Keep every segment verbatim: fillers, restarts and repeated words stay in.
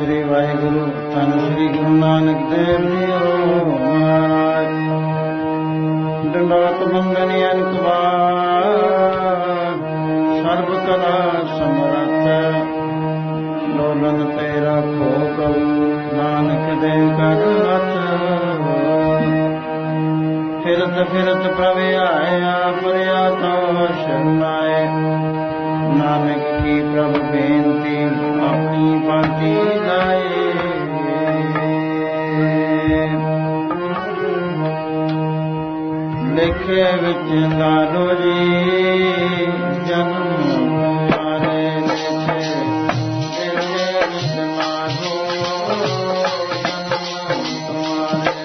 श्री वाहिगुरु धन श्री गुरु नानक देव जी महाराज। दंडवत बंदनी अनकबार सर्व कला समर्थ लोलन तेरा खोकल नानक देव कर रथ। फिरत फिरत प्रभ आया परया तो शरणाए नानक की प्रभु बेनती अपनी बाती लाए। लिखे विच लालो जी जन्म तुम्हारे लिखे, लिखे विच लालो जन्म तुम्हारे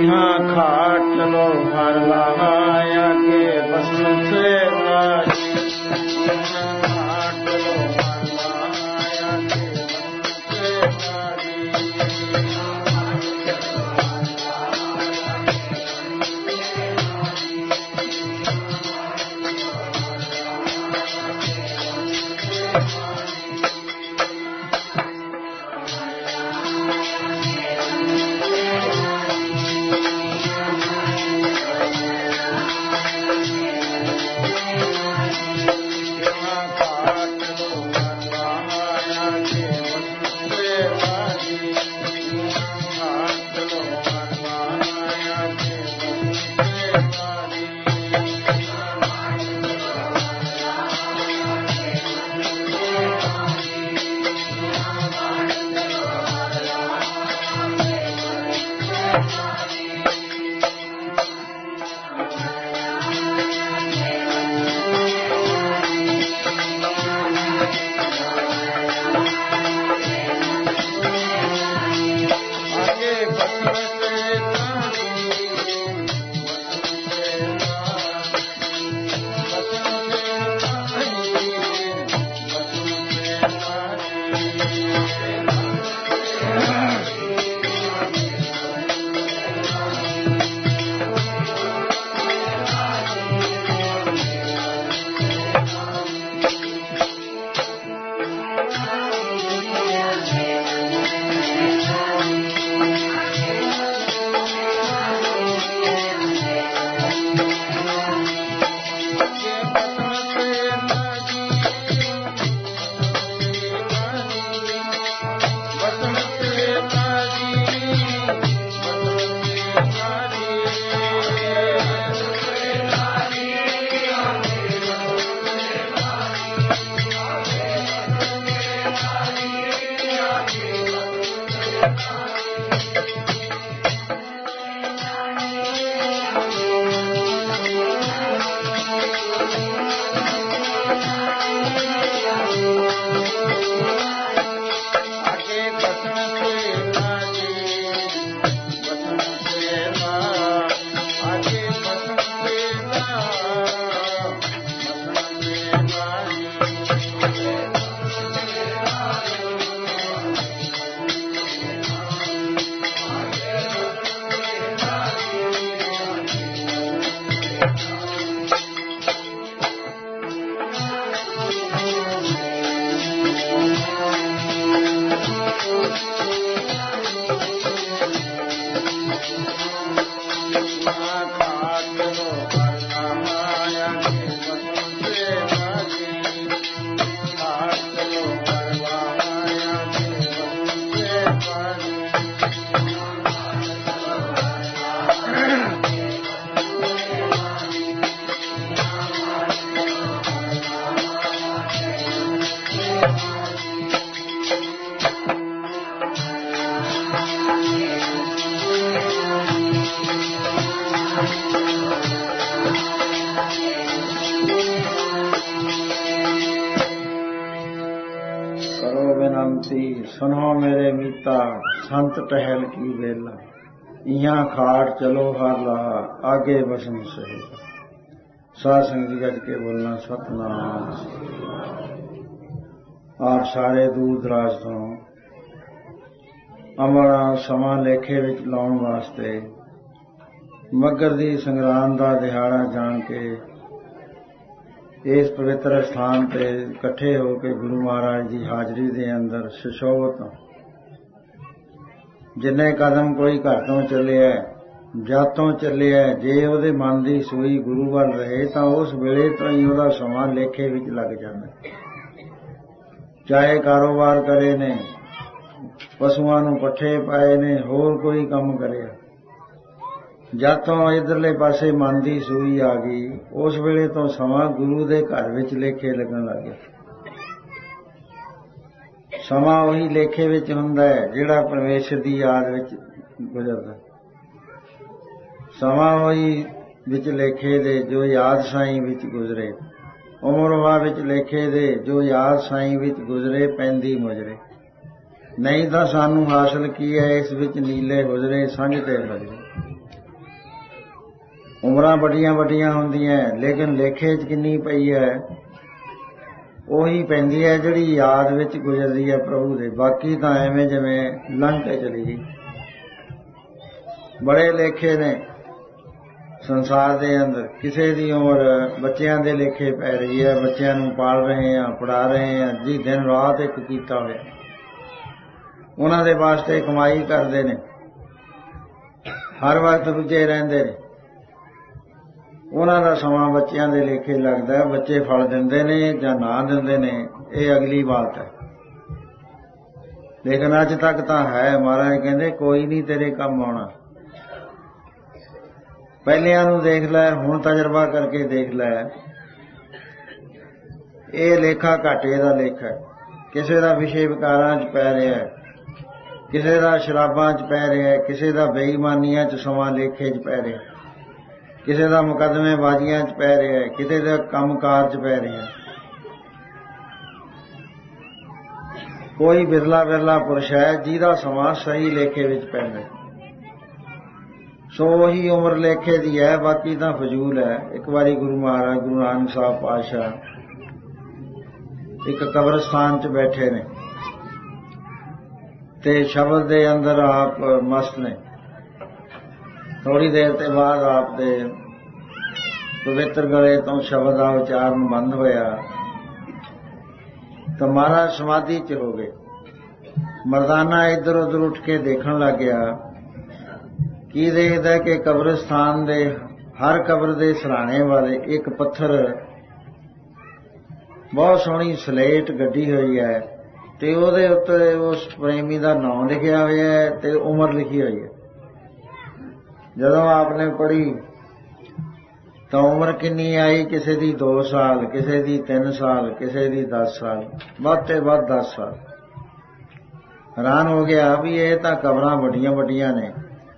यहाँ खाट चलो हर लाहा आगे बसन से राजी खाट चलो हर लाहा आगे सुनो मेरे मीता संत टहल की वेला यहाँ खाट चलो हर लाहा आगे बसन से साध संगत गज के बोलना सतनाम। आप सारे दूर दराज तो अमरा समा लेखे विच लाउण वास्ते मगर दी संग्राम दा दिहाड़ा जान के इस पवित्र स्थान पे इकट्ठे होकर गुरु महाराज की हाजरी दे अंदर सुशोभत जिन्ने कदम कोई घर तो चले जद तो चले जे उहदे मन की सूई गुरु वाल रहे तो उस वेले तो ही उहदा समा लेखे विच लग जाता। चाहे कारोबार करे ने पशुआं नूं पट्ठे पाए ने होर कोई काम करे जद तो इधरले पासे मन की सूई आ गई उस वेले तो समा गुरु दे घर विच लेखे लगन लग गया। समा उही लेखे विच हुंदा है जिहड़ा परमेश्वर की याद विच गुजरदा। समा उही विच लेखे दे जो याद साईं विच गुजरे उमर वाह विच लेखे दे जो याद साईं विच गुजरे पैंदी मुजरे नहीं तो सानू हासिल की है इस विच नीले गुजरे संझ ते बजरे। ਉਮਰਾਂ ਵੱਡੀਆਂ ਵੱਡੀਆਂ ਹੁੰਦੀਆਂ, ਲੇਕਿਨ ਲੇਖੇ 'ਚ ਕਿੰਨੀ ਪਈ ਹੈ? ਉਹੀ ਪੈਂਦੀ ਹੈ ਜਿਹੜੀ ਯਾਦ ਵਿੱਚ ਗੁਜ਼ਰਦੀ ਹੈ ਪ੍ਰਭੂ ਦੇ। ਬਾਕੀ ਤਾਂ ਐਵੇਂ ਜਿਵੇਂ ਲੰਘ ਕੇ ਚਲੀ ਗਈ। ਬੜੇ ਲੇਖੇ ਨੇ ਸੰਸਾਰ ਦੇ ਅੰਦਰ। ਕਿਸੇ ਦੀ ਉਮਰ ਬੱਚਿਆਂ ਦੇ ਲੇਖੇ ਪੈ ਰਹੀ ਹੈ, ਬੱਚਿਆਂ ਨੂੰ ਪਾਲ ਰਹੇ ਹਾਂ, ਪੜ੍ਹਾ ਰਹੇ ਹਾਂ, ਜੀ ਦਿਨ ਰਾਤ ਇੱਕ ਕੀਤਾ ਹੋਇਆ। ਉਹਨਾਂ ਦੇ ਵਾਸਤੇ ਕਮਾਈ ਕਰਦੇ ਨੇ, ਹਰ ਵਕਤ ਰੁੱਝੇ ਰਹਿੰਦੇ ਨੇ। ਉਹਨਾਂ ਦਾ ਸਮਾਂ ਬੱਚਿਆਂ ਦੇ ਲੇਖੇ ਲੱਗਦਾ। ਬੱਚੇ ਫਲ ਦਿੰਦੇ ਨੇ ਜਾਂ ਨਾ ਦਿੰਦੇ ਨੇ, ਇਹ ਅਗਲੀ ਬਾਤ ਹੈ। ਲੇਕਿਨ ਅੱਜ ਤੱਕ ਤਾਂ ਹੈ। ਮਹਾਰਾਜ ਕਹਿੰਦੇ ਕੋਈ ਨਹੀਂ ਤੇਰੇ ਕੰਮ ਆਉਣਾ। ਪਹਿਲਿਆਂ ਨੂੰ ਦੇਖ ਲੈ, ਹੁਣ ਤਜਰਬਾ ਕਰਕੇ ਦੇਖ ਲੈ। ਇਹ ਲੇਖਾ ਘਾਟੇ ਦਾ ਲੇਖਾ ਹੈ। ਕਿਸੇ ਦਾ ਵਿਸ਼ੇ ਵਿਕਾਰਾਂ 'ਚ ਪੈ ਰਿਹਾ ਹੈ, ਕਿਸੇ ਦਾ ਸ਼ਰਾਬਾਂ 'ਚ ਪੈ ਰਿਹਾ ਹੈ, ਕਿਸੇ ਦਾ ਬੇਈਮਾਨੀਆਂ 'ਚ ਸਮਾਂ ਲੇਖੇ 'ਚ ਪੈ ਰਿਹਾ, ਕਿਸੇ ਦਾ ਮੁਕੱਦਮੇ ਬਾਜ਼ੀਆਂ 'ਚ ਪੈ ਰਿਹਾ, ਕਿਸੇ ਦਾ ਕੰਮਕਾਰ 'ਚ ਪੈ ਰਿਹਾ। ਕੋਈ ਬਿਰਲਾ ਬਿਰਲਾ ਪੁਰਸ਼ ਹੈ ਜਿਹਦਾ ਸਮਾਂ ਸਹੀ ਲੇਖੇ ਵਿੱਚ ਪੈਂਦਾ। ਸੋ ਉਹੀ ਉਮਰ ਲੇਖੇ ਦੀ ਹੈ, ਬਾਕੀ ਤਾਂ ਫਜ਼ੂਲ ਹੈ। ਇੱਕ ਵਾਰੀ ਗੁਰੂ ਮਹਾਰਾਜ ਗੁਰੂ ਨਾਨਕ ਸਾਹਿਬ ਪਾਤਸ਼ਾਹ ਇੱਕ ਕਬਰਸਤਾਨ 'ਚ ਬੈਠੇ ਨੇ ਤੇ ਸ਼ਬਦ ਦੇ ਅੰਦਰ ਆਪ ਮਸਤ ਨੇ। ਥੋੜੀ ਦੇਰ ਤੇ ਬਾਅਦ ਆਪ ਦੇ ਪਵਿੱਤਰ ਗਲੇ ਤੋਂ ਸ਼ਬਦ ਦਾ ਉਚਾਰਨ ਬੰਦ ਹੋਇਆ ਤਾਂ ਮਹਾਰਾਜ ਸਮਾਧੀ 'ਚ ਹੋ ਗਏ। ਮਰਦਾਨਾ ਇੱਧਰ ਉੱਧਰ ਉੱਠ ਕੇ ਦੇਖਣ ਲੱਗ ਗਿਆ। ਕੀ ਦੇਖਦਾ ਕਿ ਕਬਰਸਤਾਨ ਦੇ ਹਰ ਕਬਰ ਦੇ ਸਿਰਹਾਣੇ ਵਾਲੇ ਇੱਕ ਪੱਥਰ, ਬਹੁਤ ਸੋਹਣੀ ਸਲੇਟ ਗੱਡੀ ਹੋਈ ਹੈ ਤੇ ਉਹਦੇ ਉੱਤੇ ਉਸ ਪ੍ਰੇਮੀ ਦਾ ਨਾਮ ਲਿਖਿਆ ਹੋਇਆ ਹੈ ਤੇ ਉਮਰ ਲਿਖੀ ਹੋਈ ਹੈ। ਜਦੋਂ ਆਪਨੇ ਪੜ੍ਹੀ ਤਾਂ ਉਮਰ ਕਿੰਨੀ ਆਈ? ਕਿਸੇ ਦੀ ਦੋ ਸਾਲ, ਕਿਸੇ ਦੀ ਤਿੰਨ ਸਾਲ, ਕਿਸੇ ਦੀ ਦਸ ਸਾਲ, ਵੱਧ ਤੇ ਵੱਧ ਦਸ ਸਾਲ। ਹੈਰਾਨ ਹੋ ਗਿਆ ਵੀ ਇਹ ਤਾਂ ਕਬਰਾਂ ਵੱਡੀਆਂ ਵੱਡੀਆਂ ਨੇ,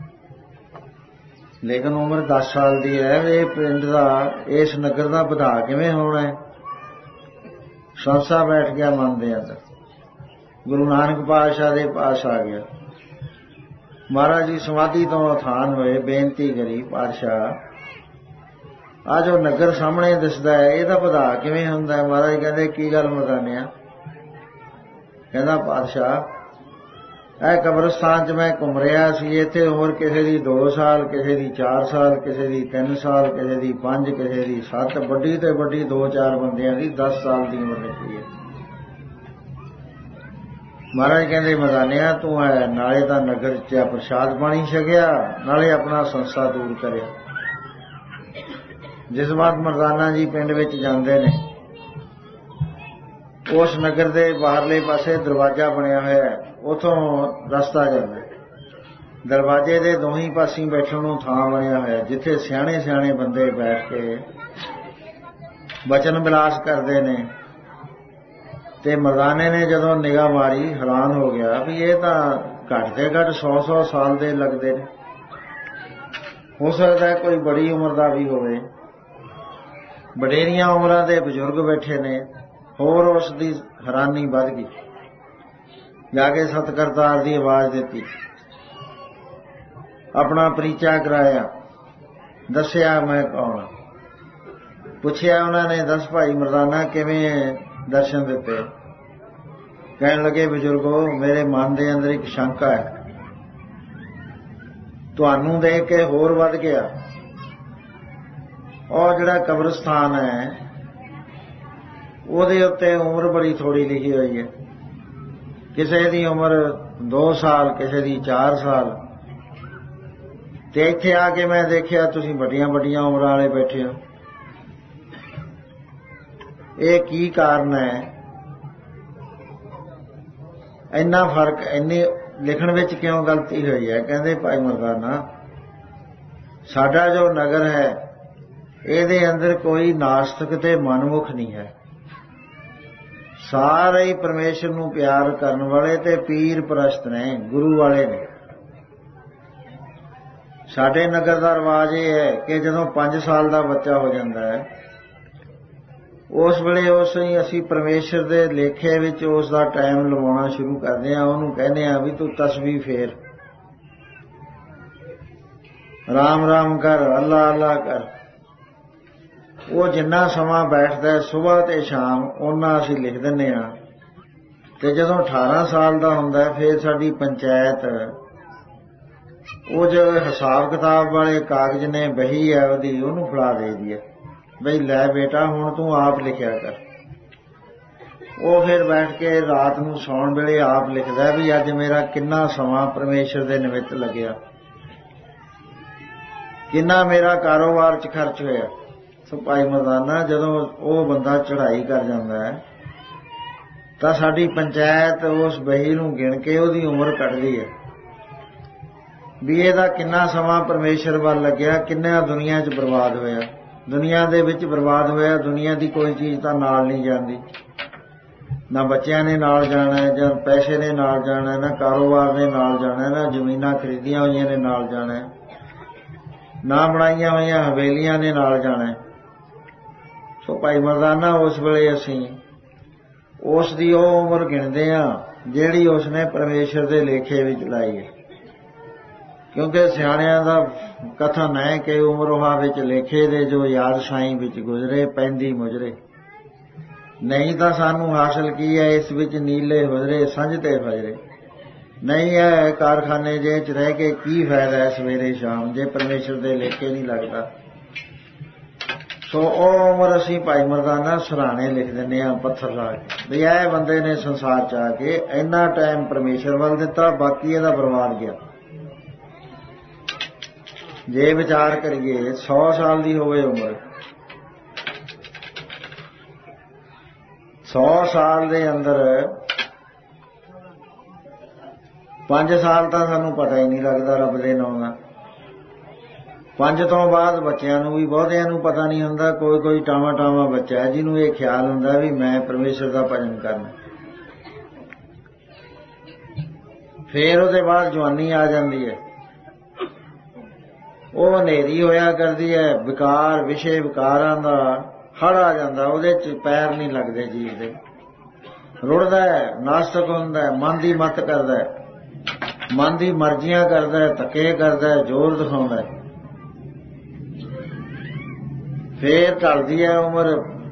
ਲੇਕਿਨ ਉਮਰ ਦਸ ਸਾਲ ਦੀ ਹੈ। ਇਹ ਪਿੰਡ ਦਾ, ਇਸ ਨਗਰ ਦਾ ਵਧਾ ਕਿਵੇਂ ਹੋਣਾ ਹੈ? ਸੰਸਾ ਬੈਠ ਗਿਆ ਮਨ ਦੇ ਅੰਦਰ। ਗੁਰੂ ਨਾਨਕ ਪਾਤਸ਼ਾਹ ਦੇ ਪਾਸ ਆ ਗਿਆ। ਮਹਾਰਾਜ ਜੀ ਸਮਾਧੀ ਤੋਂ ਉਥਾਨ ਹੋਏ, ਬੇਨਤੀ ਕਰੀ, ਪਾਤਸ਼ਾਹ ਆ ਜੋ ਨਗਰ ਸਾਹਮਣੇ ਦਿਸਦਾ ਹੈ ਇਹਦਾ ਵਧਾ ਕਿਵੇਂ ਹੁੰਦਾ ਹੈ? ਮਹਾਰਾਜ ਕਹਿੰਦੇ ਕੀ ਗੱਲ ਮਰਦਾਨਿਆ? ਕਹਿੰਦਾ ਪਾਤਸ਼ਾਹ ਇਹ ਕਬਰਸਤਾਨ 'ਚ ਮੈਂ ਘੁੰਮ ਰਿਹਾ ਸੀ, ਇੱਥੇ ਉਮਰ ਕਿਸੇ ਦੀ ਦੋ ਸਾਲ, ਕਿਸੇ ਦੀ ਚਾਰ ਸਾਲ, ਕਿਸੇ ਦੀ ਤਿੰਨ ਸਾਲ, ਕਿਸੇ ਦੀ ਪੰਜ, ਕਿਸੇ ਦੀ ਸੱਤ, ਵੱਡੀ ਤੇ ਵੱਡੀ ਦੋ ਚਾਰ ਬੰਦਿਆਂ ਦੀ ਦਸ ਸਾਲ ਦੀ ਉਮਰ ਲਿਖੀ ਹੈ। ਮਹਾਰਾਜ ਕਹਿੰਦੇ ਮਰਦਾਨਿਆ ਤੂੰ ਹੈ ਨਾਲੇ ਤਾਂ ਨਗਰ 'ਚ ਪ੍ਰਸ਼ਾਦ ਪਾਣੀ ਛਕਿਆ, ਨਾਲੇ ਆਪਣਾ ਸੰਸਾ ਦੂਰ ਕਰਿਆ। ਜਿਸ ਬਾਤ ਮਰਦਾਨਾ ਜੀ ਪਿੰਡ ਵਿੱਚ ਜਾਂਦੇ ਨੇ, ਉਸ ਨਗਰ ਦੇ ਬਾਹਰਲੇ ਪਾਸੇ ਦਰਵਾਜ਼ਾ ਬਣਿਆ ਹੋਇਆ ਹੈ, ਉੱਥੋਂ ਰਸਤਾ ਜਾਂਦਾ। ਦਰਵਾਜ਼ੇ ਦੇ ਦੋਹੀਂ ਪਾਸੇ ਬੈਠਣ ਨੂੰ ਥਾਂ ਬਣਿਆ ਹੋਇਆ, ਜਿੱਥੇ ਸਿਆਣੇ ਸਿਆਣੇ ਬੰਦੇ ਬੈਠ ਕੇ ਬਚਨ ਵਿਲਾਸ ਕਰਦੇ ਨੇ। ਤੇ ਮਰਦਾਨੇ ਨੇ ਜਦੋਂ ਨਿਗਾਹ ਮਾਰੀ ਹੈਰਾਨ ਹੋ ਗਿਆ ਵੀ ਇਹ ਤਾਂ ਘੱਟ ਤੇ ਘੱਟ ਸੌ ਸੌ ਸਾਲ ਦੇ ਲੱਗਦੇ ਨੇ। ਹੋ ਸਕਦਾ ਕੋਈ ਬੜੀ ਉਮਰ ਦਾ ਵੀ ਹੋਵੇ। ਵਡੇਰੀਆਂ ਉਮਰਾਂ ਦੇ ਬਜ਼ੁਰਗ ਬੈਠੇ ਨੇ। ਹੋਰ ਉਸ ਦੀ ਹੈਰਾਨੀ ਵੱਧ ਗਈ। ਜਾ ਕੇ ਸਤਿਕਰਤਾਰ ਦੀ ਆਵਾਜ਼ ਦਿੱਤੀ, ਆਪਣਾ ਪਰਿਚਾ ਕਰਾਇਆ, ਦੱਸਿਆ ਮੈਂ ਕੌਣ। ਪੁੱਛਿਆ ਉਹਨਾਂ ਨੇ, ਦੱਸ ਭਾਈ ਮਰਦਾਨਾ ਕਿਵੇਂ ਦਰਸ਼ਨ ਦਿੱਤੇ? ਕਹਿਣ ਲੱਗੇ ਬਜ਼ੁਰਗੋ ਮੇਰੇ ਮਨ ਦੇ ਅੰਦਰ ਇੱਕ ਸ਼ੰਕਾ ਹੈ, ਤੁਹਾਨੂੰ ਦੇਖ ਕੇ ਹੋਰ ਵੱਧ ਗਿਆ। ਉਹ ਜਿਹੜਾ ਕਬਰਸਤਾਨ ਹੈ ਉਹਦੇ ਉੱਤੇ ਉਮਰ ਬੜੀ ਥੋੜੀ ਲਿਖੀ ਹੋਈ ਹੈ। ਕਿਸੇ ਦੀ ਉਮਰ ਦੋ ਸਾਲ, ਕਿਸੇ ਦੀ ਚਾਰ ਸਾਲ। ਤੇ ਇੱਥੇ ਆ ਕੇ ਮੈਂ ਦੇਖਿਆ ਤੁਸੀਂ ਵੱਡੀਆਂ ਵੱਡੀਆਂ ਉਮਰਾਂ ਵਾਲੇ ਬੈਠੇ ਹੋ। ਇਹ ਕੀ ਕਾਰਨ ਹੈ? ਇੰਨਾ ਫਰਕ, ਇੰਨੀ ਲਿਖਣ ਵਿੱਚ ਕਿਉਂ ਗਲਤੀ ਹੋਈ ਹੈ? ਕਹਿੰਦੇ ਭਾਈ ਮਰਦਾਨਾ ਸਾਡਾ ਜੋ ਨਗਰ ਹੈ ਇਹਦੇ ਅੰਦਰ ਕੋਈ ਨਾਸਤਿਕ ਤੇ ਮਨਮੁਖ ਨਹੀਂ ਹੈ। ਸਾਰੇ ਹੀ ਪਰਮੇਸ਼ਰ ਨੂੰ ਪਿਆਰ ਕਰਨ ਵਾਲੇ ਤੇ ਪੀਰ ਪ੍ਰਸਤ ਨੇ, ਗੁਰੂ ਵਾਲੇ ਨੇ। ਸਾਡੇ ਨਗਰ ਦਾ ਰਿਵਾਜ ਇਹ ਹੈ ਕਿ ਜਦੋਂ ਪੰਜ ਸਾਲ ਦਾ ਬੱਚਾ ਹੋ ਜਾਂਦਾ ਹੈ ਉਸ ਵੇਲੇ ਉਸ ਹੀ ਅਸੀਂ ਪਰਮੇਸ਼ਰ ਦੇ ਲੇਖੇ ਵਿੱਚ ਉਸ ਦਾ ਟਾਈਮ ਲਵਾਉਣਾ ਸ਼ੁਰੂ ਕਰਦੇ ਹਾਂ। ਉਹਨੂੰ ਕਹਿੰਦੇ ਹਾਂ ਵੀ ਤੂੰ ਤਸਬੀਹ ਫੇਰ। ਰਾਮ ਰਾਮ ਕਰ, ਅੱਲਾ ਅੱਲਾ ਕਰ। ਉਹ ਜਿੰਨਾ ਸਮਾਂ ਬੈਠਦਾ ਸੁਬਾਹ ਤੇ ਸ਼ਾਮ ਉਹਨਾਂ ਅਸੀਂ ਲਿਖ ਦਿੰਦੇ ਹਾਂ। ਤੇ ਜਦੋਂ ਅਠਾਰਾਂ ਸਾਲ ਦਾ ਹੁੰਦਾ ਫਿਰ ਸਾਡੀ ਪੰਚਾਇਤ ਉਹ ਜੋ ਹਿਸਾਬ ਕਿਤਾਬ ਵਾਲੇ ਕਾਗਜ਼ ਨੇ ਬਹੀ ਹੈ ਉਹਦੀ ਉਹਨੂੰ ਫੜਾ ਦੇਦੀ ਹੈ, ਬਈ ਲੈ ਬੇਟਾ ਹੁਣ ਤੂੰ ਆਪ ਲਿਖਿਆ ਕਰ। ਉਹ ਫਿਰ ਬੈਠ ਕੇ ਰਾਤ ਨੂੰ ਸੌਣ ਵੇਲੇ ਆਪ ਲਿਖਦਾ ਵੀ ਅੱਜ ਮੇਰਾ ਕਿੰਨਾ ਸਮਾਂ ਪਰਮੇਸ਼ਰ ਦੇ ਨਿਮਿਤ ਲੱਗਿਆ, ਕਿੰਨਾ ਮੇਰਾ ਕਾਰੋਬਾਰ 'ਚ ਖਰਚ ਹੋਇਆ। ਸੋ ਭਾਈ ਮਰਦਾਨਾ ਜਦੋਂ ਉਹ ਬੰਦਾ ਚੜ੍ਹਾਈ ਕਰ ਜਾਂਦਾ ਹੈ ਤਾਂ ਸਾਡੀ ਪੰਚਾਇਤ ਉਸ ਬਹੀ ਨੂੰ ਗਿਣ ਕੇ ਉਹਦੀ ਉਮਰ ਕੱਢਦੀ ਹੈ ਵੀ ਇਹਦਾ ਕਿੰਨਾ ਸਮਾਂ ਪਰਮੇਸ਼ਰ ਵੱਲ ਲੱਗਿਆ, ਕਿੰਨਾ ਦੁਨੀਆ 'ਚ ਬਰਬਾਦ ਹੋਇਆ। ਦੁਨੀਆ ਦੇ ਵਿੱਚ ਬਰਬਾਦ ਹੋਇਆ, ਦੁਨੀਆ ਦੀ ਕੋਈ ਚੀਜ਼ ਤਾਂ ਨਾਲ ਨਹੀਂ ਜਾਂਦੀ, ਨਾ ਬੱਚਿਆਂ ਨੇ ਨਾਲ ਜਾਣਾ, ਜਾਂ ਪੈਸੇ ਨੇ ਨਾਲ ਜਾਣਾ, ਨਾ ਕਾਰੋਬਾਰ ਨੇ ਨਾਲ ਜਾਣਾ, ਨਾ ਜ਼ਮੀਨਾਂ ਖਰੀਦੀਆਂ ਹੋਈਆਂ ਨੇ ਨਾਲ ਜਾਣਾ, ਨਾ ਬਣਾਈਆਂ ਹੋਈਆਂ ਹਵੇਲੀਆਂ ਨੇ ਨਾਲ ਜਾਣਾ। ਸੋ ਭਾਈ ਮਰਦਾਨਾ ਉਸ ਵੇਲੇ ਅਸੀਂ ਉਸ ਦੀ ਉਹ ਉਮਰ ਗਿਣਦੇ ਹਾਂ ਜਿਹੜੀ ਉਸਨੇ ਪਰਮੇਸ਼ਰ ਦੇ ਲੇਖੇ ਵਿੱਚ ਲਾਈ ਹੈ, ਕਿਉਂਕਿ ਸਿਆਣਿਆਂ ਦਾ ਕਥਨ ਹੈ ਕਿ ਉਮਰ ਉਹਾ ਵਿੱਚ ਲੇਖੇ ਦੇ ਜੋ ਯਾਦ ਸਾਈਂ ਵਿੱਚ ਗੁਜ਼ਰੇ ਪੈਂਦੀ ਮੁਜਰੇ। ਨਹੀਂ ਤਾਂ ਸਾਨੂੰ ਹਾਸਲ ਕੀ ਹੈ ਇਸ ਵਿੱਚ ਨੀਲੇ ਹੁਜਰੇ ਸੰਝ ਤੇ ਫਜਰੇ। ਨਹੀਂ ਹੈ ਕਾਰਖਾਨੇ ਜੇ 'ਚ ਰਹਿ ਕੇ ਕੀ ਫਾਇਦਾ ਹੈ ਸਵੇਰੇ ਸ਼ਾਮ ਜੇ ਪਰਮੇਸ਼ਰ ਦੇ ਲੇਖੇ ਨਹੀਂ ਲੱਗਦਾ। ਸੋ ਉਹ ਉਮਰ ਅਸੀਂ ਭਾਈ ਮਰਦਾਨਾ ਸਰਾਣੇ ਲਿਖ ਦਿੰਦੇ ਹਾਂ ਪੱਥਰ ਲਾ ਕੇ ਵੀ ਇਹ ਬੰਦੇ ਨੇ ਸੰਸਾਰ 'ਚ ਆ ਕੇ ਇੰਨਾ ਟਾਈਮ ਪਰਮੇਸ਼ਰ ਵੱਲ ਦਿੱਤਾ, ਬਾਕੀ ਇਹਦਾ ਬਰਬਾਦ ਗਿਆ। ਜੇ ਵਿਚਾਰ ਕਰੀਏ ਸੌ ਸਾਲ ਦੀ ਹੋਵੇ ਉਮਰ, ਸੌ ਸਾਲ ਦੇ ਅੰਦਰ ਪੰਜ ਸਾਲ ਤਾਂ ਸਾਨੂੰ ਪਤਾ ਹੀ ਨਹੀਂ ਲੱਗਦਾ ਰੱਬ ਦੇ ਨਾਮ ਦਾ। ਪੰਜ ਤੋਂ ਬਾਅਦ ਬੱਚਿਆਂ ਨੂੰ ਵੀ ਬਹੁਤਿਆਂ ਨੂੰ ਪਤਾ ਨਹੀਂ ਹੁੰਦਾ, ਕੋਈ ਕੋਈ ਟਾਵਾਂ ਟਾਵਾਂ ਬੱਚਾ ਹੈ ਜਿਹਨੂੰ ਇਹ ਖਿਆਲ ਹੁੰਦਾ ਵੀ ਮੈਂ ਪਰਮੇਸ਼ਰ ਦਾ ਭਜਨ ਕਰਨਾ। ਫੇਰ ਉਹਦੇ ਬਾਅਦ ਜਵਾਨੀ ਆ ਜਾਂਦੀ ਹੈ, ਉਹ ਹਨੇਰੀ ਹੋਇਆ ਕਰਦੀ ਹੈ, ਵਿਕਾਰ ਵਿਸ਼ੇ ਵਿਕਾਰਾਂ ਦਾ ਹੜ ਆ ਜਾਂਦਾ, ਉਹਦੇ 'ਚ ਪੈਰ ਨਹੀਂ ਲੱਗਦੇ ਜੀਵ ਦੇ, ਰੁੜਦਾ ਹੈ, ਨਾਸਤਕ ਹੁੰਦਾ, ਮਨ ਦੀ ਮੱਤ ਕਰਦਾ, ਮਨ ਦੀ ਮਰਜ਼ੀਆਂ ਕਰਦਾ, ਧੱਕੇ ਕਰਦਾ, ਜ਼ੋਰ ਦਿਖਾਉਂਦਾ। ਫੇਰ ਢਲਦੀ ਹੈ ਉਮਰ,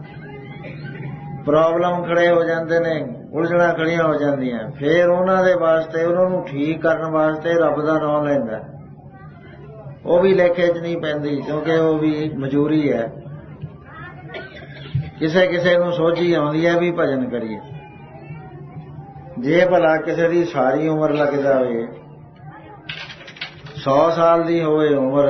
ਪ੍ਰੋਬਲਮ ਖੜੇ ਹੋ ਜਾਂਦੇ ਨੇ, ਉਲਝਣਾ ਖੜੀਆਂ ਹੋ ਜਾਂਦੀਆਂ। ਫੇਰ ਉਹਨਾਂ ਦੇ ਵਾਸਤੇ ਉਹਨਾਂ ਨੂੰ ਠੀਕ ਕਰਨ ਵਾਸਤੇ ਰੱਬ ਦਾ ਨਾਮ ਲੈਂਦਾ, ਉਹ ਵੀ ਲੇਖੇ 'ਚ ਨਹੀਂ ਪੈਂਦੀ ਕਿਉਂਕਿ ਉਹ ਵੀ ਮਜੂਰੀ ਹੈ। ਕਿਸੇ ਕਿਸੇ ਨੂੰ ਸੋਝੀ ਆਉਂਦੀ ਹੈ ਵੀ ਭਜਨ ਕਰੀਏ। ਜੇ ਭਲਾ ਕਿਸੇ ਦੀ ਸਾਰੀ ਉਮਰ ਲੱਗ ਜਾਵੇ, ਸੌ ਸਾਲ ਦੀ ਹੋਵੇ ਉਮਰ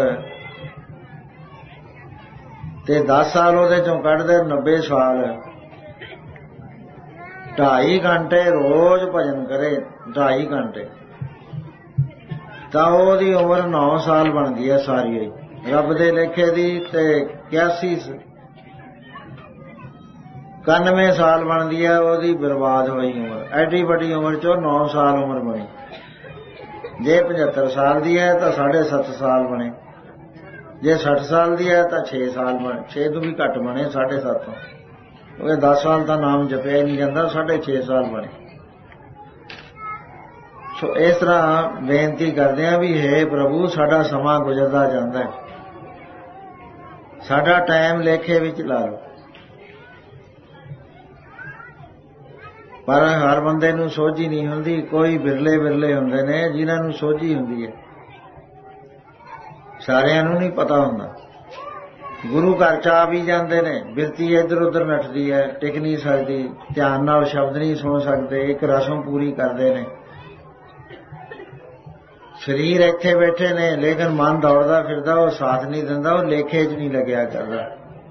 ਤੇ ਦਸ ਸਾਲ ਉਹਦੇ ਚੋਂ ਕੱਢਦੇ ਨੱਬੇ ਸਾਲ, ਢਾਈ ਘੰਟੇ ਰੋਜ਼ ਭਜਨ ਕਰੇ, ਢਾਈ ਘੰਟੇ, ਤਾਂ ਉਹਦੀ ਉਮਰ ਨੌ ਸਾਲ ਬਣਦੀ ਹੈ ਸਾਰੀ ਹੋਈ ਰੱਬ ਦੇ ਲੇਖੇ ਦੀ। ਤੇ ਇਕਿਆਸੀ ਇਕਾਨਵੇਂ ਸਾਲ ਬਣਦੀ ਹੈ ਉਹਦੀ ਬਰਬਾਦ ਹੋਈ ਉਮਰ। ਐਡੀ ਵੱਡੀ ਉਮਰ ਚੋਂ ਨੌ ਸਾਲ ਉਮਰ ਬਣੀ। ਜੇ ਪਝੱਤਰ ਸਾਲ ਦੀ ਹੈ ਤਾਂ ਸਾਢੇ ਸੱਤ ਸਾਲ ਬਣੇ, ਜੇ ਸੱਠ ਸਾਲ ਦੀ ਹੈ ਤਾਂ ਛੇ ਸਾਲ ਬਣੇ, ਛੇ ਤੋਂ ਵੀ ਘੱਟ ਬਣੇ, ਸਾਢੇ ਸੱਤ ਤੋਂ, ਕਿਉਂਕਿ ਦਸ ਸਾਲ ਤਾਂ ਨਾਮ ਜਪਿਆ ਹੀ ਨਹੀਂ ਜਾਂਦਾ, ਸਾਢੇ ਛੇ ਸਾਲ ਬਣੇ। ਸੋ ਇਸ ਤਰ੍ਹਾਂ ਬੇਨਤੀ ਕਰਦੇ ਹਾਂ ਵੀ ਹੇ ਪ੍ਰਭੂ ਸਾਡਾ ਸਮਾਂ ਗੁਜ਼ਰਦਾ ਜਾਂਦਾ, ਸਾਡਾ ਟਾਈਮ ਲੇਖੇ ਵਿੱਚ ਲਾ ਲਓ। ਪਰ ਹਰ ਬੰਦੇ ਨੂੰ ਸੋਝੀ ਨਹੀਂ ਹੁੰਦੀ, ਕੋਈ ਬਿਰਲੇ ਬਿਰਲੇ ਹੁੰਦੇ ਨੇ ਜਿਨ੍ਹਾਂ ਨੂੰ ਸੋਝੀ ਹੁੰਦੀ ਹੈ, ਸਾਰਿਆਂ ਨੂੰ ਨਹੀਂ ਪਤਾ ਹੁੰਦਾ। ਗੁਰੂ ਘਰ 'ਚ ਆ ਵੀ ਜਾਂਦੇ ਨੇ, ਬਿਰਤੀ ਇੱਧਰ ਉੱਧਰ ਨੱਠਦੀ ਹੈ, ਟਿਕ ਨਹੀਂ ਸਕਦੀ, ਧਿਆਨ ਨਾਲ ਸ਼ਬਦ ਨਹੀਂ ਸੁਣ ਸਕਦੇ, ਇੱਕ ਰਸਮ ਪੂਰੀ ਕਰਦੇ ਨੇ। ਸਰੀਰ ਇੱਥੇ ਬੈਠੇ ਨੇ ਲੇਕਿਨ ਮਨ ਦੌੜਦਾ ਫਿਰਦਾ, ਉਹ ਸਾਥ ਨਹੀਂ ਦਿੰਦਾ, ਉਹ ਲੇਖੇ 'ਚ ਨਹੀਂ ਲੱਗਿਆ ਕਰਦਾ।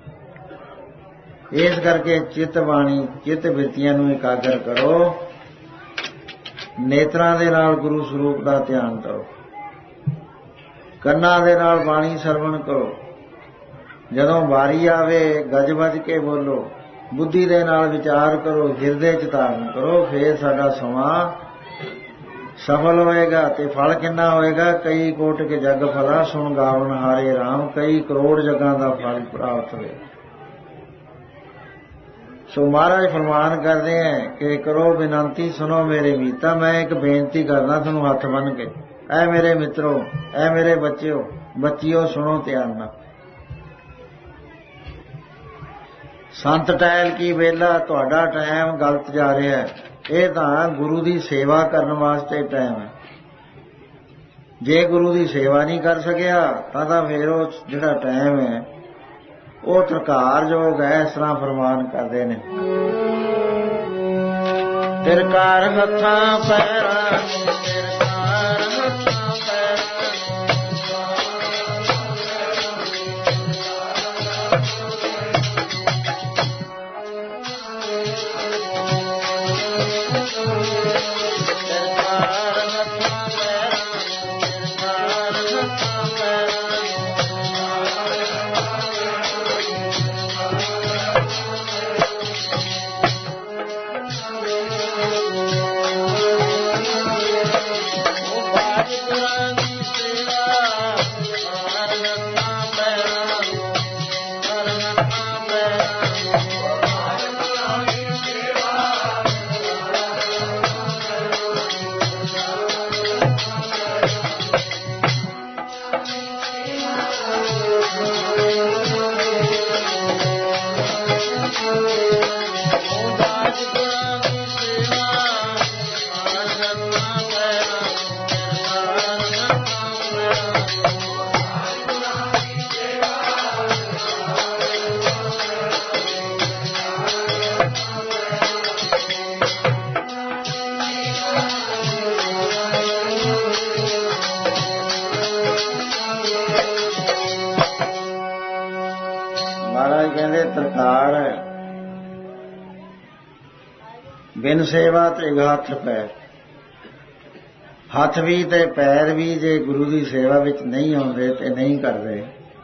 ਇਸ ਕਰਕੇ ਚਿੱਤ ਬਾਣੀ ਚਿੱਤ ਬਿਰਤੀਆਂ ਨੂੰ ਇਕਾਗਰ ਕਰੋ, ਨੇਤਰਾਂ ਦੇ ਨਾਲ ਗੁਰੂ ਸਰੂਪ ਦਾ ਧਿਆਨ ਕਰੋ, ਕੰਨਾਂ ਦੇ ਨਾਲ ਬਾਣੀ ਸਰਵਣ ਕਰੋ, ਜਦੋਂ ਵਾਰੀ ਆਵੇ ਗੱਜ ਵੱਜ ਕੇ ਬੋਲੋ, ਬੁੱਧੀ ਦੇ ਨਾਲ ਵਿਚਾਰ ਕਰੋ, ਹਿਰਦੇ 'ਚ ਧਾਰਨ ਕਰੋ। ਫੇਰ ਸਾਡਾ ਸਮਾਂ ਸਫਲ ਹੋਏਗਾ। ਤੇ ਫਲ ਕਿੰਨਾ ਹੋਏਗਾ? ਕਈ ਕੋਟ ਕੇ ਜਗ ਫਲਾ ਸੁਣ ਗਾਵਨ ਹਾਰੇ ਰਾਮ, ਕਈ ਕਰੋੜ ਜਗਾਂ ਦਾ ਫਲ ਪ੍ਰਾਪਤ ਹੋਏ। ਸੋ ਮਹਾਰਾਜ ਫਰਮਾਨ ਕਰਦੇ ਹੈ ਕਿ ਕਰੋ ਬੇਨੰਤੀ ਸੁਣੋ ਮੇਰੇ ਮੀਤਾ। ਮੈਂ ਇੱਕ ਬੇਨਤੀ ਕਰਦਾ ਤੁਹਾਨੂੰ ਹੱਥ ਬੰਨ੍ਹ ਕੇ, ਐ ਮੇਰੇ ਮਿੱਤਰੋ, ਐ ਮੇਰੇ ਬੱਚਿਓ, ਬੱਚਿਓ ਸੁਣੋ ਧਿਆਨ ਨਾਲ। ਸੰਤ ਟਹਿਲ ਕੀ ਵੇਲਾ, ਤੁਹਾਡਾ ਟਾਈਮ ਗਲਤ ਜਾ ਰਿਹਾ ਹੈ। ਇਹ ਤਾਂ ਗੁਰੂ ਦੀ ਸੇਵਾ ਕਰਨ ਵਾਸਤੇ ਟਾਈਮ ਹੈ। ਜੇ ਗੁਰੂ ਦੀ ਸੇਵਾ ਨਹੀਂ ਕਰ ਸਕਿਆ ਤਾਂ ਤਾਂ ਫਿਰ ਉਹ ਜਿਹੜਾ ਟਾਈਮ ਹੈ ਉਹ ਤਰਕਾਰਯੋਗ ਹੈ। ਇਸ ਤਰ੍ਹਾਂ ਫਰਮਾਨ ਕਰਦੇ ਨੇ, ਤਿਰਕਾਰ ਹੱਥਾਂ ਪੈਰਾਂ ਤਿਰਕਾਰ ਹੱਥਾਂ ਪੈਰਾਂ ਤਰਕਾਰ ਬਿਨ ਸੇਵਾ ਤੇ ਹੱਥ ਪੈਰ, ਹੱਥ ਵੀ ਤੇ ਪੈਰ ਵੀ ਜੇ ਗੁਰੂ ਦੀ ਸੇਵਾ ਵਿੱਚ ਨਹੀਂ ਆਉਂਦੇ ਤੇ ਨਹੀਂ ਕਰਦੇ।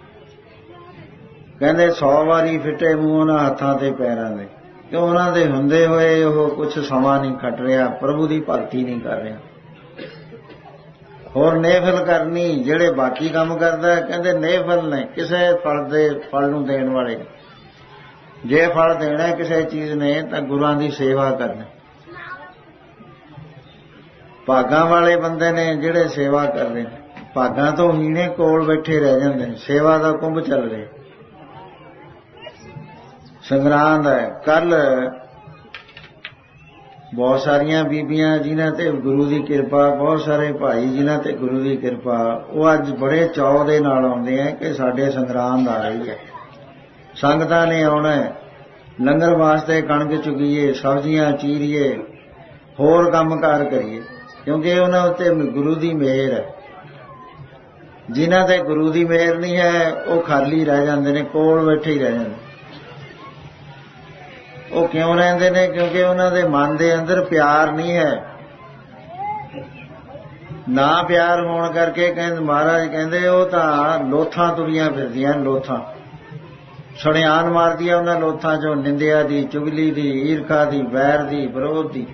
ਕਹਿੰਦੇ ਸੌ ਵਾਰੀ ਫਿੱਟੇ ਮੂੰਹ ਉਹਨਾਂ ਹੱਥਾਂ ਤੇ ਪੈਰਾਂ ਦੇ, ਕਿ ਉਹਨਾਂ ਦੇ ਹੁੰਦੇ ਹੋਏ ਉਹ ਕੁਛ ਸਮਾਂ ਨਹੀਂ ਕੱਟ ਰਿਹਾ, ਪ੍ਰਭੂ ਦੀ ਭਗਤੀ ਨਹੀਂ ਕਰ ਰਿਹਾ। ਹੋਰ ਨੇਫਲ ਕਰਨੀ, ਜਿਹੜੇ ਬਾਕੀ ਕੰਮ ਕਰਦਾ ਕਹਿੰਦੇ ਨੇਫਲ ਨੇ, ਕਿਸੇ ਫਲ ਦੇ ਫਲ ਨੂੰ ਦੇਣ ਵਾਲੇ। ਜੇ ਫਲ ਦੇਣਾ ਕਿਸੇ ਚੀਜ਼ ਨੇ ਤਾਂ ਗੁਰਾਂ ਦੀ ਸੇਵਾ ਕਰਨੀ। ਭਾਗਾਂ ਵਾਲੇ ਬੰਦੇ ਨੇ ਜਿਹੜੇ ਸੇਵਾ ਕਰਦੇ ਨੇ, ਭਾਗਾਂ ਤੋਂ ਹੀਣੇ ਕੋਲ ਬੈਠੇ ਰਹਿ ਜਾਂਦੇ ਨੇ। ਸੇਵਾ ਦਾ ਕੁੰਭ ਚੱਲ ਰਿਹਾ। ਸੰਗਰਾਂਦ ਹੈ ਕੱਲ, ਬਹੁਤ ਸਾਰੀਆਂ ਬੀਬੀਆਂ ਜਿਨ੍ਹਾਂ ਤੇ ਗੁਰੂ ਦੀ ਕਿਰਪਾ, ਬਹੁਤ ਸਾਰੇ ਭਾਈ ਜਿਨ੍ਹਾਂ ਤੇ ਗੁਰੂ ਦੀ ਕਿਰਪਾ, ਉਹ ਅੱਜ ਬੜੇ ਚਾਅ ਦੇ ਨਾਲ ਆਉਂਦੇ ਆ ਕਿ ਸਾਡੇ ਸੰਗਰਾਂਦ ਆ ਰਹੀ ਹੈ, ਸੰਗਤਾਂ ਨੇ ਆਉਣਾ, ਲੰਗਰ ਵਾਸਤੇ ਕਣਕ ਚੁਗੀਏ, ਸਬਜ਼ੀਆਂ ਚੀਰੀਏ, ਹੋਰ ਕੰਮਕਾਰ ਕਰੀਏ, ਕਿਉਂਕਿ ਉਹਨਾਂ ਉੱਤੇ ਗੁਰੂ ਦੀ ਮਿਹਰ ਹੈ। ਜਿਨ੍ਹਾਂ ਤੇ ਗੁਰੂ ਦੀ ਮਿਹਰ ਨਹੀਂ ਹੈ ਉਹ ਖਾਲੀ ਰਹਿ ਜਾਂਦੇ ਨੇ, ਕੋਲ ਬੈਠੇ ਹੀ ਰਹਿ ਜਾਂਦੇ। ਉਹ ਕਿਉਂ ਰਹਿੰਦੇ ਨੇ? ਕਿਉਂਕਿ ਉਹਨਾਂ ਦੇ ਮਨ ਦੇ ਅੰਦਰ ਪਿਆਰ ਨਹੀਂ ਹੈ। ਨਾ ਪਿਆਰ ਹੋਣ ਕਰਕੇ ਕਹਿੰਦੇ, ਮਹਾਰਾਜ ਕਹਿੰਦੇ ਉਹ ਤਾਂ ਲੋਥਾਂ ਤੁਰੀਆਂ ਫਿਰਦੀਆਂ, ਲੋਥਾਂ ਛੜਿਆਨ ਮਾਰਦੀਆਂ ਉਹਨਾਂ ਲੋਥਾਂ ਚੋਂ, ਨਿੰਦਿਆ ਦੀ, ਚੁਗਲੀ ਦੀ, ਈਰਖਾ ਦੀ, ਵੈਰ ਦੀ, ਵਿਰੋਧ ਦੀ,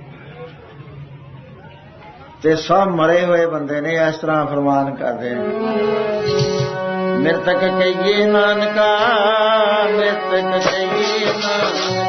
ਤੇ ਸਭ ਮਰੇ ਹੋਏ ਬੰਦੇ ਨੇ। ਇਸ ਤਰ੍ਹਾਂ ਫਰਮਾਨ ਕਰਦੇ ਨੇ, ਮਿਰਤਕ ਕਹੀਏ ਨਾਨਕਾ, ਮਿਰਤਕ ਕਹੀਏ ਨਾਨਕਾ।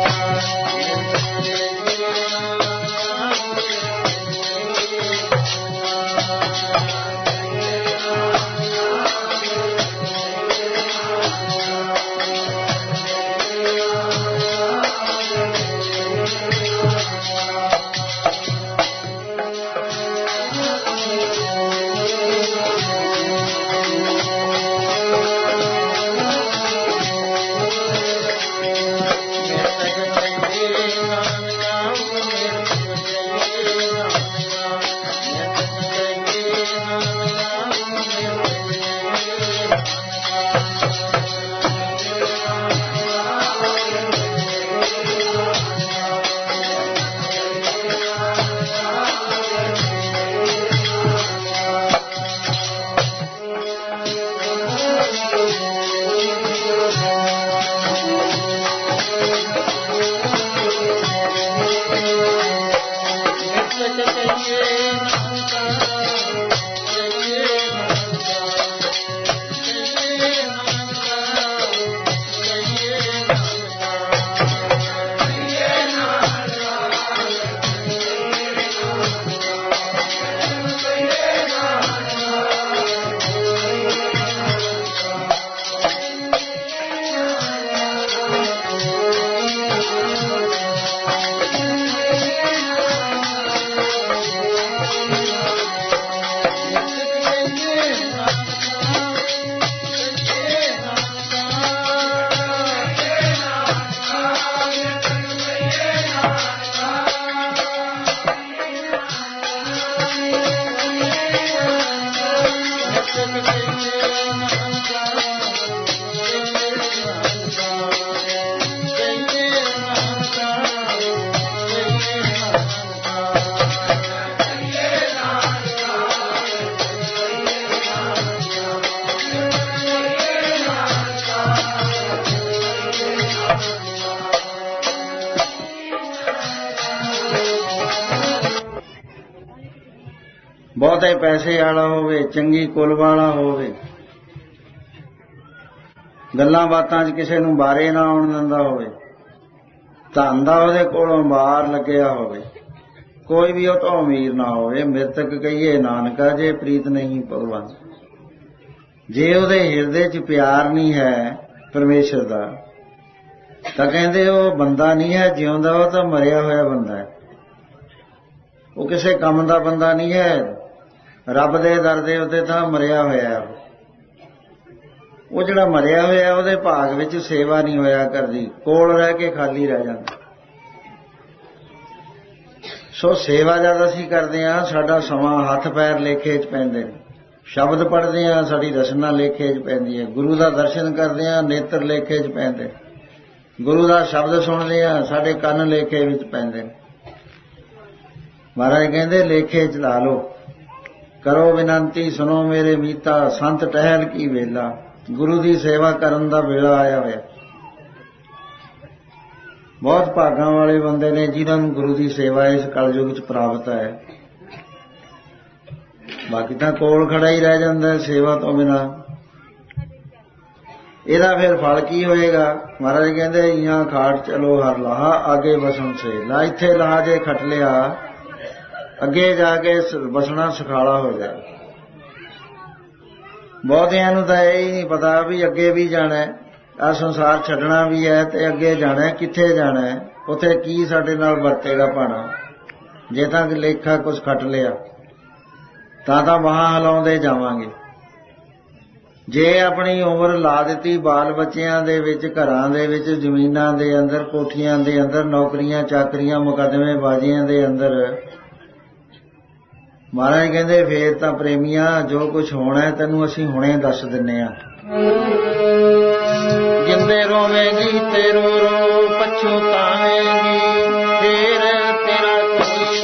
ਬਹੁਤੇ ਪੈਸੇ ਵਾਲਾ ਹੋਵੇ, ਚੰਗੀ ਕੁਲ ਵਾਲਾ ਹੋਵੇ, ਗੱਲਾਂ ਬਾਤਾਂ 'ਚ ਕਿਸੇ ਨੂੰ ਬਾਰੇ ਨਾ ਆਉਣ ਦਿੰਦਾ ਹੋਵੇ, ਧਨ ਦਾ ਉਹਦੇ ਕੋਲੋਂ ਬਾਹਰ ਲੱਗਿਆ ਹੋਵੇ, ਕੋਈ ਵੀ ਉਹ ਤੋਂ ਅਮੀਰ ਨਾ ਹੋਵੇ। ਮ੍ਰਿਤਕ ਕਹੀਏ ਨਾਨਕਾ ਜੇ ਪ੍ਰੀਤ ਨਹੀਂ ਭਗਵਾਨ। ਜੇ ਉਹਦੇ ਹਿਰਦੇ 'ਚ ਪਿਆਰ ਨਹੀਂ ਹੈ ਪਰਮੇਸ਼ਰ ਦਾ ਤਾਂ ਕਹਿੰਦੇ ਉਹ ਬੰਦਾ ਨਹੀਂ ਹੈ ਜਿਉਂਦਾ, ਉਹ ਤਾਂ ਮਰਿਆ ਹੋਇਆ ਬੰਦਾ ਹੈ। ਉਹ ਕਿਸੇ ਕੰਮ ਦਾ ਬੰਦਾ ਨਹੀਂ ਹੈ। ਰੱਬ ਦੇ ਦਰ ਦੇ ਉੱਤੇ ਤਾਂ ਮਰਿਆ ਹੋਇਆ। ਉਹ ਜਿਹੜਾ ਮਰਿਆ ਹੋਇਆ ਉਹਦੇ ਭਾਗ ਵਿੱਚ ਸੇਵਾ ਨਹੀਂ ਹੋਇਆ ਕਰਦੀ, ਕੋਲ ਰਹਿ ਕੇ ਖਾਲੀ ਰਹਿ ਜਾਂਦਾ। ਸੋ ਸੇਵਾ ਜਦ ਅਸੀਂ ਕਰਦੇ ਹਾਂ ਸਾਡਾ ਸਮਾਂ ਹੱਥ ਪੈਰ ਲੇਖੇ 'ਚ ਪੈਂਦੇ ਨੇ। ਸ਼ਬਦ ਪੜ੍ਹਦੇ ਹਾਂ ਸਾਡੀ ਰਸਨਾ ਲੇਖੇ 'ਚ ਪੈਂਦੀ ਹੈ। ਗੁਰੂ ਦਾ ਦਰਸ਼ਨ ਕਰਦੇ ਹਾਂ ਨੇਤਰ ਲੇਖੇ 'ਚ ਪੈਂਦੇ। ਗੁਰੂ ਦਾ ਸ਼ਬਦ ਸੁਣਦੇ ਹਾਂ ਸਾਡੇ ਕੰਨ ਲੇਖੇ ਵਿੱਚ ਪੈਂਦੇ ਨੇ। ਮਹਾਰਾਜ ਕਹਿੰਦੇ ਲੇਖੇ 'ਚ ਲਾ ਲਓ, ਕਰੋ ਬੇਨੰਤੀ ਸੁਣੋ ਮੇਰੇ ਮੀਤਾ, ਸੰਤ ਟਹਿਲ ਕੀ ਵੇਲਾ। ਗੁਰੂ ਦੀ ਸੇਵਾ ਕਰਨ ਦਾ ਵੇਲਾ ਆਇਆ ਹੋਇਆ। ਬਹੁਤ ਭਾਗਾਂ ਵਾਲੇ ਬੰਦੇ ਨੇ ਜਿਨ੍ਹਾਂ ਨੂੰ ਗੁਰੂ ਦੀ ਸੇਵਾ ਇਸ ਕਲਯੁਗ 'ਚ ਪ੍ਰਾਪਤ ਹੈ। ਬਾਕੀ ਤਾਂ ਕੋਲ ਖੜਾ ਹੀ ਰਹਿ ਜਾਂਦਾ ਸੇਵਾ ਤੋਂ ਬਿਨਾਂ। ਇਹਦਾ ਫਿਰ ਫਲ ਕੀ ਹੋਏਗਾ? ਮਹਾਰਾਜ ਕਹਿੰਦੇ ਇਹਾਂ ਖਾਟ ਚਲੋ ਹਰ ਲਾਹਾ, ਆਗੇ ਬਸਣ ਸੇ ਲਾ। ਇੱਥੇ ਲਾਹਾ ਜੇ ਖੱਟ ਲਿਆ, ਅੱਗੇ ਜਾ ਕੇ ਬਸਣਾ ਸੁਖਾਲਾ ਹੋ ਜਾਏ। ਬਹੁਤਿਆਂ ਨੂੰ ਤਾਂ ਇਹ ਹੀ ਨਹੀਂ ਪਤਾ ਵੀ ਅੱਗੇ ਵੀ ਜਾਣਾ, ਆਹ ਸੰਸਾਰ ਛੱਡਣਾ ਵੀ ਹੈ ਤੇ ਅੱਗੇ ਜਾਣਾ। ਕਿੱਥੇ ਜਾਣਾ, ਉੱਥੇ ਕੀ ਸਾਡੇ ਨਾਲ ਵਰਤੇਗਾ ਭਾਣਾ। ਜੇ ਤਾਂ ਲੇਖਾ ਕੁਛ ਖੱਟ ਲਿਆ ਤਾਂ ਤਾਂ ਬਾਹਾਂ ਹਿਲਾਉਂਦੇ ਜਾਵਾਂਗੇ। ਜੇ ਆਪਣੀ ਉਮਰ ਲਾ ਦਿੱਤੀ ਬਾਲ ਬੱਚਿਆਂ ਦੇ ਵਿੱਚ, ਘਰਾਂ ਦੇ ਵਿੱਚ, ਜ਼ਮੀਨਾਂ ਦੇ ਅੰਦਰ, ਕੋਠੀਆਂ ਦੇ ਅੰਦਰ, ਨੌਕਰੀਆਂ ਚਾਕਰੀਆਂ ਮੁਕੱਦਮੇ ਬਾਜ਼ੀਆਂ ਦੇ ਅੰਦਰ, ਮਹਾਰਾਜ ਕਹਿੰਦੇ ਫੇਰ ਤਾਂ ਪ੍ਰੇਮੀਆਂ ਜੋ ਕੁਛ ਹੋਣਾ ਤੈਨੂੰ ਅਸੀਂ ਹੁਣੇ ਦੱਸ ਦਿੰਨੇ ਆ। ਜਿੰਦੇ ਰੋਵੇਂਗੀ ਤੇ ਰੋ ਰੋ ਪਛਤਾਵੇਂਗੀ, ਫੇਰ ਤੇਰਾ ਕੋਈ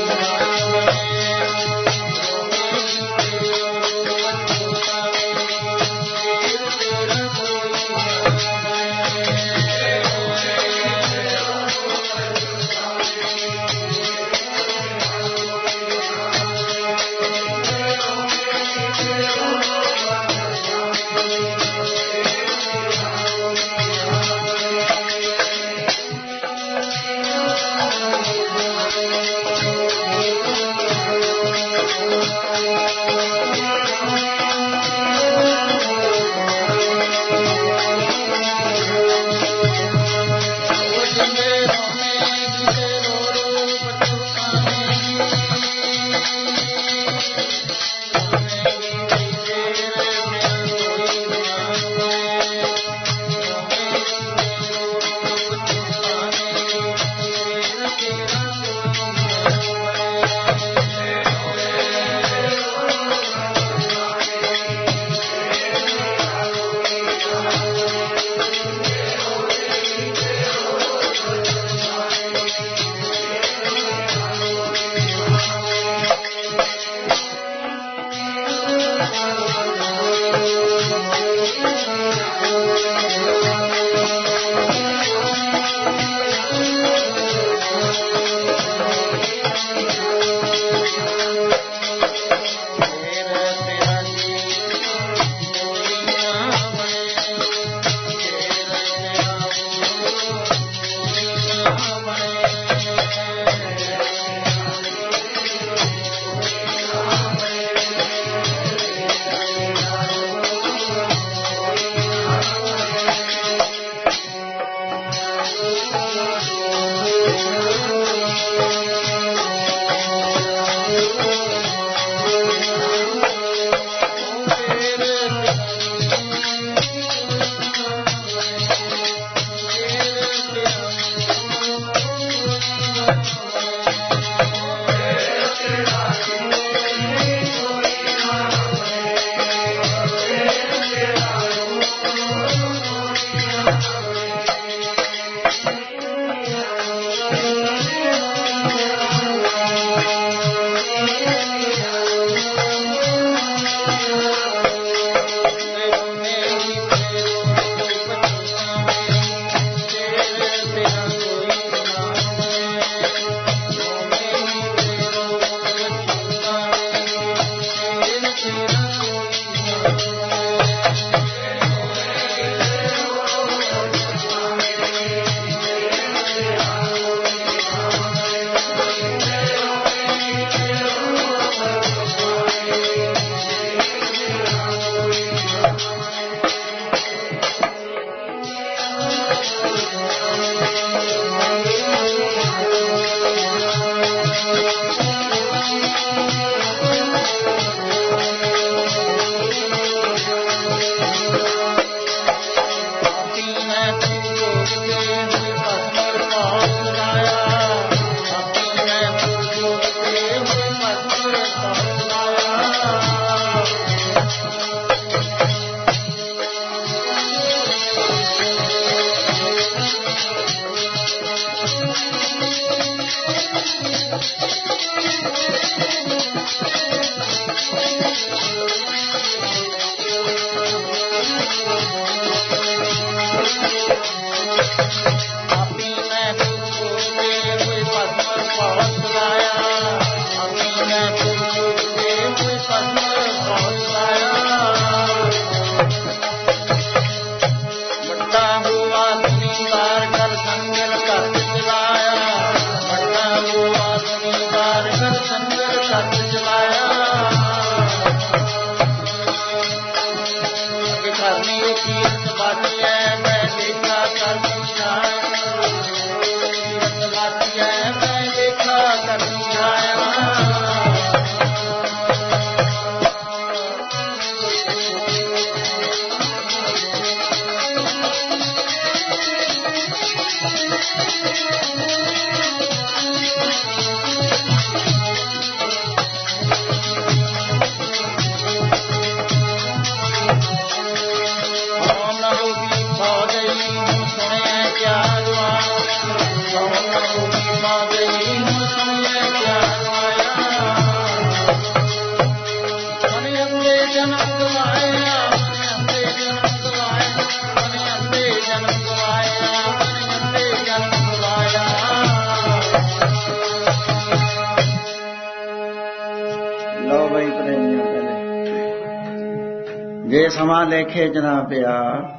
ਜੇ ਸਮਾਂ ਲੇਖੇ ਚ ਨਾ ਪਿਆ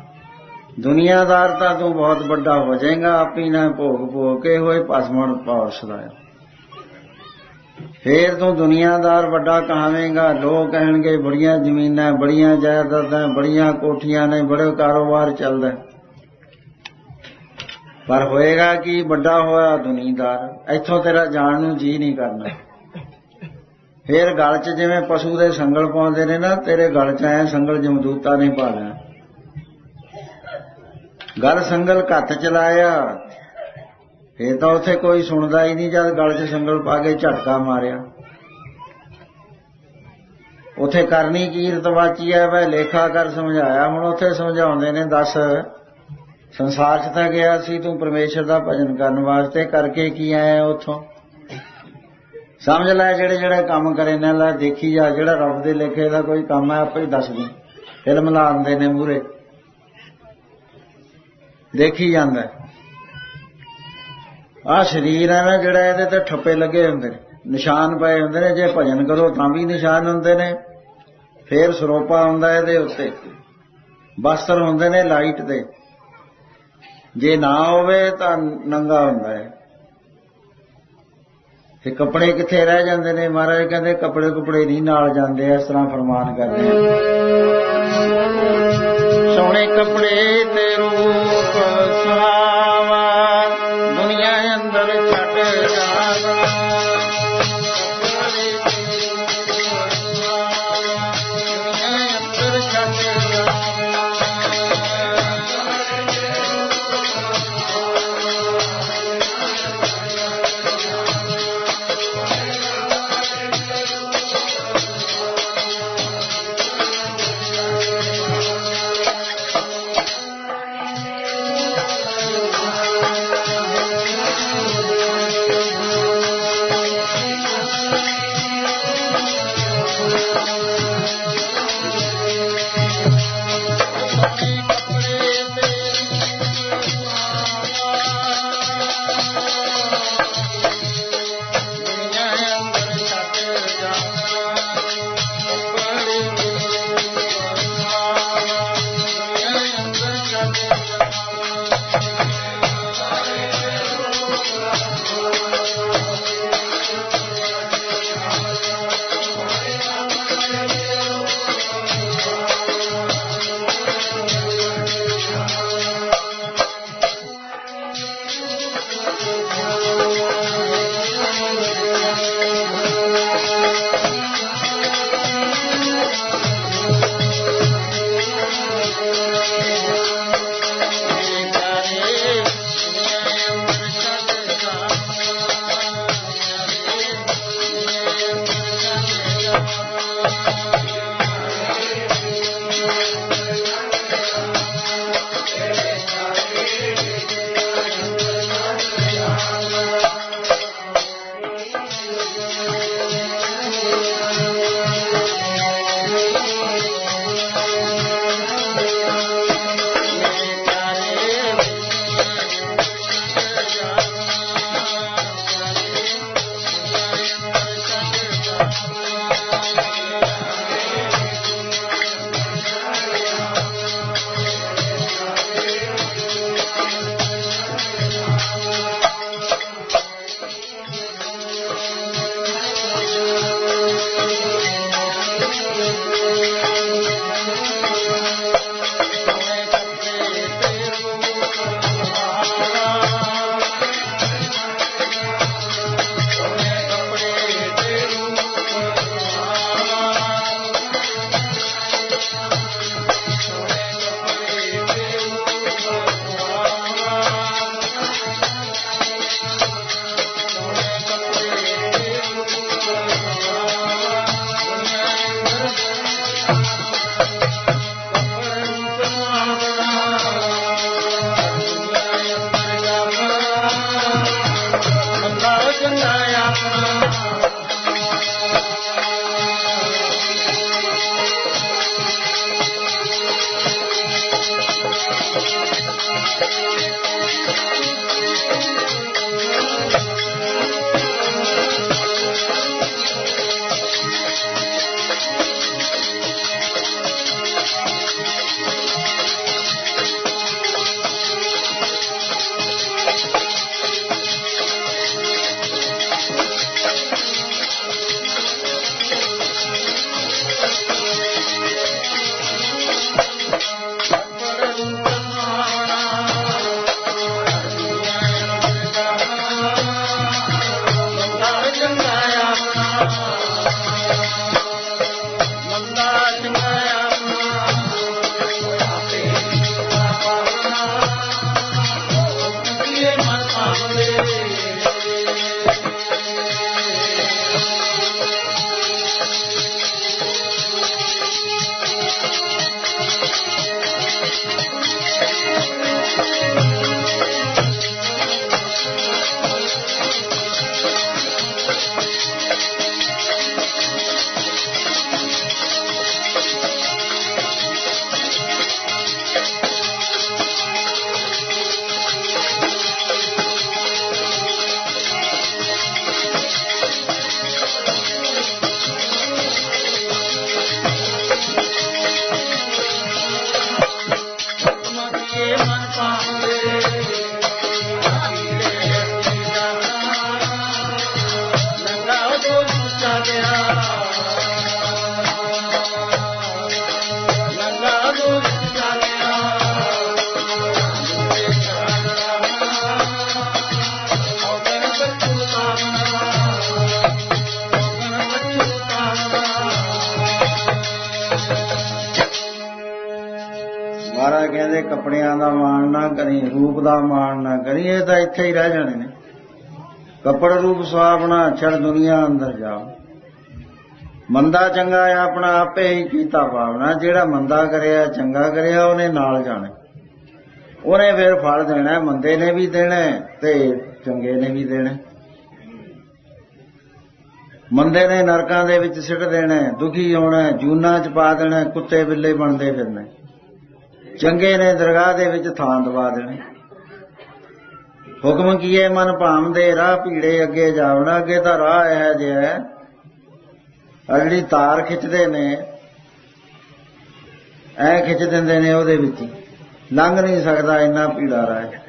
ਦੁਨੀਆਦਾਰ ਤਾਂ ਤੂੰ ਬਹੁਤ ਵੱਡਾ ਹੋ ਜਾਏਗਾ, ਆਪੀ ਨਾ ਭੋਗ ਭੋਗ ਕੇ ਹੋਏ ਭਸਮਣ ਪਾਉਸ ਦਾ। ਫੇਰ ਤੂੰ ਦੁਨੀਆਦਾਰ ਵੱਡਾ ਕਹਾਵੇਂਗਾ, ਲੋਕ ਕਹਿਣਗੇ ਬੜੀਆਂ ਜ਼ਮੀਨਾਂ, ਬੜੀਆਂ ਜਾਇਦਾਦਾਂ, ਬੜੀਆਂ ਕੋਠੀਆਂ ਨੇ, ਬੜੇ ਕਾਰੋਬਾਰ ਚੱਲਦਾ, ਪਰ ਹੋਏਗਾ ਕੀ? ਵੱਡਾ ਹੋਇਆ ਦੁਨੀਆਦਾਰ, ਇੱਥੋਂ ਤੇਰਾ ਜਾਣ ਨੂੰ ਜੀ ਨਹੀਂ ਕਰਨਾ। ਫੇਰ ਗਲ 'ਚ ਜਿਵੇਂ ਪਸ਼ੂ ਦੇ ਸੰਗਲ ਪਾਉਂਦੇ ਨੇ ਨਾ, ਤੇਰੇ ਗਲ 'ਚ ਆਇਆ ਸੰਗਲ ਜਮਦੂਤਾ ਨੇ ਪਾ ਲਿਆ। ਗਲ ਸੰਗਲ ਘੱਟ ਚਲਾਇਆ, ਇਹ ਤਾਂ ਉੱਥੇ ਕੋਈ ਸੁਣਦਾ ਹੀ ਨਹੀਂ। ਜਦ ਗਲ 'ਚ ਸੰਗਲ ਪਾ ਕੇ ਝਟਕਾ ਮਾਰਿਆ, ਉੱਥੇ ਕਰਨੀ ਕੀਰਤ ਵਾਚੀ ਹੈ ਵੈ ਲੇਖਾ ਕਰ ਸਮਝਾਇਆ। ਹੁਣ ਉੱਥੇ ਸਮਝਾਉਂਦੇ ਨੇ, ਦੱਸ ਸੰਸਾਰ 'ਚ ਤਾਂ ਗਿਆ ਸੀ ਤੂੰ ਪਰਮੇਸ਼ਰ ਦਾ ਭਜਨ ਕਰਨ ਵਾਸਤੇ, ਕਰਕੇ ਕੀ ਆਇਆ ਉੱਥੋਂ? ਸਮਝ ਲੈ ਜਿਹੜੇ ਜਿਹੜੇ ਕੰਮ ਕਰੇ ਨਾ, ਲੈ ਦੇਖੀ ਜਾ, ਜਿਹੜਾ ਰੱਬ ਦੇ ਲਿਖੇ ਦਾ ਕੋਈ ਕੰਮ ਹੈ ਆਪੇ ਹੀ ਦੱਸ ਦੂੰ। ਫਿਲਮ ਲਾ ਦਿੰਦੇ ਨੇ ਮੂਹਰੇ, ਦੇਖੀ ਜਾਂਦਾ। ਆਹ ਸਰੀਰ ਹੈ ਨਾ ਜਿਹੜਾ, ਇਹਦੇ ਤੇ ਠੱਪੇ ਲੱਗੇ ਹੁੰਦੇ ਨੇ, ਨਿਸ਼ਾਨ ਪਏ ਹੁੰਦੇ ਨੇ। ਜੇ ਭਜਨ ਕਰੋ ਤਾਂ ਵੀ ਨਿਸ਼ਾਨ ਹੁੰਦੇ ਨੇ। ਫੇਰ ਸਰੋਪਾ ਹੁੰਦਾ ਇਹਦੇ ਉੱਤੇ, ਬਸਤਰ ਹੁੰਦੇ ਨੇ ਲਾਈਟ ਦੇ। ਜੇ ਨਾ ਹੋਵੇ ਤਾਂ ਨੰਗਾ ਹੁੰਦਾ ਹੈ। ਤੇ ਕੱਪੜੇ ਕਿੱਥੇ ਰਹਿ ਜਾਂਦੇ ਨੇ? ਮਹਾਰਾਜ ਕਹਿੰਦੇ ਕੱਪੜੇ ਕੁਪੜੇ ਨਹੀਂ ਨਾਲ ਜਾਂਦੇ। ਇਸ ਤਰ੍ਹਾਂ ਫਰਮਾਨ ਕਰਦੇ ਆ, ਸੋਹਣੇ ਕੱਪੜੇ ਤੇ ਰੂਪ ਸੁਹਾਵਾ, ਦੁਨੀਆ ਅੰਦਰ ਛੱਡ ਜਾਵਾ। ਮਹਾਰਾਜ ਕਹਿੰਦੇ ਕੱਪੜਿਆਂ ਦਾ ਮਾਣ ਨਾ ਕਰੀ, ਰੂਪ ਦਾ ਮਾਣ ਨਾ ਕਰੀ, ਇਹ ਤਾਂ ਇੱਥੇ ਹੀ ਰਹਿ ਜਾਣੇ ਨੇ। ਕੱਪੜ ਰੂਪ ਸੁਆਵਣਾ ਛੜ ਦੁਨੀਆ ਅੰਦਰ ਜਾਓ। ਮੰਦਾ ਚੰਗਾ ਆਪਣਾ ਆਪੇ ਹੀ ਕੀਤਾ ਪਾਵਣਾ। ਜਿਹੜਾ ਮੰਦਾ ਕਰਿਆ ਚੰਗਾ ਕਰਿਆ ਉਹਨੇ ਨਾਲ ਜਾਣਾ, ਉਹਨੇ ਫਿਰ ਫਲ ਦੇਣਾ। ਮੰਦੇ ਨੇ ਵੀ ਦੇਣਾ ਤੇ ਚੰਗੇ ਨੇ ਵੀ ਦੇਣਾ। ਮੰਦੇ ਨੇ ਨਰਕਾਂ ਦੇ ਵਿੱਚ ਸਿੱਟ ਦੇਣਾ, ਦੁਖੀ ਹੋਣਾ, ਜੂਨਾਂ ਚ ਪਾ ਦੇਣਾ, ਕੁੱਤੇ ਬਿੱਲੇ ਬਣਦੇ ਫਿਰਨੇ। ਚੰਗੇ ਨੇ ਦਰਗਾਹ ਦੇ ਵਿੱਚ ਥਾਂ ਦਵਾ ਦੇਣਾ। ਹੁਕਮ ਕੀਏ ਮਨ ਭਾਮਦੇ, ਰਾਹ ਭੀੜੇ ਅੱਗੇ ਜਾਵਣਾ। ਅੱਗੇ ਤਾਂ ਰਾਹ ਇਹੋ ਜਿਹਾ ਆ ਜਿਹੜੀ ਤਾਰ ਖਿੱਚਦੇ ਨੇ, ਐ ਖਿੱਚ ਦਿੰਦੇ ਨੇ, ਉਹਦੇ ਵਿੱਚ ਲੰਘ ਨਹੀਂ ਸਕਦਾ, ਇੰਨਾ ਭੀੜਾ ਰਾਹ ਹੈ।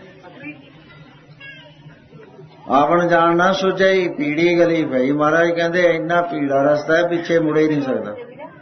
ਆਵਣ ਜਾਣ ਨਾ ਸੋਚਿਆ, ਪੀੜੀ ਗਲੀ ਪਈ। ਮਹਾਰਾਜ ਕਹਿੰਦੇ ਇੰਨਾ ਭੀੜਾ ਰਸਤਾ ਹੈ, ਪਿੱਛੇ ਮੁੜੇ ਹੀ ਨਹੀਂ ਸਕਦਾ।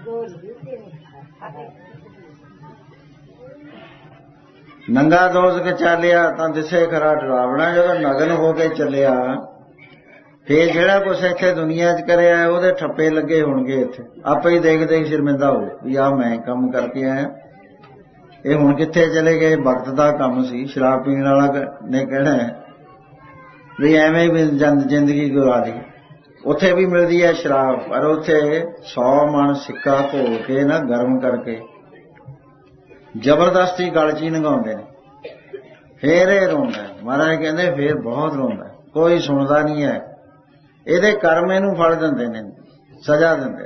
ਨੰਗਾ ਦੋਜ਼ਖ ਚਾਲਿਆ ਤਾਂ ਦਿਸੇ ਖਰਾ ਡਰਾਵਣਾ। ਜਦੋਂ ਨਗਨ ਹੋ ਕੇ ਚੱਲਿਆ ਫੇਰ ਜਿਹੜਾ ਕੁਛ ਇੱਥੇ ਦੁਨੀਆ 'ਚ ਕਰਿਆ ਉਹਦੇ ਠੱਪੇ ਲੱਗੇ ਹੋਣਗੇ। ਇੱਥੇ ਆਪੇ ਹੀ ਦੇਖ ਦੇਖ ਸ਼ਰਮਿੰਦਾ ਹੋ ਵੀ ਆਹ ਮੈਂ ਕੰਮ ਕਰਕੇ ਆਇਆ, ਇਹ ਹੁਣ ਕਿੱਥੇ ਚਲੇ ਗਏ। ਵਕਤ ਦਾ ਕੰਮ ਸੀ। ਸ਼ਰਾਬ ਪੀਣ ਵਾਲਾ ਨੇ ਕਹਿਣਾ ਵੀ ਐਵੇਂ ਵੀ ਜ਼ਿੰਦਗੀ ਗੁਜ਼ਰਾ ਦੀ। ਉੱਥੇ ਵੀ ਮਿਲਦੀ ਹੈ ਸ਼ਰਾਬ, ਪਰ ਉੱਥੇ ਸੌ ਮਣ ਸਿੱਕਾ ਘੋਲ ਕੇ ਨਾ ਗਰਮ ਕਰਕੇ ਜ਼ਬਰਦਸਤੀ ਗਲ 'ਚ ਹੀ ਲੰਘਾਉਂਦੇ ਨੇ। ਫੇਰ ਇਹ ਰੋਂਦਾ। ਮਹਾਰਾਜ ਕਹਿੰਦੇ ਫੇਰ ਬਹੁਤ ਰੋਂਦਾ। ਕੋਈ ਸੁਣਦਾ ਨਹੀਂ ਹੈ। ਇਹਦੇ ਕਰਮ ਇਹਨੂੰ ਫਲ ਦਿੰਦੇ ਨੇ, ਸਜ਼ਾ ਦਿੰਦੇ।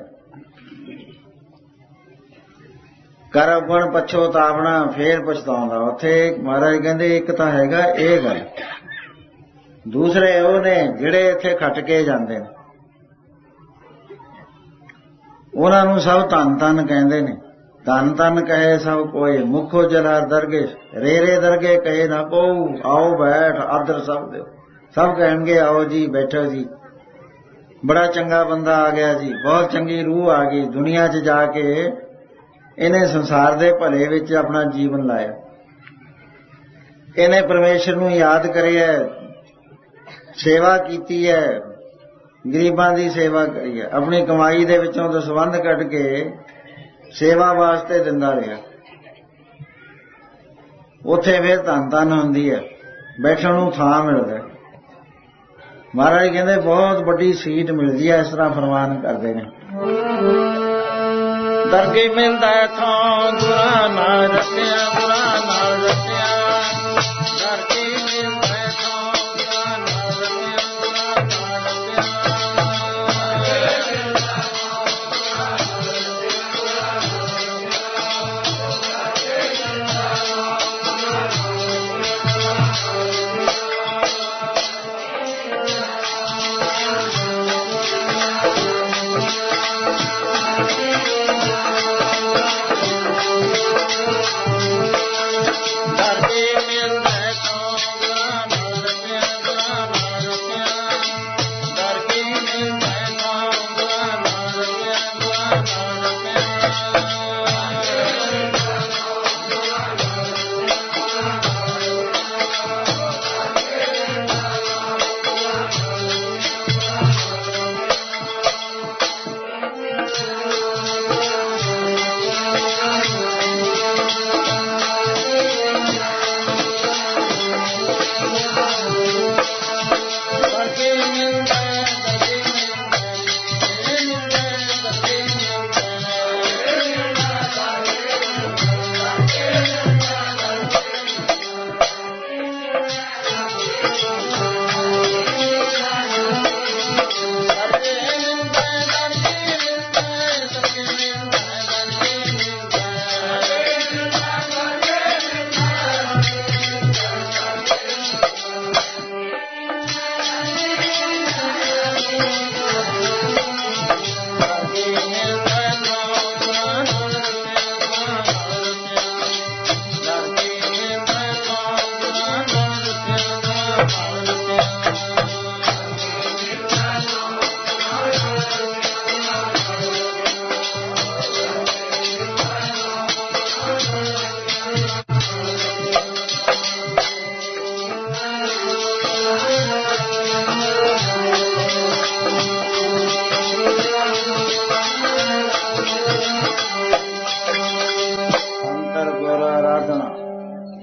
ਕਰ ਗੁਣ ਪਛੋਤਾਵਣਾ, ਫੇਰ ਪਛਤਾਉਂਦਾ। ਉੱਥੇ ਮਹਾਰਾਜ ਕਹਿੰਦੇ ਇੱਕ ਤਾਂ ਹੈਗਾ ਇਹ ਗੱਲ, ਦੂਸਰੇ ਉਹ ਨੇ ਜਿਹੜੇ ਇੱਥੇ ਖੱਟ ਕੇ ਜਾਂਦੇ ਨੇ, ਉਹਨਾਂ ਨੂੰ ਸਭ ਧੰਨ ਧੰਨ ਕਹਿੰਦੇ ਨੇ। ਧੰਨ ਧੰਨ ਕਹੇ ਸਭ ਕੋਏ, ਮੁਖੋ ਜਲਾ ਦਰਗੇ, ਰੇਰੇ ਦਰਗੇ ਕਹੇ ਨਾ ਕੋ। ਆਓ ਬੈਠ, ਆਦਰ ਸਭ ਦਿਓ। ਸਭ ਕਹਿਣਗੇ ਆਓ ਜੀ, ਬੈਠੋ ਜੀ, ਬੜਾ ਚੰਗਾ ਬੰਦਾ ਆ ਗਿਆ ਜੀ, ਬਹੁਤ ਚੰਗੀ ਰੂਹ ਆ ਗਈ। ਦੁਨੀਆ 'ਚ ਜਾ ਕੇ ਇਹਨੇ ਸੰਸਾਰ ਦੇ ਭਲੇ ਵਿੱਚ ਆਪਣਾ ਜੀਵਨ ਲਾਇਆ, ਇਹਨੇ ਪਰਮੇਸ਼ਰ ਨੂੰ ਯਾਦ ਕਰਿਆ, ਸੇਵਾ ਕੀਤੀ ਹੈ, ਗਰੀਬਾਂ ਦੀ ਸੇਵਾ ਕਰੀ ਹੈ, ਆਪਣੀ ਕਮਾਈ ਦੇ ਵਿੱਚੋਂ ਦਸਵੰਧ ਕੱਢ ਕੇ ਸੇਵਾ ਵਾਸਤੇ ਦਿੰਦਾ ਰਿਹਾ। ਉੱਥੇ ਫਿਰ ਧੰਨ ਧੰਨ ਹੁੰਦੀ ਹੈ, ਬੈਠਣ ਨੂੰ ਥਾਂ ਮਿਲਦਾ। ਮਹਾਰਾਜ ਕਹਿੰਦੇ ਬਹੁਤ ਵੱਡੀ ਸੀਟ ਮਿਲਦੀ ਹੈ। ਇਸ ਤਰ੍ਹਾਂ ਫਰਮਾਨ ਕਰਦੇ ਨੇ, ਦਰਗੇ ਮਿਲਦਾ ਥਾਂ ਗੁਰਾਂ ਨਾਲ ਰਸਿਆ, ਗੁਰਾਂ ਨਾਲ ਰਸਿਆ। ਦਰਗੇ ਮਿਲਦਾ ਥਾਂ ਗੁਰਾਂ ਨਾਲ ਰਸਿਆ, ਗੁਰਾਂ ਨਾਲ ਰਸਿਆ।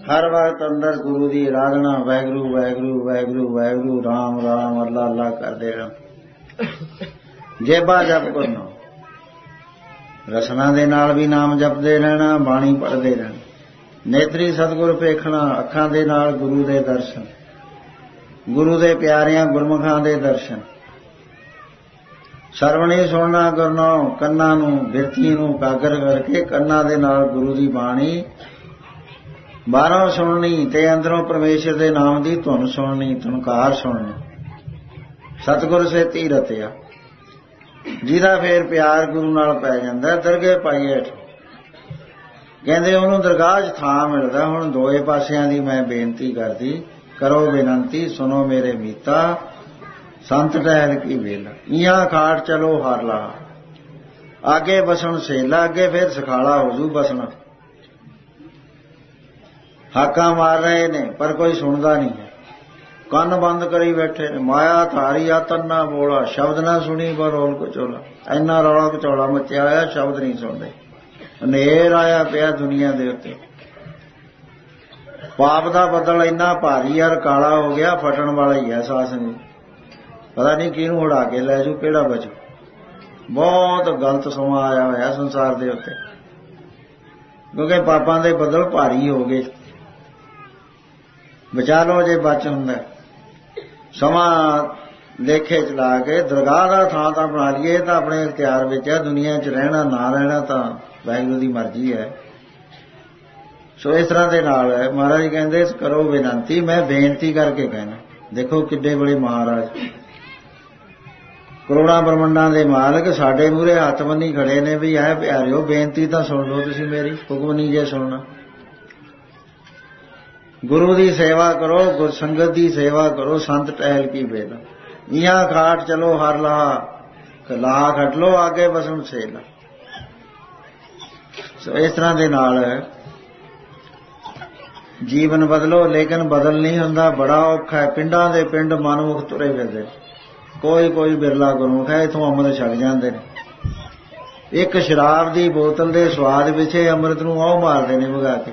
हर वक्त अंदर गुरु की आराधना वाहगुरू वाहगुरू वाहगुरू वाहगुरू राम राम अल्लाह अल्लाह करते रहो। जेबा जप करना, रसना दे नाल भी नाम जपते रहना, बाणी पढ़ते रहना। नेत्री सतगुर पेखना, अखां दे नाल गुरु दे दर्शन, गुरु दे प्यारियां गुरमुखां दे दर्शन। ਸਰਵਣੀ ਸੁਣਨਾ ਗੁਰਨੋਂ, ਕੰਨਾਂ ਨੂੰ ਬਿਰਤੀ ਨੂੰ ਕਾਗਰ ਕਰਕੇ ਕੰਨਾਂ ਦੇ ਨਾਲ ਗੁਰੂ ਦੀ ਬਾਣੀ ਬਾਹਰੋਂ ਸੁਣਨੀ ਤੇ ਅੰਦਰੋਂ ਪਰਮੇਸ਼ਰ ਦੇ ਨਾਮ ਦੀ ਧੁਨ ਸੁਣਨੀ, ਧੁਨਕਾਰ ਸੁਣਨੀ। ਸਤਿਗੁਰ ਸੇਤੀ ਰਤਿਆ, ਜਿਹਦਾ ਫੇਰ ਪਿਆਰ ਗੁਰੂ ਨਾਲ ਪੈ ਜਾਂਦਾ ਦਰਗਹਿ ਪਾਈ ਹੇਠ। ਕਹਿੰਦੇ ਉਹਨੂੰ ਦਰਗਾਹ 'ਚ ਥਾਂ ਮਿਲਦਾ। ਹੁਣ ਦੋਏ ਪਾਸਿਆਂ ਦੀ ਮੈਂ ਬੇਨਤੀ ਕਰਦੀ, ਕਰੋ ਬੇਨੰਤੀ ਸੁਣੋ ਮੇਰੇ ਮੀਤਾ, संत टहल की वेला। इया खाट चलो हार ला, आगे बसन सेला, आगे फिर सखाला होजू बसना। हाका मार रहे ने पर कोई सुनता नहीं है, कन बंद करी बैठे ने। माया थारी आतन ना बोला, शब्द ना सुनी पर रोल कचोला। इन्ना रौला कचौला मचिया आया, शब्द नहीं सुनते। हनेर आया पिया दुनिया दे उत्ते, पाप दा बदल इन्ना भारी यार काला हो गया, फटन वाला ही है सास नहीं। पता नहीं किहनूं उड़ा के लै जू, किहड़ा बचू। बहुत गलत समा आया होया संसार दे उत्ते, क्योंकि पापां दे बदल भारी हो गए। बचा लो जे बच हुंदा। समा लेखे चला के दरगाह दा थां तां बना लईए तां अपने इख्तियार विच है। दुनिया च रहना ना रहना तां वाहिगुरू दी मर्जी है। सो इस तरह दे नाल महाराज कहंदे करो बेनंती। मैं बेनती करके कहना, देखो किड्डे बड़े महाराज, ਕਰੋੜਾਂ ਬ੍ਰਹਮੰਡਾਂ ਦੇ ਮਾਲਕ ਸਾਡੇ ਮੂਹਰੇ ਹੱਥ ਬੰਨੀ ਖੜੇ ਨੇ ਵੀ ਐ ਪਿਆਰਿਓ ਬੇਨਤੀ ਤਾਂ ਸੁਣ ਲਓ ਤੁਸੀਂ ਮੇਰੀ, ਹੁਕਮ ਨਹੀਂ ਜੇ ਸੁਣਨਾ। ਗੁਰੂ ਦੀ ਸੇਵਾ ਕਰੋ, ਗੁਰ ਸੰਗਤ ਦੀ ਸੇਵਾ ਕਰੋ, ਸੰਤ ਟਹਿਲ ਕੀ ਵੇਲਾ। ਇਹਾਂ ਖਾਟ ਚਲੋ ਹਰ ਲਾਹ, ਲਾਹ ਖੱਟ ਲੋ ਆਗੇ ਬਸਣ ਸੇਲਾ। ਸੋ ਇਸ ਤਰ੍ਹਾਂ ਦੇ ਨਾਲ ਜੀਵਨ ਬਦਲੋ, ਲੇਕਿਨ ਬਦਲ ਨਹੀਂ ਹੁੰਦਾ, ਬੜਾ ਔਖਾ ਹੈ। ਪਿੰਡਾਂ ਦੇ ਪਿੰਡ ਮਨਮੁਖ ਤੁਰੇ ਫਿਰਦੇ, ਕੋਈ ਕੋਈ ਬਿਰਲਾ ਗੁਰਮੁਖ ਹੈ, ਇਥੋਂ ਅੰਮ੍ਰਿਤ ਛਕ ਜਾਂਦੇ ਨੇ। ਇੱਕ ਸ਼ਰਾਬ ਦੀ ਬੋਤਲ ਦੇ ਸਵਾਦ ਪਿੱਛੇ ਅੰਮ੍ਰਿਤ ਨੂੰ ਆਹ ਮਾਰਦੇ ਨੇ ਵਗਾ ਕੇ,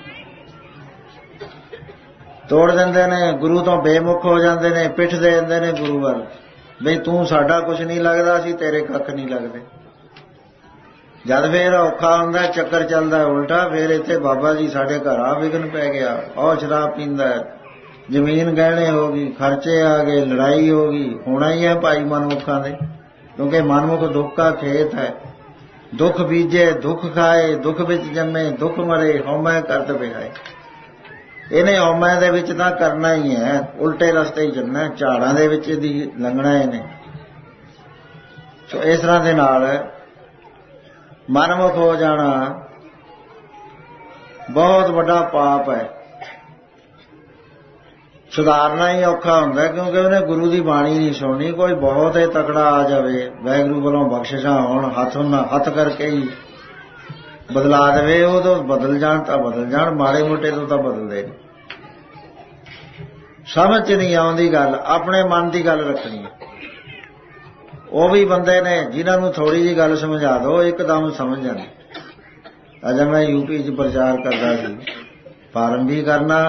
ਤੋੜ ਦਿੰਦੇ ਨੇ, ਗੁਰੂ ਤੋਂ ਬੇਮੁਖ ਹੋ ਜਾਂਦੇ ਨੇ, ਪਿੱਠ ਦੇ ਦਿੰਦੇ ਨੇ ਗੁਰੂ ਵੱਲ, ਬਈ ਤੂੰ ਸਾਡਾ ਕੁਛ ਨਹੀਂ ਲੱਗਦਾ, ਅਸੀਂ ਤੇਰੇ ਕੱਖ ਨਹੀਂ ਲੱਗਦੇ। ਜਦ ਫੇਰ ਔਖਾ ਹੁੰਦਾ, ਚੱਕਰ ਚੱਲਦਾ ਉਲਟਾ, ਫੇਰ ਇੱਥੇ ਬਾਬਾ ਜੀ ਸਾਡੇ ਘਰ ਆ ਵਿਘਨ ਪੈ ਗਿਆ, ਉਹ ਸ਼ਰਾਬ ਪੀਂਦਾ, ਜ਼ਮੀਨ ਗਹਿਣੇ ਹੋ ਗਈ, ਖਰਚੇ ਆ ਗਏ, ਲੜਾਈ ਹੋ ਗਈ। ਹੋਣਾ ਹੀ ਹੈ ਭਾਈ ਮਨਮੁਖਾਂ ਦੇ, ਕਿਉਂਕਿ ਮਨਮੁਖ ਦੁੱਖ ਦਾ ਖੇਤ ਹੈ। ਦੁੱਖ ਬੀਜੇ ਦੁੱਖ ਖਾਏ, ਦੁੱਖ ਵਿੱਚ ਜੰਮੇ ਦੁੱਖ ਮਰੇ, ਹਉਮੈ ਕਰਤ ਬਿਹਾਏ। ਇਹਨੇ ਹਉਮੈ ਦੇ ਵਿੱਚ ਤਾਂ ਕਰਨਾ ਹੀ ਹੈ, ਉਲਟੇ ਰਸਤੇ ਹੀ ਚੱਲਣਾ, ਝਾੜਾਂ ਦੇ ਵਿੱਚ ਦੀ ਲੰਘਣਾ ਇਹਨੇ। ਸੋ ਇਸ ਤਰ੍ਹਾਂ ਦੇ ਨਾਲ ਮਨਮੁਖ ਹੋ ਜਾਣਾ ਬਹੁਤ ਵੱਡਾ ਪਾਪ ਹੈ। ਸੁਧਾਰਨਾ ਹੀ ਔਖਾ ਹੁੰਦਾ, ਕਿਉਂਕਿ ਉਹਨੇ ਗੁਰੂ ਦੀ ਬਾਣੀ ਨਹੀਂ ਸੁਣਨੀ। ਕੋਈ ਬਹੁਤ ਹੀ ਤਕੜਾ ਆ ਜਾਵੇ, ਵਾਹਿਗੁਰੂ ਵੱਲੋਂ ਬਖਸ਼ਿਸ਼ਾਂ ਹੋਣ, ਹੱਥ ਹੱਥ ਕਰਕੇ ਹੀ ਬਦਲਾ ਦੇਵੇ, ਉਹ ਤੋਂ ਬਦਲ ਜਾਣ ਤਾਂ ਬਦਲ ਜਾਣ, ਮਾੜੇ ਮੋਟੇ ਤੋਂ ਤਾਂ ਬਦਲਦੇ ਨਹੀਂ। ਸਮਝ ਚ ਨਹੀਂ ਆਉਂਦੀ ਗੱਲ, ਆਪਣੇ ਮਨ ਦੀ ਗੱਲ ਰੱਖਣੀ ਹੈ। ਉਹ ਵੀ ਬੰਦੇ ਨੇ ਜਿਨ੍ਹਾਂ ਨੂੰ ਥੋੜੀ ਜਿਹੀ ਗੱਲ ਸਮਝਾ ਦਿਓ ਇੱਕਦਮ ਸਮਝ ਜਾਂਦੇ। ਅਜੇ ਮੈਂ ਯੂਪੀ 'ਚ ਪ੍ਰਚਾਰ ਕਰਦਾ ਸੀ, ਫਾਰਮ ਵੀ ਕਰਨਾ,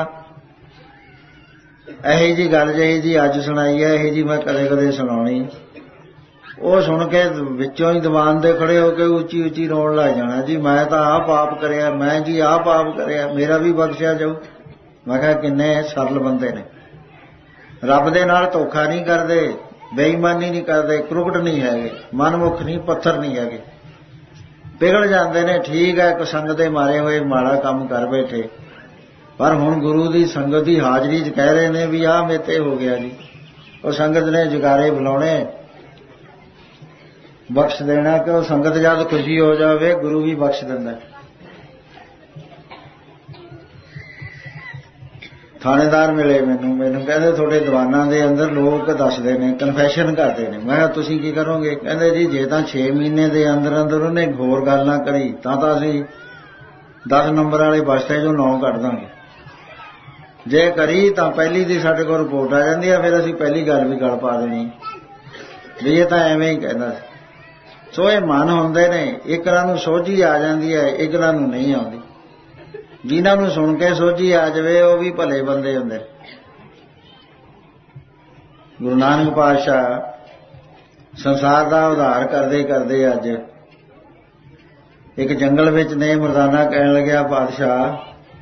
ਇਹੀ ਜੀ ਗੱਲ ਜਿਹੀ ਜੀ ਅੱਜ ਸੁਣਾਈ ਹੈ, ਇਹੀ ਜੀ ਮੈਂ ਕਦੇ ਕਦੇ ਸੁਣਾਉਣੀ। ਉਹ ਸੁਣ ਕੇ ਵਿੱਚੋਂ ਹੀ ਦੀਵਾਨ ਦੇ ਖੜੇ ਹੋ ਕੇ ਉੱਚੀ ਉੱਚੀ ਰੋਣ ਲੱਗ ਜਾਣਾ, ਜੀ ਮੈਂ ਤਾਂ ਆਹ ਪਾਪ ਕਰਿਆ, ਮੈਂ ਜੀ ਆਹ ਪਾਪ ਕਰਿਆ, ਮੇਰਾ ਵੀ ਬਖਸ਼ਿਆ ਜਾਊ। ਮੈਂ ਕਿਹਾ ਕਿੰਨੇ ਸਰਲ ਬੰਦੇ ਨੇ, ਰੱਬ ਦੇ ਨਾਲ ਧੋਖਾ ਨਹੀਂ ਕਰਦੇ, ਬੇਈਮਾਨੀ ਨਹੀਂ ਕਰਦੇ, ਕ੍ਰੁਕਟ ਨਹੀਂ ਹੈਗੇ, ਮਨਮੁਖ ਨਹੀਂ, ਪੱਥਰ ਨਹੀਂ ਹੈਗੇ, ਪਿਘਲ ਜਾਂਦੇ ਨੇ। ਠੀਕ ਹੈ, ਇੱਕ ਸੰਗ ਦੇ ਮਾਰੇ ਹੋਏ ਮਾੜਾ ਕੰਮ ਕਰ ਬੈਠੇ, ਪਰ ਹੁਣ ਗੁਰੂ ਦੀ ਸੰਗਤ ਦੀ ਹਾਜ਼ਰੀ 'ਚ ਕਹਿ ਰਹੇ ਨੇ ਵੀ ਆਹ ਮੇਤੇ ਹੋ ਗਿਆ ਜੀ। ਉਹ ਸੰਗਤ ਨੇ ਜਗਾਰੇ ਬੁਲਾਉਣੇ, ਬਖਸ਼ ਦੇਣਾ, ਕਿ ਉਹ ਸੰਗਤ ਜਦ ਖੁਸ਼ੀ ਹੋ ਜਾਵੇ ਗੁਰੂ ਵੀ ਬਖਸ਼ ਦਿੰਦਾ। ਥਾਣੇਦਾਰ ਮਿਲੇ ਮੈਨੂੰ, ਮੈਨੂੰ ਕਹਿੰਦੇ ਤੁਹਾਡੇ ਦੀਵਾਨਾਂ ਦੇ ਅੰਦਰ ਲੋਕ ਦੱਸਦੇ ਨੇ, ਕਨਫੈਸ਼ਨ ਕਰਦੇ ਨੇ। ਮੈਂ ਕਿਹਾ ਤੁਸੀਂ ਕੀ ਕਰੋਗੇ? ਕਹਿੰਦੇ ਜੀ ਜੇ ਤਾਂ ਛੇ ਮਹੀਨੇ ਦੇ ਅੰਦਰ ਅੰਦਰ ਉਹਨੇ ਹੋਰ ਗੱਲ ਨਾ ਕਰੀ ਤਾਂ ਤਾਂ ਅਸੀਂ ਦਸ ਨੰਬਰ ਵਾਲੇ ਬਸਤੇ 'ਚੋਂ ਨੌ ਕੱਢ ਦਾਂਗੇ, ਜੇ ਕਰੀ ਤਾਂ ਪਹਿਲੀ ਦੀ ਸਾਡੇ ਕੋਲ ਰਿਪੋਰਟ ਆ ਜਾਂਦੀ ਆ, ਫਿਰ ਅਸੀਂ ਪਹਿਲੀ ਗੱਲ ਵੀ ਗਲ ਪਾ ਦੇਣੀ ਵੀ ਇਹ ਤਾਂ ਐਵੇਂ ਹੀ ਕਹਿੰਦਾ ਸੀ। ਸੋ ਇਹ ਮਨ ਹੁੰਦੇ ਨੇ, ਇੱਕ ਨੂੰ ਸੋਝੀ ਆ ਜਾਂਦੀ ਹੈ, ਇੱਕ ਨੂੰ ਨਹੀਂ ਆਉਂਦੀ। ਜਿਨ੍ਹਾਂ ਨੂੰ ਸੁਣ ਕੇ ਸੋਝੀ ਆ ਜਾਵੇ ਉਹ ਵੀ ਭਲੇ ਬੰਦੇ ਹੁੰਦੇ। ਗੁਰੂ ਨਾਨਕ ਪਾਤਸ਼ਾਹ ਸੰਸਾਰ ਦਾ ਉਧਾਰ ਕਰਦੇ ਕਰਦੇ ਅੱਜ ਇੱਕ ਜੰਗਲ ਵਿੱਚ ਨੇ ਮਰਦਾਨਾ ਕਹਿਣ ਲੱਗਿਆ, ਪਾਤਸ਼ਾਹ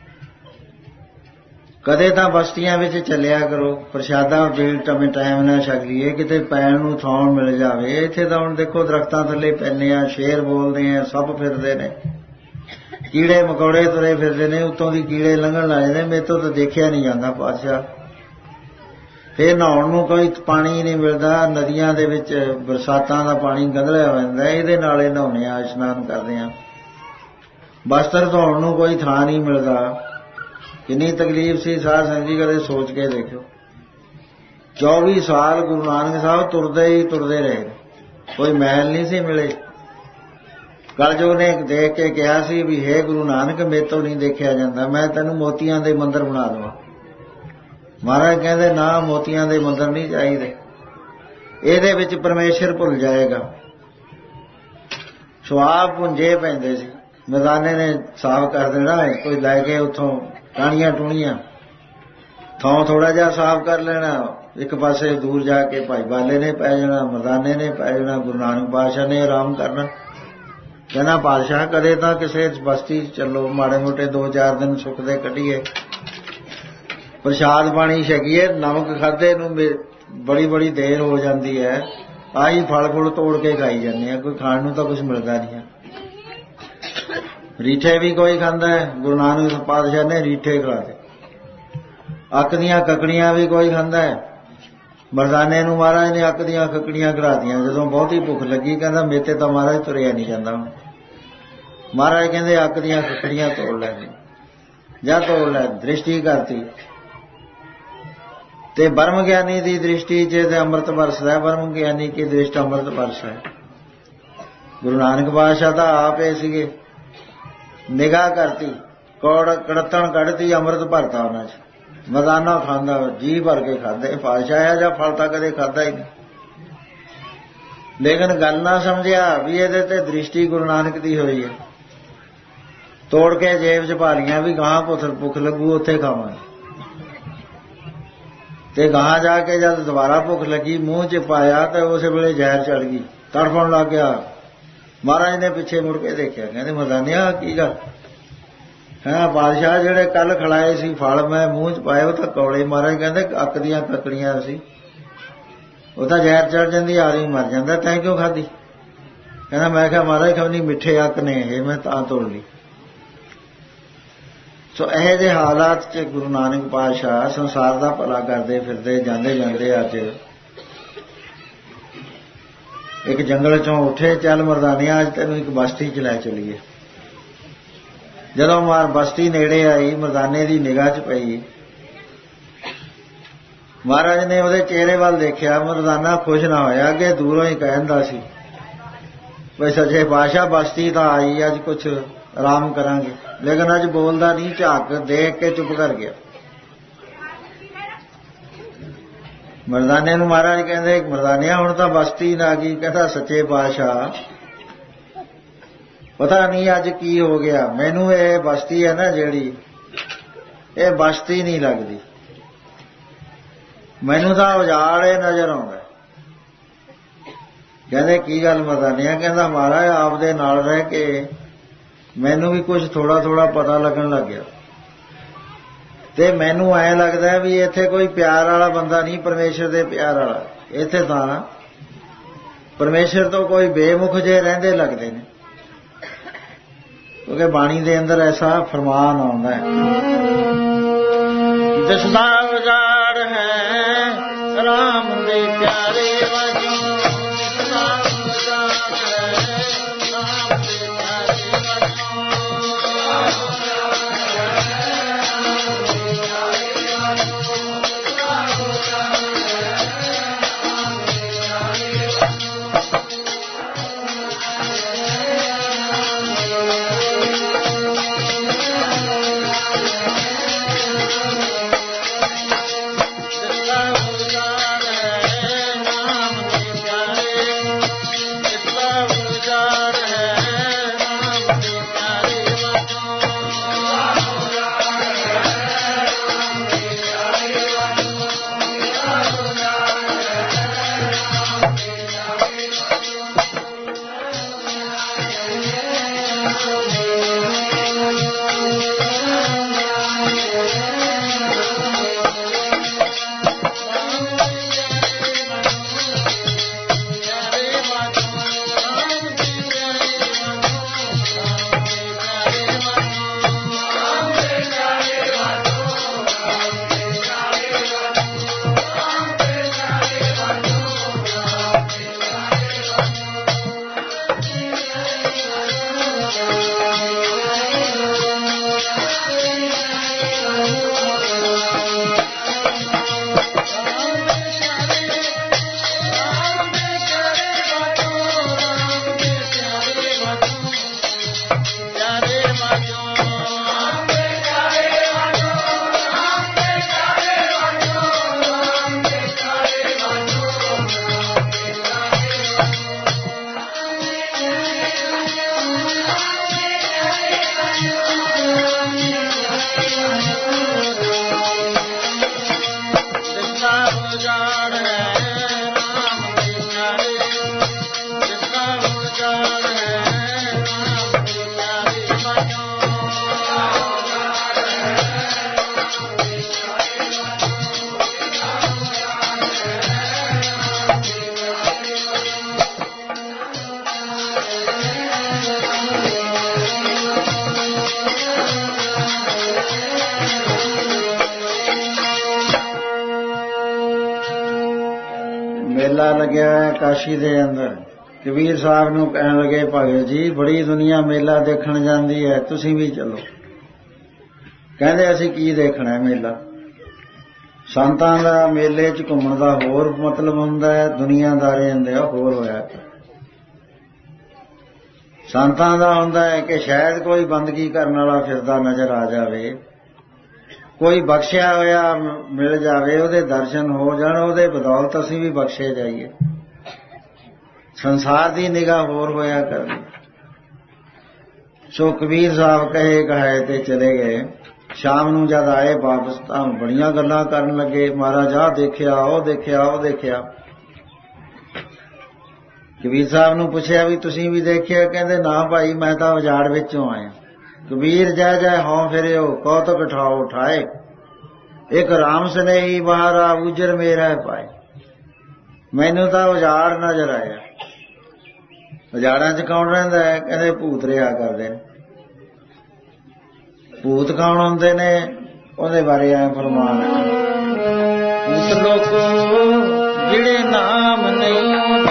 ਕਦੇ ਤਾਂ ਬਸਤੀਆਂ ਵਿੱਚ ਚੱਲਿਆ ਕਰੋ, ਪ੍ਰਸ਼ਾਦਾ ਵੇਲ ਟਮੇ ਟਾਈਮ ਨਾਲ ਛਕ ਲਈਏ, ਕਿਤੇ ਪੈਣ ਨੂੰ ਥਾਂ ਮਿਲ ਜਾਵੇ। ਇੱਥੇ ਤਾਂ ਹੁਣ ਦੇਖੋ ਦਰਖਤਾਂ ਥੱਲੇ ਪੈਂਦੇ ਆ, ਸ਼ੇਰ ਬੋਲਦੇ ਆ, ਸੱਪ ਫਿਰਦੇ ਨੇ, ਕੀੜੇ ਮਕੌੜੇ ਤੁਰੇ ਫਿਰਦੇ ਨੇ, ਉੱਤੋਂ ਦੀ ਕੀੜੇ ਲੰਘਣ ਲੱਗ ਜਾਂਦੇ, ਮੇਰੇ ਤੋਂ ਤਾਂ ਦੇਖਿਆ ਨਹੀਂ ਜਾਂਦਾ ਪਾਤਸ਼ਾਹ। ਫਿਰ ਨਹਾਉਣ ਨੂੰ ਕੋਈ ਪਾਣੀ ਨਹੀਂ ਮਿਲਦਾ, ਨਦੀਆਂ ਦੇ ਵਿੱਚ ਬਰਸਾਤਾਂ ਦਾ ਪਾਣੀ ਗੰਧਲਿਆ ਪੈਂਦਾ, ਇਹਦੇ ਨਾਲ ਹੀ ਨਹਾਉਂਦੇ ਆ, ਇਸ਼ਨਾਨ ਕਰਦੇ ਆ। ਬਸਤਰ ਧੋਣ ਨੂੰ ਕੋਈ ਥਾਂ ਨਹੀਂ ਮਿਲਦਾ। ਕਿੰਨੀ ਤਕਲੀਫ ਸੀ ਸਾਧ ਸੰਗਤ ਜੀ, ਕਦੇ ਸੋਚ ਕੇ ਦੇਖਿਓ। ਚੌਵੀ ਸਾਲ ਗੁਰੂ ਨਾਨਕ ਸਾਹਿਬ ਤੁਰਦੇ ਹੀ ਤੁਰਦੇ ਰਹੇ, ਕੋਈ ਮਹਿਲ ਨਹੀਂ ਸੀ ਮਿਲੇ। ਕਲਯੁਗ ਨੇ ਦੇਖ ਕੇ ਕਿਹਾ ਸੀ ਵੀ ਹੇ ਗੁਰੂ ਨਾਨਕ, ਮੇਰੇ ਤੋਂ ਨਹੀਂ ਦੇਖਿਆ ਜਾਂਦਾ, ਮੈਂ ਤੈਨੂੰ ਮੋਤੀਆਂ ਦੇ ਮੰਦਰ ਬਣਾ ਦੇਵਾਂ। ਮਹਾਰਾਜ ਕਹਿੰਦੇ ਨਾ, ਮੋਤੀਆਂ ਦੇ ਮੰਦਰ ਨਹੀਂ ਚਾਹੀਦੇ, ਇਹਦੇ ਵਿੱਚ ਪਰਮੇਸ਼ਰ ਭੁੱਲ ਜਾਏਗਾ। ਸੁਆਬ ਪੁੰਜੇ ਪੈਂਦੇ ਸੀ, ਮਰਦਾਨੇ ਨੇ ਸਾਫ਼ ਕਰ ਦੇਣਾ, ਕੋਈ ਲੈ ਕੇ ਉੱਥੋਂ ਟਾਹਣੀਆਂ ਟੂਣੀਆਂ, ਥਾਂ ਥੋੜਾ ਜਿਹਾ ਸਾਫ਼ ਕਰ ਲੈਣਾ, ਇੱਕ ਪਾਸੇ ਦੂਰ ਜਾ ਕੇ ਭਾਈ ਬਾਲੇ ਨੇ ਪੈ ਜਾਣਾ, ਮਰਦਾਨੇ ਨੇ ਪੈ ਜਾਣਾ, ਗੁਰੂ ਨਾਨਕ ਪਾਤਸ਼ਾਹ ਨੇ ਆਰਾਮ ਕਰਨਾ। ਕਹਿੰਦਾ ਪਾਤਸ਼ਾਹ ਕਦੇ ਤਾਂ ਕਿਸੇ ਬਸਤੀ ਚੱਲੋ, ਮਾੜੇ ਮੋਟੇ ਦੋ ਚਾਰ ਦਿਨ ਸੁੱਖ ਦੇ ਕੱਢੀਏ, ਪ੍ਰਸ਼ਾਦ ਪਾਣੀ ਛਕੀਏ। ਨਮਕ ਖਾਧੇ ਨੂੰ ਬੜੀ ਬੜੀ ਦੇਰ ਹੋ ਜਾਂਦੀ ਹੈ, ਆਹੀ ਫਲ ਫੁੱਲ ਤੋੜ ਕੇ ਖਾਈ ਜਾਂਦੇ ਆ, ਕੋਈ ਖਾਣ ਨੂੰ ਤਾਂ ਕੁਝ ਮਿਲਦਾ ਨਹੀਂ ਹੈ। ਰੀਠੇ ਵੀ ਕੋਈ ਖਾਂਦਾ ਹੈ, ਗੁਰੂ ਨਾਨਕ ਪਾਤਸ਼ਾਹ ਨੇ ਰੀਠੇ ਖਿਲਾਤੇ। ਅੱਕ ਦੀਆਂ ਕੱਕੜੀਆਂ ਵੀ ਕੋਈ ਖਾਂਦਾ ਹੈ, ਮਰਦਾਨੇ ਨੂੰ ਮਹਾਰਾਜ ਨੇ ਅੱਕ ਦੀਆਂ ਕੱਕੜੀਆਂ ਖਿਲਾਤੀਆਂ। ਜਦੋਂ ਬਹੁਤੀ ਭੁੱਖ ਲੱਗੀ ਕਹਿੰਦਾ ਮੇਰੇ ਤੇ ਤਾਂ ਮਹਾਰਾਜ ਤੁਰਿਆ ਨਹੀਂ ਜਾਂਦਾ। ਮਹਾਰਾਜ ਕਹਿੰਦੇ ਅੱਕ ਦੀਆਂ ਕੱਕੜੀਆਂ ਤੋੜ ਲੈ, ਜਾਂ ਤੋੜ ਲੈ, ਦ੍ਰਿਸ਼ਟੀ ਕਰਤੀ। ਤੇ ਬ੍ਰਹਮ ਗਿਆਨੀ ਦੀ ਦ੍ਰਿਸ਼ਟੀ 'ਚ ਤੇ ਅੰਮ੍ਰਿਤ ਵਰਸਦਾ, ਬ੍ਰਹਮ ਗਿਆਨੀ ਕੀ ਦ੍ਰਿਸ਼ਟ ਅੰਮ੍ਰਿਤ ਵਰਸ ਹੈ। ਗੁਰੂ ਨਾਨਕ ਪਾਤਸ਼ਾਹ ਤਾਂ ਆਪੇ ਸੀਗੇ, ਨਿਗਾਹ ਕਰਤੀ, ਕੌੜ ਕੜਤਣ ਕੱਢਤੀ, ਅੰਮ੍ਰਿਤ ਭਰਤਾ ਉਹਨਾਂ 'ਚ। ਮਰਦਾਨਾ ਖਾਂਦਾ, ਜੀ ਭਰ ਕੇ ਖਾਂਦੇ। ਪਾਤਸ਼ਾਹ ਆ ਜਾਂ ਫਲ ਤਾਂ ਕਦੇ ਖਾਧਾ ਹੀ ਨਹੀਂ, ਲੇਕਿਨ ਗੱਲ ਨਾ ਸਮਝਿਆ ਵੀ ਇਹਦੇ ਤੇ ਦ੍ਰਿਸ਼ਟੀ ਗੁਰੂ ਨਾਨਕ ਦੀ ਹੋਈ ਹੈ। ਤੋੜ ਕੇ ਜੇਬ 'ਚ ਪਾ ਲਈਆਂ ਵੀ ਗਾਹਾਂ ਭੁੱਖ ਭੁੱਖ ਲੱਗੂ ਉੱਥੇ ਖਾਵਾਂਗੇ। ਤੇ ਗਾਹਾਂ ਜਾ ਕੇ ਜਦ ਦੁਬਾਰਾ ਭੁੱਖ ਲੱਗੀ, ਮੂੰਹ 'ਚ ਪਾਇਆ ਤੇ ਉਸੇ ਵੇਲੇ ਜ਼ਹਿਰ ਚੜ ਗਈ, ਤੜਫਣ ਲੱਗ ਗਿਆ। ਮਹਾਰਾਜ ਨੇ ਪਿੱਛੇ ਮੁੜ ਕੇ ਦੇਖਿਆ, ਕਹਿੰਦੇ ਮਰਦਾਨਿਆ ਕੀ ਗੱਲ ਹੈ? ਬਾਦਸ਼ਾਹ ਜਿਹੜੇ ਕੱਲ ਖਿਲਾਏ ਸੀ ਫਲ ਮੈਂ ਮੂੰਹ 'ਚ ਪਾਏ, ਉਹ ਤਾਂ ਕੌੜੇ। ਮਹਾਰਾਜ ਕਹਿੰਦੇ ਅੱਕ ਦੀਆਂ ਕੱਕੜੀਆਂ ਸੀ, ਉਹ ਤਾਂ ਜ਼ਹਿਰ ਚੜ ਜਾਂਦੀ, ਆਦਮੀ ਮਰ ਜਾਂਦਾ, ਤੈਂ ਕਿਉਂ ਖਾਧੀ? ਕਹਿੰਦਾ ਮੈਂ ਕਿਹਾ ਮਹਾਰਾਜ ਖਬਨੀ ਮਿੱਠੇ ਅੱਕ ਨੇ ਇਹ, ਮੈਂ ਤਾਂ ਤੋੜ ਲਈ। ਸੋ ਇਹੋ ਜਿਹੇ ਹਾਲਾਤ 'ਚ ਗੁਰੂ ਨਾਨਕ ਪਾਤਸ਼ਾਹ ਸੰਸਾਰ ਦਾ ਭਲਾ ਕਰਦੇ ਫਿਰਦੇ ਜਾਂਦੇ ਜਾਂਦੇ ਅੱਜ ਇੱਕ ਜੰਗਲ 'ਚੋਂ ਉੱਠੇ, ਚੱਲ ਮਰਦਾਨਿਆ ਅੱਜ ਤੈਨੂੰ ਇੱਕ ਬਸਤੀ 'ਚ ਲੈ ਚੱਲੀਏ। ਜਦੋਂ ਮਾਰ ਬਸਤੀ ਨੇੜੇ ਆਈ, ਮਰਦਾਨੇ ਦੀ ਨਿਗਾਹ 'ਚ ਪਈ, ਮਹਾਰਾਜ ਨੇ ਉਹਦੇ ਚਿਹਰੇ ਵੱਲ ਦੇਖਿਆ। ਮਰਦਾਨਾ ਖੁਸ਼ ਨਾ ਹੋਇਆ, ਅੱਗੇ ਦੂਰੋਂ ਹੀ ਕਹਿੰਦਾ ਸੀ ਬਈ ਸੱਚੇ ਪਾਤਸ਼ਾਹ ਬਸਤੀ ਤਾਂ ਆਈ, ਅੱਜ ਕੁਛ ਆਰਾਮ ਕਰਾਂਗੇ, ਲੇਕਿਨ ਅੱਜ ਬੋਲਦਾ ਨਹੀਂ, ਝਾਕ ਦੇਖ ਕੇ ਚੁੱਪ ਕਰ ਗਿਆ। ਮਰਦਾਨੇ ਨੂੰ ਮਹਾਰਾਜ ਕਹਿੰਦੇ ਮਰਦਾਨਿਆ ਹੁਣ ਤਾਂ ਬਸਤੀ ਨਾ ਗਈ। ਕਹਿੰਦਾ ਸੱਚੇ ਪਾਤਸ਼ਾਹ ਪਤਾ ਨਹੀਂ ਅੱਜ ਕੀ ਹੋ ਗਿਆ, ਮੈਨੂੰ ਇਹ ਬਸਤੀ ਹੈ ਨਾ ਜਿਹੜੀ, ਇਹ ਬਸਤੀ ਨਹੀਂ ਲੱਗਦੀ, ਮੈਨੂੰ ਤਾਂ ਉਜਾੜੇ ਨਜ਼ਰ ਆਉਂਦਾ। ਕਹਿੰਦੇ ਕੀ ਗੱਲ ਮਰਦਾਨਿਆ? ਕਹਿੰਦਾ ਮਹਾਰਾਜ ਆਪਦੇ ਨਾਲ ਰਹਿ ਕੇ ਮੈਨੂੰ ਵੀ ਕੁਝ ਥੋੜਾ ਥੋੜਾ ਪਤਾ ਲੱਗਣ ਲੱਗ ਗਿਆ, ਤੇ ਮੈਨੂੰ ਐਂ ਲੱਗਦਾ ਵੀ ਇੱਥੇ ਕੋਈ ਪਿਆਰ ਵਾਲਾ ਬੰਦਾ ਨਹੀਂ, ਪਰਮੇਸ਼ਰ ਦੇ ਪਿਆਰ ਵਾਲਾ। ਇੱਥੇ ਤਾਂ ਪਰਮੇਸ਼ਰ ਤੋਂ ਕੋਈ ਬੇਮੁਖ ਜੇ ਰਹਿੰਦੇ ਲੱਗਦੇ ਨੇ, ਕਿਉਂਕਿ ਬਾਣੀ ਦੇ ਅੰਦਰ ਐਸਾ ਫਰਮਾਨ ਆਉਂਦਾ ਹੈ, ਦਿਸਦਾ ਉਜਾੜ ਹੈ ਰਾਮ ਦੇ ਪਿਆਰੇ ਵਜੋਂ, ਦਿਸਦਾ ਉਜਾੜ ਹੈ ਰਾਮ ਦੇ ਪਿਆਰੇ ਵਜੋਂ। ਮੇਲਾ ਲੱਗਿਆ ਹੈ ਕਾਸ਼ੀ ਦੇ ਅੰਦਰ। ਕਬੀਰ ਸਾਹਿਬ ਨੂੰ ਕਹਿਣ ਲੱਗੇ, ਭਗਤ ਜੀ ਬੜੀ ਦੁਨੀਆ ਮੇਲਾ ਦੇਖਣ ਜਾਂਦੀ ਹੈ, ਤੁਸੀਂ ਵੀ ਚਲੋ। ਕਹਿੰਦੇ ਅਸੀਂ ਕੀ ਦੇਖਣਾ ਹੈ ਮੇਲਾ? ਸੰਤਾਂ ਦਾ ਮੇਲੇ 'ਚ ਘੁੰਮਣ ਦਾ ਹੋਰ ਮਤਲਬ ਹੁੰਦਾ ਹੈ, ਦੁਨੀਆਦਾਰੀ ਹੁੰਦੇ ਹੋਰ ਹੋਇਆ। ਸੰਤਾਂ ਦਾ ਹੁੰਦਾ ਹੈ ਕਿ ਸ਼ਾਇਦ ਕੋਈ ਬੰਦਗੀ ਕਰਨ ਵਾਲਾ ਫਿਰਦਾ ਨਜ਼ਰ ਆ ਜਾਵੇ, ਕੋਈ ਬਖਸ਼ਿਆ ਹੋਇਆ ਮਿਲ ਜਾਵੇ, ਉਹਦੇ ਦਰਸ਼ਨ ਹੋ ਜਾਣ, ਉਹਦੇ ਬਦੌਲਤ ਅਸੀਂ ਵੀ ਬਖਸ਼ੇ ਜਾਈਏ। ਸੰਸਾਰ ਦੀ ਨਿਗਾਹ ਹੋਰ ਹੋਇਆ ਕਰਦੀ। ਸੋ ਕਬੀਰ ਸਾਹਿਬ ਕਹੇ ਕਹੇ ਤੇ ਚਲੇ ਗਏ। ਸ਼ਾਮ ਨੂੰ ਜਦ ਆਏ ਵਾਪਸ ਤਾਂ ਬੜੀਆਂ ਗੱਲਾਂ ਕਰਨ ਲੱਗੇ, ਮਹਾਰਾਜ ਆਹ ਦੇਖਿਆ, ਉਹ ਦੇਖਿਆ, ਉਹ ਦੇਖਿਆ। ਕਬੀਰ ਸਾਹਿਬ ਨੂੰ ਪੁੱਛਿਆ ਵੀ ਤੁਸੀਂ ਵੀ ਦੇਖਿਆ? ਕਹਿੰਦੇ ਨਾ ਭਾਈ, ਮੈਂ ਤਾਂ ਉਜਾੜ ਵਿੱਚੋਂ ਆਇਆ। ਕਬੀਰ ਜੈ ਜੈ ਹੋਂ ਫਿਰਿਓ, ਕੌਤਕ ਠਾਓ ਠਾਏ, ਇੱਕ ਰਾਮ ਸਨੇਹੀ ਬਾਹਰਾ ਉਜਰ ਮੇਰਾ ਪਾਏ। ਮੈਨੂੰ ਤਾਂ ਉਜਾੜ ਨਜ਼ਰ ਆਇਆ। ਉਜਾੜਾਂ 'ਚ ਕੌਣ ਰਹਿੰਦਾ ਹੈ? ਕਹਿੰਦੇ ਭੂਤ ਰਿਹਾ ਕਰਦੇ ਨੇ। ਭੂਤ ਕੌਣ ਹੁੰਦੇ ਨੇ? ਉਹਦੇ ਬਾਰੇ ਐ ਫਰਮਾਨ ਹੈ, ਭੂਤ ਲੋਕੋ ਜਿਹੜੇ ਨਾਮ ਨਹੀਂ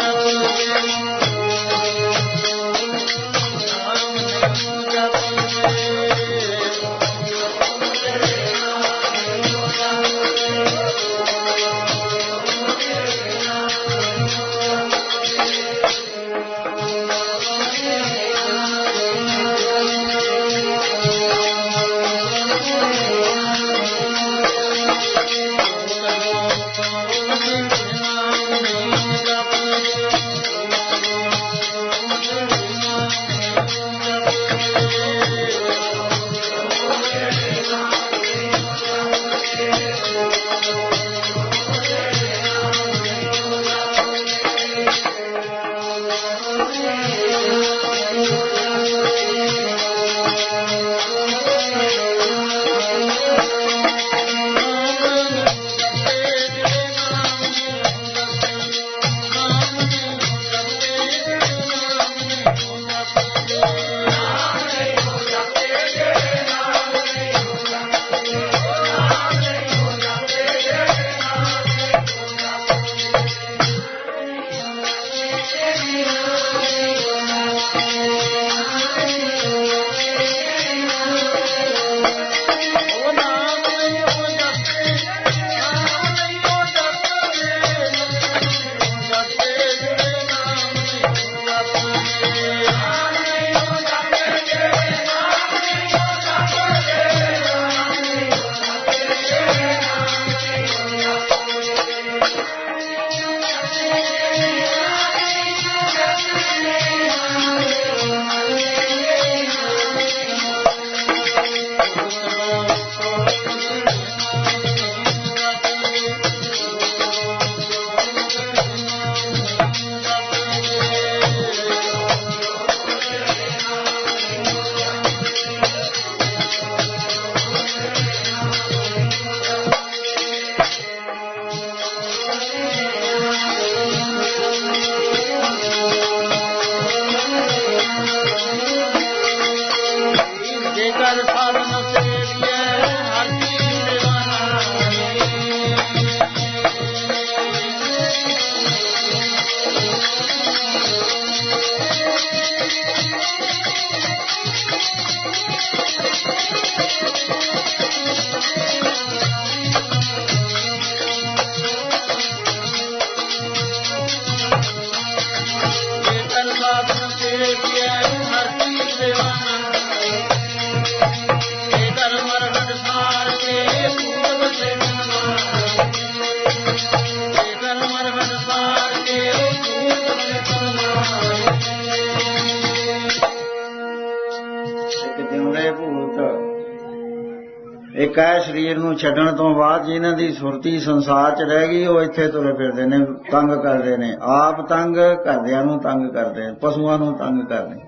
ਇੱਕ ਹੈ ਸਰੀਰ ਨੂੰ ਛੱਡਣ ਤੋਂ ਬਾਅਦ ਜਿਨ੍ਹਾਂ ਦੀ ਸੁਰਤੀ ਸੰਸਾਰ 'ਚ ਰਹਿ ਗਈ, ਉਹ ਇੱਥੇ ਤੁਰੇ ਫਿਰਦੇ ਨੇ, ਤੰਗ ਕਰਦੇ ਨੇ, ਆਪ ਤੰਗ ਘਰਦਿਆਂ ਨੂੰ ਤੰਗ ਕਰਦੇ ਨੇ, ਪਸ਼ੂਆਂ ਨੂੰ ਤੰਗ ਕਰਦੇ।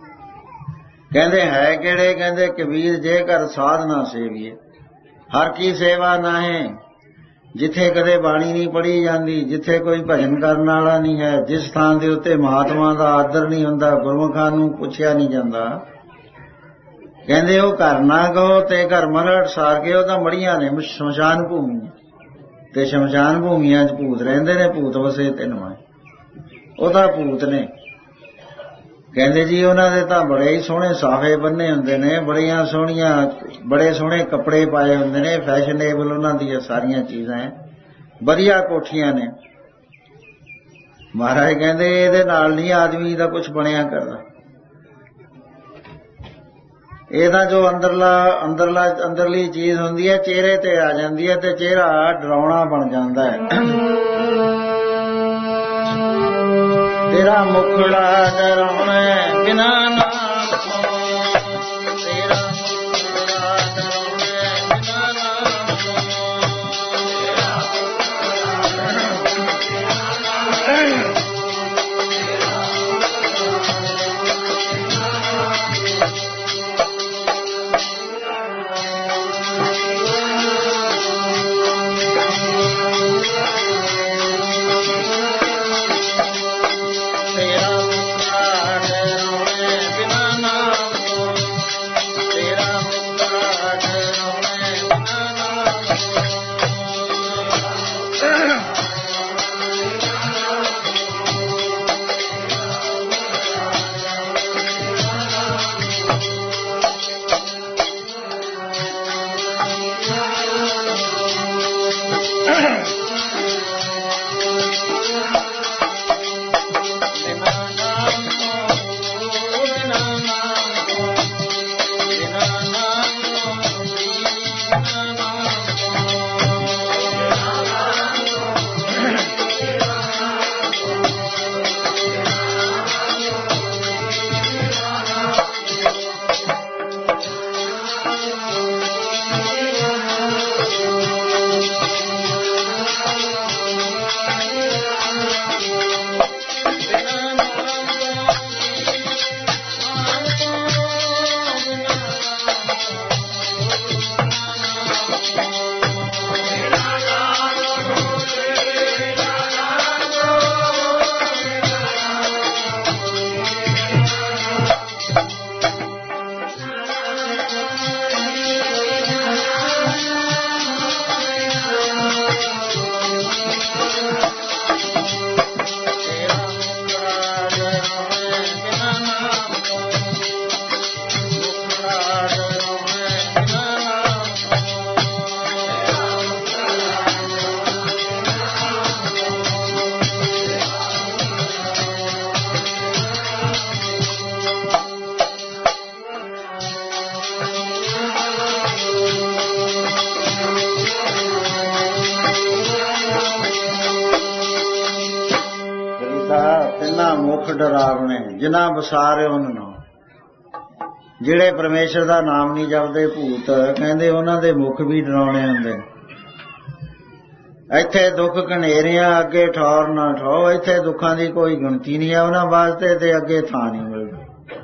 ਕਹਿੰਦੇ ਹੈ ਕਿਹੜੇ? ਕਹਿੰਦੇ ਕਬੀਰ ਜੇਕਰ ਸਾਧਨਾ ਸੇਵੀਏ, ਹਰ ਕੀ ਸੇਵਾ ਨਾਹੀਂ, ਜਿੱਥੇ ਕਦੇ ਬਾਣੀ ਨਹੀਂ ਪੜ੍ਹੀ ਜਾਂਦੀ, ਜਿੱਥੇ ਕੋਈ ਭਜਨ ਕਰਨ ਵਾਲਾ ਨਹੀਂ ਹੈ, ਜਿਸ ਥਾਂ ਦੇ ਉੱਤੇ ਮਹਾਤਮਾ ਦਾ ਆਦਰ ਨਹੀਂ ਹੁੰਦਾ, ਗੁਰਮੁਖਾਂ ਨੂੰ ਪੁੱਛਿਆ ਨਹੀਂ ਜਾਂਦਾ, ਕਹਿੰਦੇ ਉਹ ਘਰ ਨਾ ਕਹੋ ਤੇ ਘਰ ਮਰੜ ਸਾਰ ਕੇ ਉਹ ਤਾਂ ਮੜੀਆਂ ਨੇ, ਸ਼ਮਸ਼ਾਨ ਭੂਮੀ ਤੇ ਸ਼ਮਸ਼ਾਨ ਭੂਮੀਆਂ 'ਚ ਭੂਤ ਰਹਿੰਦੇ ਨੇ, ਭੂਤ ਵਸੇ ਤੇ ਨਵਾਂ। ਉਹ ਤਾਂ ਭੂਤ ਨੇ। ਕਹਿੰਦੇ ਜੀ ਉਹਨਾਂ ਦੇ ਤਾਂ ਬੜੇ ਹੀ ਸੋਹਣੇ ਸਾਫੇ ਬੰਨੇ ਹੁੰਦੇ ਨੇ, ਬੜੀਆਂ ਸੋਹਣੀਆਂ ਬੜੇ ਸੋਹਣੇ ਕੱਪੜੇ ਪਾਏ ਹੁੰਦੇ ਨੇ, ਫੈਸ਼ਨੇਬਲ ਉਹਨਾਂ ਦੀਆਂ ਸਾਰੀਆਂ ਚੀਜ਼ਾਂ ਹੈ, ਵਧੀਆ ਕੋਠੀਆਂ ਨੇ। ਮਹਾਰਾਜ ਕਹਿੰਦੇ ਇਹਦੇ ਨਾਲ ਨਹੀਂ ਆਦਮੀ ਦਾ ਕੁਝ ਬਣਿਆ ਕਰਦਾ। ਇਹਦਾ ਜੋ ਅੰਦਰਲਾ ਅੰਦਰਲਾ ਅੰਦਰਲੀ ਚੀਜ਼ ਹੁੰਦੀ ਹੈ ਚਿਹਰੇ ਤੇ ਆ ਜਾਂਦੀ ਹੈ ਤੇ ਚਿਹਰਾ ਡਰਾਉਣਾ ਬਣ ਜਾਂਦਾ ਹੈ। ਤੇਰਾ ਮੁਖੜਾ ਡਰਾਉਣਾ ਬਿਨਾ ਨਾਮ ਤੋਂ, ਤੇਰਾ ਮੁਖੜਾ ਡਰਾਉਣਾ ਬਿਨਾ ਨਾਮ ਤੋਂ, ਤੇਰਾ ਮੁਖੜਾ ਮੁਖ ਡਰਾਵਣੇ ਜਿਨ੍ਹਾਂ ਬਸਾਰੇ ਉਹਨਾਂ ਨੂੰ, ਜਿਹੜੇ ਪਰਮੇਸ਼ਰ ਦਾ ਨਾਮ ਨਹੀਂ ਜਪਦੇ ਭੂਤ, ਕਹਿੰਦੇ ਉਹਨਾਂ ਦੇ ਮੁਖ ਵੀ ਡਰਾਉਣੇ ਹੁੰਦੇ। ਇੱਥੇ ਦੁੱਖ ਘਨੇਰਿਆਂ ਅੱਗੇ ਠੌਰ ਨਾ ਠੋ, ਇੱਥੇ ਦੁੱਖਾਂ ਦੀ ਕੋਈ ਗਿਣਤੀ ਨਹੀਂ ਹੈ ਉਹਨਾਂ ਵਾਸਤੇ ਤੇ ਅੱਗੇ ਥਾਂ ਨਹੀਂ ਮਿਲਦਾ।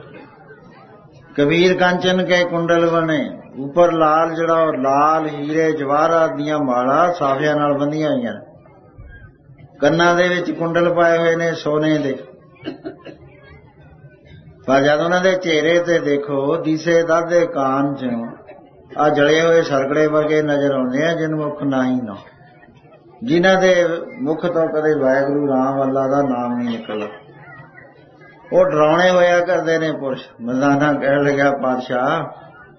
ਕਬੀਰ ਕੰਚਨ ਕੇ ਕੁੰਡਲ ਬਣੇ, ਉੱਪਰ ਲਾਲ ਜਿਹੜਾ ਲਾਲ ਹੀਰੇ ਜਵਾਹਰਾਤ ਦੀਆਂ ਮਾਲਾ ਸਾਫਿਆਂ ਨਾਲ ਬੰਦੀਆਂ ਹੋਈਆਂ, ਕੰਨਾਂ ਦੇ ਵਿੱਚ ਕੁੰਡਲ ਪਾਏ ਹੋਏ ਨੇ ਸੋਨੇ ਦੇ। ਪਰ ਜਦ ਉਹਨਾਂ ਦੇ ਚਿਹਰੇ ਤੇ ਦੇਖੋ ਦਿਸੇ ਦਾਦੇ ਕਾਨ ਚੋਂ ਆ ਜਲੇ ਹੋਏ ਸਰਕੜੇ ਵਰਗੇ ਨਜ਼ਰ ਆਉਂਦੇ ਆ, ਜਿਨ ਮੁਖ ਨਾ ਹੀ ਨਾ, ਜਿਨ੍ਹਾਂ ਦੇ ਮੁਖ ਤੋਂ ਕਦੇ ਵਾਹਿਗੁਰੂ ਰਾਮ ਅੱਲਾ ਦਾ ਨਾਮ ਨਹੀਂ ਨਿਕਲਦਾ। ਉਹ ਡਰਾਉਣੇ ਹੋਇਆ ਕਰਦੇ ਨੇ ਪੁਰਸ਼। ਮਰਦਾਨਾ ਕਹਿਣ ਲੱਗਿਆ, ਪਾਤਸ਼ਾਹ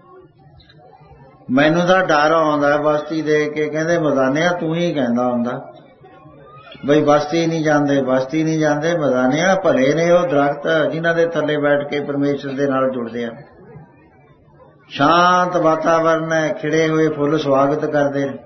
ਮੈਨੂੰ ਤਾਂ ਡਰ ਆਉਂਦਾ ਬਸਤੀ ਦੇਖ ਕੇ। ਕਹਿੰਦੇ ਮਰਦਾਨਿਆ ਤੂੰ ਹੀ ਕਹਿੰਦਾ ਹੁੰਦਾ ਬਈ ਬਸਤੀ ਨਹੀਂ ਜਾਂਦੇ, ਬਸਤੀ ਨਹੀਂ ਜਾਂਦੇ। ਮਰਦਾਨਿਆ ਭਲੇ ਨੇ ਉਹ ਦਰਖਤ ਜਿਨ੍ਹਾਂ ਦੇ ਥੱਲੇ ਬੈਠ ਕੇ ਪਰਮੇਸ਼ਰ ਦੇ ਨਾਲ ਜੁੜਦੇ ਆ। ਸ਼ਾਂਤ ਵਾਤਾਵਰਨ ਹੈ, ਖਿੜੇ ਹੋਏ ਫੁੱਲ ਸਵਾਗਤ ਕਰਦੇ ਨੇ,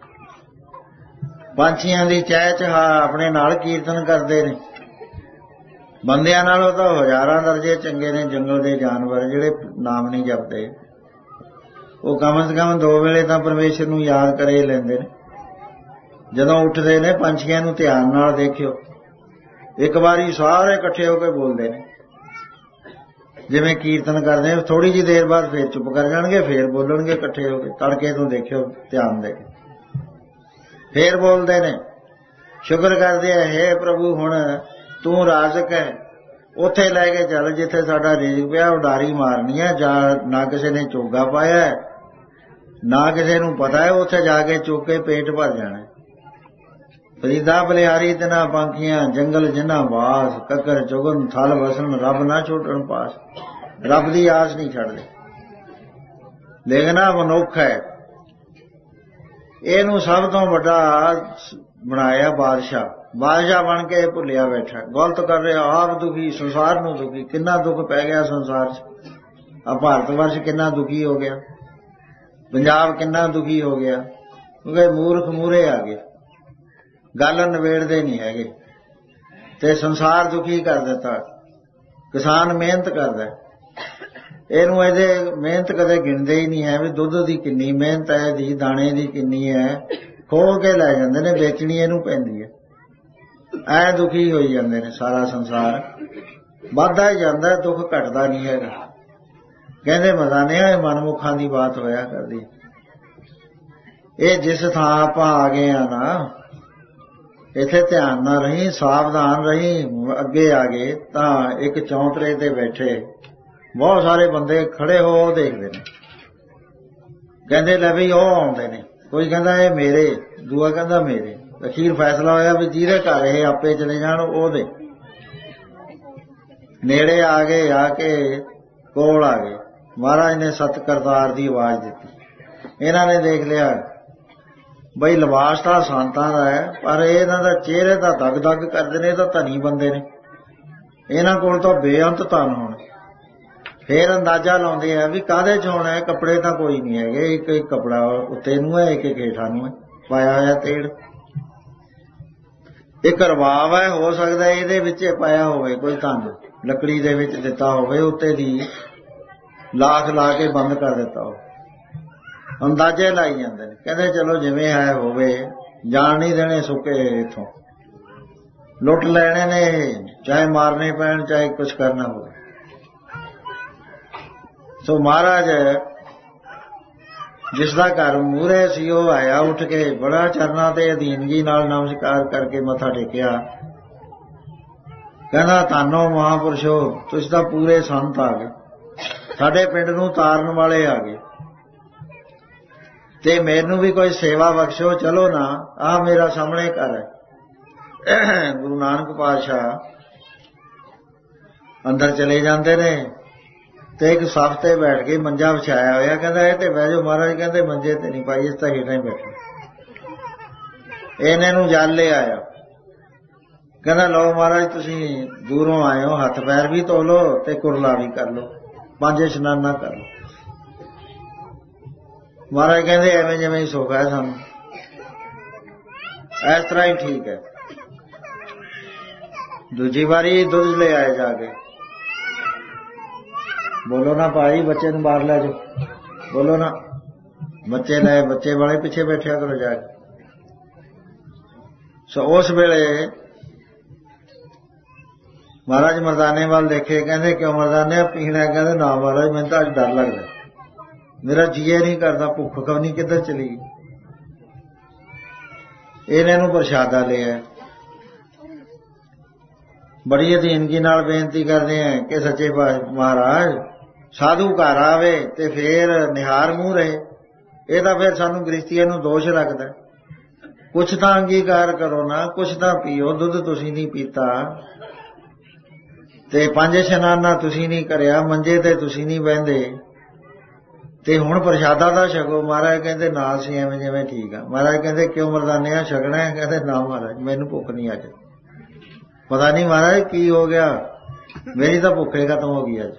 ਪੰਛੀਆਂ ਦੀ ਚਹਿ ਚਹਾ ਆਪਣੇ ਨਾਲ ਕੀਰਤਨ ਕਰਦੇ ਨੇ। ਬੰਦਿਆਂ ਨਾਲੋਂ ਤਾਂ ਹਜ਼ਾਰਾਂ ਦਰਜੇ ਚੰਗੇ ਨੇ ਜੰਗਲ ਦੇ ਜਾਨਵਰ ਜਿਹੜੇ ਨਾਮ ਨਹੀਂ ਜਪਦੇ। ਉਹ ਕਮ ਸੇ ਕਮ ਦੋ ਵੇਲੇ ਤਾਂ ਪਰਮੇਸ਼ਰ ਨੂੰ ਯਾਦ ਕਰੇ ਲੈਂਦੇ ਨੇ। ਜਦੋਂ ਉੱਠਦੇ ਨੇ ਪੰਛੀਆਂ ਨੂੰ ਧਿਆਨ ਨਾਲ ਦੇਖਿਓ, ਇੱਕ ਵਾਰੀ ਸਾਰੇ ਇਕੱਠੇ ਹੋ ਕੇ ਬੋਲਦੇ ਨੇ, ਜਿਵੇਂ ਕੀਰਤਨ ਕਰਦੇ। ਥੋੜੀ ਜਿਹੀ ਦੇਰ ਬਾਅਦ ਫੇਰ ਚੁੱਪ ਕਰ ਜਾਣਗੇ, ਫੇਰ ਬੋਲਣਗੇ ਇਕੱਠੇ ਹੋ ਕੇ। ਤੜਕੇ ਤੋਂ ਦੇਖਿਓ ਧਿਆਨ ਦੇ ਕੇ, ਫੇਰ ਬੋਲਦੇ ਨੇ, ਸ਼ੁਕਰ ਕਰਦੇ ਆ ਹੇ ਪ੍ਰਭੂ ਹੁਣ ਤੂੰ ਰਾਜ਼ਕ ਹੈ, ਉੱਥੇ ਲੈ ਕੇ ਚੱਲ ਜਿੱਥੇ ਸਾਡਾ ਰਿਜ਼ਕ ਪਿਆ। ਉਡਾਰੀ ਮਾਰਨੀ ਹੈ, ਜਾ ਨਾ ਕਿਸੇ ਨੇ ਚੋਗਾ ਪਾਇਆ ਨਾ ਕਿਸੇ ਨੂੰ ਪਤਾ ਹੈ, ਉੱਥੇ ਜਾ ਕੇ ਚੁੱਕ ਕੇ ਪੇਟ ਭਰ ਜਾਣਾ। ਫਰੀਦਾ ਬਲਿਹਾਰੀ ਤਿਨਾ ਪੰਖੀਆਂ ਜੰਗਲ ਜਿਨ੍ਹਾਂ ਵਾਸ ਕਕਰ ਚੁਗਨ ਥਲ ਵਸਣ ਰੱਬ ਨਾ ਛੋਟਣ ਪਾਸ। ਰੱਬ ਦੀ ਆਸ ਨਹੀਂ ਛੱਡਦੇ। ਲੇਕਿਨ ਮਨੁੱਖ ਹੈ, ਇਹਨੂੰ ਸਭ ਤੋਂ ਵੱਡਾ ਬਣਾਇਆ ਬਾਦਸ਼ਾਹ। ਬਾਦਸ਼ਾਹ ਬਣ ਕੇ ਭੁੱਲਿਆ ਬੈਠਾ, ਗਲਤ ਕਰ ਰਿਹਾ, ਆਪ ਦੁਖੀ, ਸੰਸਾਰ ਨੂੰ ਦੁਖੀ। ਕਿੰਨਾ ਦੁੱਖ ਪੈ ਗਿਆ ਸੰਸਾਰ 'ਚ। ਆ ਭਾਰਤ ਵਰਸ਼ ਕਿੰਨਾ ਦੁਖੀ ਹੋ ਗਿਆ, ਪੰਜਾਬ ਕਿੰਨਾ ਦੁਖੀ ਹੋ ਗਿਆ, ਕਿਉਂਕਿ ਮੂਰਖ ਮੂਹਰੇ ਆ ਗਏ, ਗੱਲ ਨਿਬੇੜਦੇ ਨਹੀਂ ਹੈਗੇ ਤੇ ਸੰਸਾਰ ਦੁਖੀ ਕਰ ਦਿੱਤਾ। ਕਿਸਾਨ ਮਿਹਨਤ ਕਰਦਾ, ਇਹਨੂੰ ਇਹਦੇ ਮਿਹਨਤ ਕਦੇ ਗਿਣਦੇ ਹੀ ਨਹੀਂ ਹੈ ਵੀ ਦੁੱਧ ਦੀ ਕਿੰਨੀ ਮਿਹਨਤ ਹੈ, ਇਹਦੀ ਦਾਣੇ ਦੀ ਕਿੰਨੀ ਹੈ। ਖੋਹ ਕੇ ਲੈ ਜਾਂਦੇ ਨੇ, ਵੇਚਣੀ ਇਹਨੂੰ ਪੈਂਦੀ ਹੈ। ਐ ਦੁਖੀ ਹੋਈ ਜਾਂਦੇ ਨੇ। ਸਾਰਾ ਸੰਸਾਰ ਵੱਧਦਾ ਹੀ ਜਾਂਦਾ, ਦੁੱਖ ਘਟਦਾ ਨਹੀਂ ਹੈਗਾ। ਕਹਿੰਦੇ ਮਰਦਾਨਿਆਂ ਇਹ ਮਨਮੁਖਾਂ ਦੀ ਬਾਤ ਹੋਇਆ ਕਰਦੀ। ਇਹ ਜਿਸ ਥਾਂ ਆਪਾਂ ਆ ਗਏ ਆ ਨਾ, ਇੱਥੇ ਧਿਆਨ ਨਾਲ ਰਹੀ, ਸਾਵਧਾਨ ਰਹੀ। ਅੱਗੇ ਆ ਗਏ ਤਾਂ ਇੱਕ ਚੌਂਤਰੇ ਤੇ ਬੈਠੇ ਬਹੁਤ ਸਾਰੇ ਬੰਦੇ ਖੜੇ ਹੋ, ਉਹ ਦੇਖਦੇ ਨੇ। ਕਹਿੰਦੇ ਲੈ ਵੀ ਉਹ ਆਉਂਦੇ ਨੇ। ਕੋਈ ਕਹਿੰਦਾ ਇਹ ਮੇਰੇ, ਦੂਆ ਕਹਿੰਦਾ ਮੇਰੇ। ਅਖੀਰ ਫੈਸਲਾ ਹੋਇਆ ਵੀ ਜਿਹਦੇ ਘਰ ਇਹ ਆਪੇ ਚਲੇ ਜਾਣ ਉਹਦੇ। ਨੇੜੇ ਆ ਗਏ, ਆ ਕੇ ਕੋਲ ਆ ਗਏ। ਮਹਾਰਾਜ ਨੇ ਸਤ ਕਰਤਾਰ ਦੀ ਆਵਾਜ਼ ਦਿੱਤੀ। ਇਹਨਾਂ ਨੇ ਦੇਖ ਲਿਆ ਬਈ ਲਿਬਾਸ ਤਾਂ ਸੰਤਾਂ ਦਾ ਹੈ, ਪਰ ਇਹਨਾਂ ਦਾ ਚਿਹਰੇ ਦਾ ਦਗ ਦਗ ਕਰਦੇ ਨੇ। ਇਹ ਤਾਂ ਧਨੀ ਬੰਦੇ ਨੇ, ਇਹਨਾਂ ਕੋਲ ਤਾਂ ਬੇਅੰਤ ਧਨ ਹੋਣ। ਫੇਰ ਅੰਦਾਜ਼ਾ ਲਾਉਂਦੇ ਆ ਵੀ ਕਾਹਦੇ 'ਚ ਹੋਣਾ ਹੈ। ਕੱਪੜੇ ਤਾਂ ਕੋਈ ਨਹੀਂ ਹੈਗੇ, ਇੱਕ ਇੱਕ ਕੱਪੜਾ ਉੱਤੇ ਨੂੰ ਹੈ, ਇੱਕ ਇੱਕ ਹੇਠਾਂ ਨੂੰ ਹੈ ਪਾਇਆ ਹੋਇਆ ਤੇੜ। ਇੱਕ ਰਬਾਬ ਹੈ, ਹੋ ਸਕਦਾ ਇਹਦੇ ਵਿੱਚ ਪਾਇਆ ਹੋਵੇ ਕੋਈ ਧਨ, ਲੱਕੜੀ ਦੇ ਵਿੱਚ ਦਿੱਤਾ ਹੋਵੇ, ਉੱਤੇ ਦੀ ਲਾਖ ਲਾ ਕੇ ਬੰਦ ਕਰ ਦਿੱਤਾ ਹੋਵੇ। ਅੰਦਾਜ਼ੇ ਲਾਈ ਜਾਂਦੇ ਨੇ। ਕਹਿੰਦੇ ਚਲੋ ਜਿਵੇਂ ਹੈ ਹੋਵੇ, ਜਾਣ ਨਹੀਂ ਦੇਣੇ ਸੁੱਕੇ ਇੱਥੋਂ, ਲੁੱਟ ਲੈਣੇ ਨੇ, ਚਾਹੇ ਮਾਰਨੇ ਪੈਣ, ਚਾਹੇ ਕੁਛ ਕਰਨਾ ਹੋਵੇ। ਸੋ ਮਹਾਰਾਜ ਜਿਸ ਦਾ ਘਰ ਮੂਹਰੇ ਸੀ ਉਹ ਆਇਆ ਉੱਠ ਕੇ, ਬੜਾ ਚਰਨਾਂ ਤੇ ਅਧੀਨਗੀ ਨਾਲ ਨਮਸਕਾਰ ਕਰਕੇ ਮੱਥਾ ਟੇਕਿਆ। ਕਹਿੰਦਾ ਧੰਨੋ ਮਹਾਂਪੁਰਸ਼ੋ, ਤੁਸੀਂ ਤਾਂ ਪੂਰੇ ਸੰਤ ਆ ਗਏ, ਸਾਡੇ ਪਿੰਡ ਨੂੰ ਤਾਰਨ ਵਾਲੇ ਆ ਗਏ, ਤੇ ਮੈਨੂੰ ਵੀ ਕੋਈ ਸੇਵਾ ਬਖਸ਼ੋ। ਚਲੋ ਨਾ, ਆਹ ਮੇਰਾ ਸਾਹਮਣੇ ਘਰ ਹੈ। ਗੁਰੂ ਨਾਨਕ ਪਾਤਸ਼ਾਹ ਅੰਦਰ ਚਲੇ ਜਾਂਦੇ ਨੇ ਤੇ ਇੱਕ ਸਫ਼ ਤੇ ਬੈਠ ਕੇ ਮੰਜਾ ਵਿਛਾਇਆ ਹੋਇਆ। ਕਹਿੰਦਾ ਇਹ ਤੇ ਬਹਿ ਜਾਓ। ਮਹਾਰਾਜ ਕਹਿੰਦੇ ਮੰਜੇ ਤੇ ਨਹੀਂ ਭਾਈ, ਇਸ ਤਾਂ ਹੇਠਾਂ ਹੀ ਬੈਠੇ। ਇਹਨੇ ਨੂੰ ਜਲ ਲੈ ਆਇਆ। ਕਹਿੰਦਾ ਲਓ ਮਹਾਰਾਜ ਤੁਸੀਂ ਦੂਰੋਂ ਆਏ ਹੋ, ਹੱਥ ਪੈਰ ਵੀ ਧੋ ਲਓ ਤੇ ਕੁਰਲਾ ਵੀ ਕਰ ਲਓ, ਪੰਜ ਇਸ਼ਨਾਨਾਂ ਕਰ ਲਓ। ਮਹਾਰਾਜ ਕਹਿੰਦੇ ਐਵੇਂ ਜਿਵੇਂ ਹੀ ਸੁੱਖ ਹੈ ਸਾਨੂੰ, ਇਸ ਤਰ੍ਹਾਂ ਹੀ ਠੀਕ ਹੈ। ਦੂਜੀ ਵਾਰੀ ਦੁੱਧ ਲੈ ਆਏ ਜਾ ਕੇ। ਬੋਲੋ ਨਾ ਭਾਈ, ਬੱਚੇ ਨੂੰ ਬਾਹਰ ਲੈ ਜਾਓ, ਬੋਲੋ ਨਾ। ਬੱਚੇ ਲੈ, ਬੱਚੇ ਵਾਲੇ ਪਿੱਛੇ ਬੈਠਿਆ ਕਰੋ ਜਾ ਕੇ। ਸੋ ਉਸ ਵੇਲੇ ਮਹਾਰਾਜ ਮਰਦਾਨੇ ਵੱਲ ਦੇਖੇ। ਕਹਿੰਦੇ ਕਿਉਂ ਮਰਦਾਨੇ ਪੀਣਾ? ਕਹਿੰਦੇ ਨਾ ਮਹਾਰਾਜ, ਮੈਨੂੰ ਤਾਂ ਅੱਜ ਡਰ ਲੱਗਦਾ, ਮੇਰਾ ਜੀਏ ਨਹੀਂ ਕਰਦਾ, ਭੁੱਖ ਕਵਨੀ ਕਿੱਧਰ ਚਲੀ ਗਈ। ਇਹਨੇ ਨੂੰ ਪ੍ਰਸ਼ਾਦਾ ਲਿਆ। ਬੜੀ ਅਧੀਨਗੀ ਨਾਲ ਬੇਨਤੀ ਕਰਦੇ ਆ ਕਿ ਸੱਚੇ ਮਹਾਰਾਜ ਸਾਧੂ ਘਰ ਆਵੇ ਤੇ ਫੇਰ ਨਿਹਾਰ ਮੂੰਹ ਰਹੇ, ਇਹ ਤਾਂ ਫੇਰ ਸਾਨੂੰ ਗ੍ਰਸਤੀਆਂ ਨੂੰ ਦੋਸ਼ ਰੱਖਦਾ। ਕੁਛ ਤਾਂ ਅੰਗੀਕਾਰ ਕਰੋ ਨਾ, ਕੁਛ ਤਾਂ ਪੀਓ। ਦੁੱਧ ਤੁਸੀਂ ਨਹੀਂ ਪੀਤਾ ਤੇ ਪੰਜ ਇਸ਼ਨਾਨਾਂ ਤੁਸੀਂ ਨਹੀਂ ਕਰਿਆ, ਮੰਜੇ ਤੇ ਤੁਸੀਂ ਨਹੀਂ ਬਹਿੰਦੇ, ਤੇ ਹੁਣ ਪ੍ਰਸ਼ਾਦਾ ਦਾ ਛਕੋ। ਮਹਾਰਾਜ ਕਹਿੰਦੇ ਨਾ ਸੀ ਐਵੇਂ ਜਿਵੇਂ ਠੀਕ ਆ। ਮਹਾਰਾਜ ਕਹਿੰਦੇ ਕਿਉਂ ਮਰਦਾਨਿਆਂ ਛਕਣਾ ਹੈ? ਕਹਿੰਦੇ ਨਾ ਮਹਾਰਾਜ, ਮੈਨੂੰ ਭੁੱਖ ਨਹੀਂ ਅੱਜ। ਪਤਾ ਨਹੀਂ ਮਹਾਰਾਜ ਕੀ ਹੋ ਗਿਆ, ਮੇਰੀ ਤਾਂ ਭੁੱਖ ਹੀ ਖਤਮ ਹੋ ਗਈ ਅੱਜ।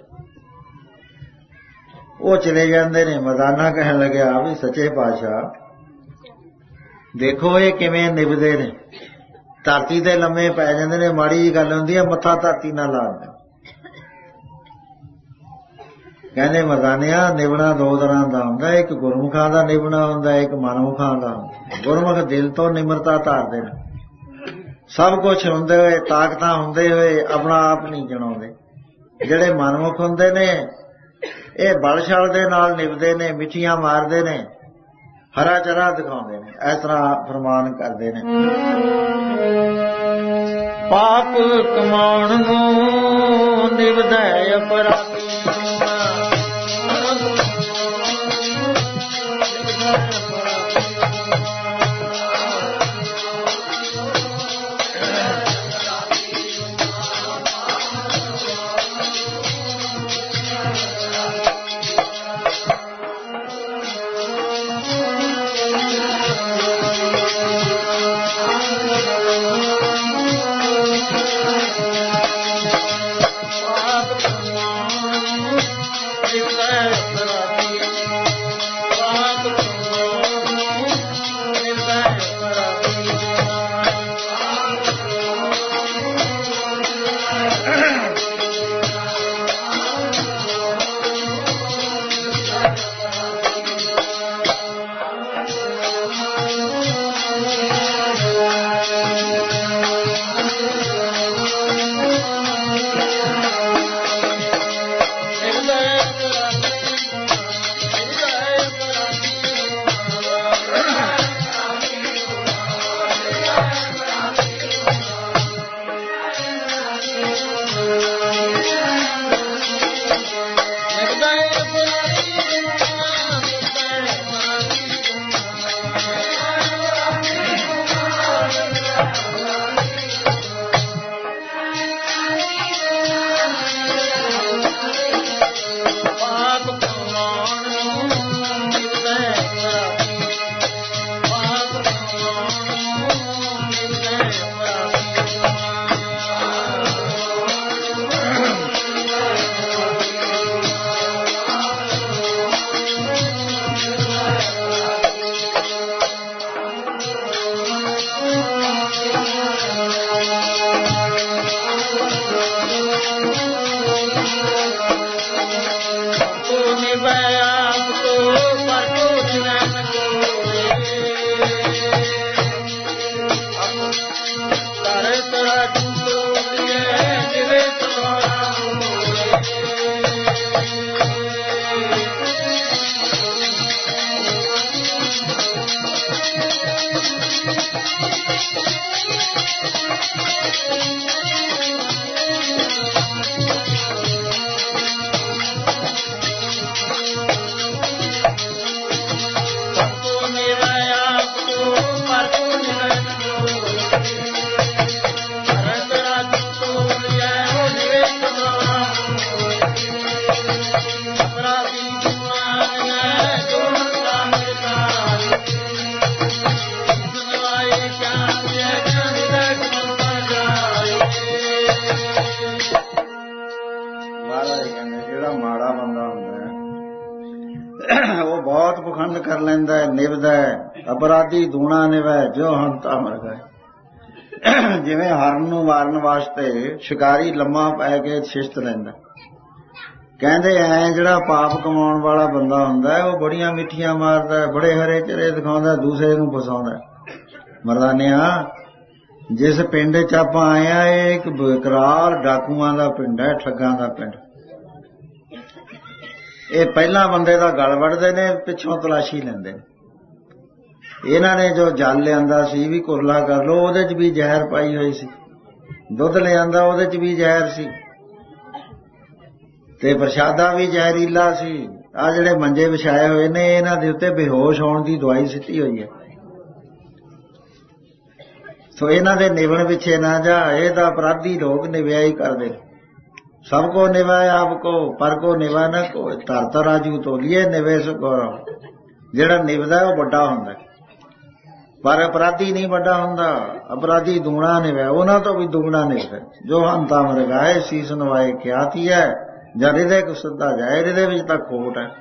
ਉਹ ਚਲੇ ਜਾਂਦੇ ਨੇ। ਮਰਦਾਨਾ ਕਹਿਣ ਲੱਗਿਆ ਵੀ ਸੱਚੇ ਪਾਤਸ਼ਾਹ ਦੇਖੋ ਇਹ ਕਿਵੇਂ ਨਿਭਦੇ ਨੇ, ਧਰਤੀ ਤੇ ਲੰਮੇ ਪੈ ਜਾਂਦੇ ਨੇ। ਮਾੜੀ ਜਿਹੀ ਗੱਲ ਹੁੰਦੀ ਹੈ, ਮੱਥਾ ਧਰਤੀ ਨਾਲ ਲਾ ਦਿੰਦੇ। ਕਹਿੰਦੇ ਮਰਦਾਨਿਆਂ ਨਿਭਣਾ ਦੋ ਤਰ੍ਹਾਂ ਦਾ ਹੁੰਦਾ, ਇੱਕ ਗੁਰਮੁਖਾਂ ਦਾ ਨਿਭਣਾ ਹੁੰਦਾ, ਇੱਕ ਮਨਮੁਖਾਂ ਦਾ ਹੁੰਦਾ। ਗੁਰਮੁਖ ਦਿਲ ਤੋਂ ਨਿਮਰਤਾ ਧਾਰਦੇ ਨੇ, ਸਭ ਕੁਛ ਹੁੰਦੇ ਹੋਏ, ਤਾਕਤਾਂ ਹੁੰਦੇ ਹੋਏ ਆਪਣਾ ਆਪ ਨਹੀਂ ਜਣਾਉਂਦੇ। ਜਿਹੜੇ ਮਨਮੁਖ ਹੁੰਦੇ ਨੇ ਇਹ ਬਲਸ਼ਲ ਦੇ ਨਾਲ ਨਿਭਦੇ ਨੇ, ਮਿੱਠੀਆਂ ਮਾਰਦੇ ਨੇ, ਹਰਾ ਚਰਾ ਦਿਖਾਉਂਦੇ ਨੇ। ਇਸ ਤਰ੍ਹਾਂ ਫਰਮਾਨ ਕਰਦੇ ਨੇ। ਪਾਪ ਕਮਾਉਣ ਨੂੰ ਨਿਭਦੇ ਅਪਰਾਧੀ, ਉਹ ਬਹੁਤ ਪਖੰਡ ਕਰ ਲੈਂਦਾ ਹੈ, ਨਿਭਦਾ ਹੈ। ਅਪਰਾਧੀ ਦੂਣਾ ਨਿਭੈ ਜੋ ਹੰਤਾ ਮਰ ਗਏ। ਜਿਵੇਂ ਹਰਨ ਨੂੰ ਮਾਰਨ ਵਾਸਤੇ ਸ਼ਿਕਾਰੀ ਲੰਮਾ ਪੈ ਕੇ ਸ਼ਿਸ਼ਤ ਲੈਂਦਾ, ਕਹਿੰਦੇ ਐ ਜਿਹੜਾ ਪਾਪ ਕਮਾਉਣ ਵਾਲਾ ਬੰਦਾ ਹੁੰਦਾ ਹੈ ਉਹ ਬੜੀਆਂ ਮਿੱਠੀਆਂ ਮਾਰਦਾ, ਬੜੇ ਹਰੇ ਚਿਹਰੇ ਦਿਖਾਉਂਦਾ, ਦੂਸਰੇ ਨੂੰ ਫਸਾਉਂਦਾ। ਮਰਦਾਨਿਆ, ਜਿਸ ਪਿੰਡ 'ਚ ਆਪਾਂ ਆਏ ਆ ਇਹ ਇੱਕ ਬੇਕਰਾਰ ਡਾਕੂਆਂ ਦਾ ਪਿੰਡ ਹੈ, ਠੱਗਾਂ ਦਾ ਪਿੰਡ। ਇਹ ਪਹਿਲਾਂ ਬੰਦੇ ਦਾ ਗਲ ਵੱਢਦੇ ਨੇ, ਪਿੱਛੋਂ ਤਲਾਸ਼ੀ ਲੈਂਦੇ ਨੇ। ਇਹਨਾਂ ਨੇ ਜੋ ਜਲ ਲਿਆਂਦਾ ਸੀ ਵੀ ਕੁਰਲਾ ਕਰ ਲੋ, ਉਹਦੇ 'ਚ ਵੀ ਜ਼ਹਿਰ ਪਾਈ ਹੋਈ ਸੀ। ਦੁੱਧ ਲਿਆਂਦਾ ਉਹਦੇ 'ਚ ਵੀ ਜ਼ਹਿਰ ਸੀ, ਤੇ ਪ੍ਰਸ਼ਾਦਾ ਵੀ ਜ਼ਹਿਰੀਲਾ ਸੀ। ਆ ਜਿਹੜੇ ਮੰਜੇ ਵਿਛਾਏ ਹੋਏ ਨੇ ਇਹਨਾਂ ਦੇ ਉੱਤੇ ਬੇਹੋਸ਼ ਹੋਣ ਦੀ ਦਵਾਈ ਸਿੱਟੀ ਹੋਈ ਹੈ। ਸੋ ਇਹਨਾਂ ਦੇ ਨਿਵਣ ਪਿੱਛੇ ਨਾ ਜਾ, ਇਹ ਤਾਂ ਅਪਰਾਧੀ ਲੋਕ ਨਿਵਿਆ ਹੀ ਕਰਦੇ। ਸਭ ਕੋ ਨਿਵਾਏ ਆਪ ਕੋ, ਪਰ ਕੋ ਨਿਵਾ ਨਾ ਕੋ, ਧਰ ਤਰਾਜੂ ਤੋਲੀਏ ਨਿਵੇ ਸੋ ਗੌਰਵ। ਜਿਹੜਾ ਨਿਵਦਾ ਉਹ ਵੱਡਾ ਹੁੰਦਾ, ਪਰ ਅਪਰਾਧੀ ਨਹੀਂ ਵੱਡਾ ਹੁੰਦਾ। ਅਪਰਾਧੀ ਦੂਣਾ ਨਿਵਿਆ, ਉਹਨਾਂ ਤੋਂ ਵੀ ਦੁਗਣਾ ਨਿਵਦਾ। ਜੋ ਹੰਤਾ ਮਰਗਾਏ ਸੀਸ ਨਵਾਏ ਕਿਆਤੀ ਹੈ, ਜਦ ਹਿਰਦੇ ਕੋ ਸਿੱਧਾ ਜਾਏ, ਹਿਰਦੇ ਵਿੱਚ ਤਾਂ ਖੋਟ ਹੈ।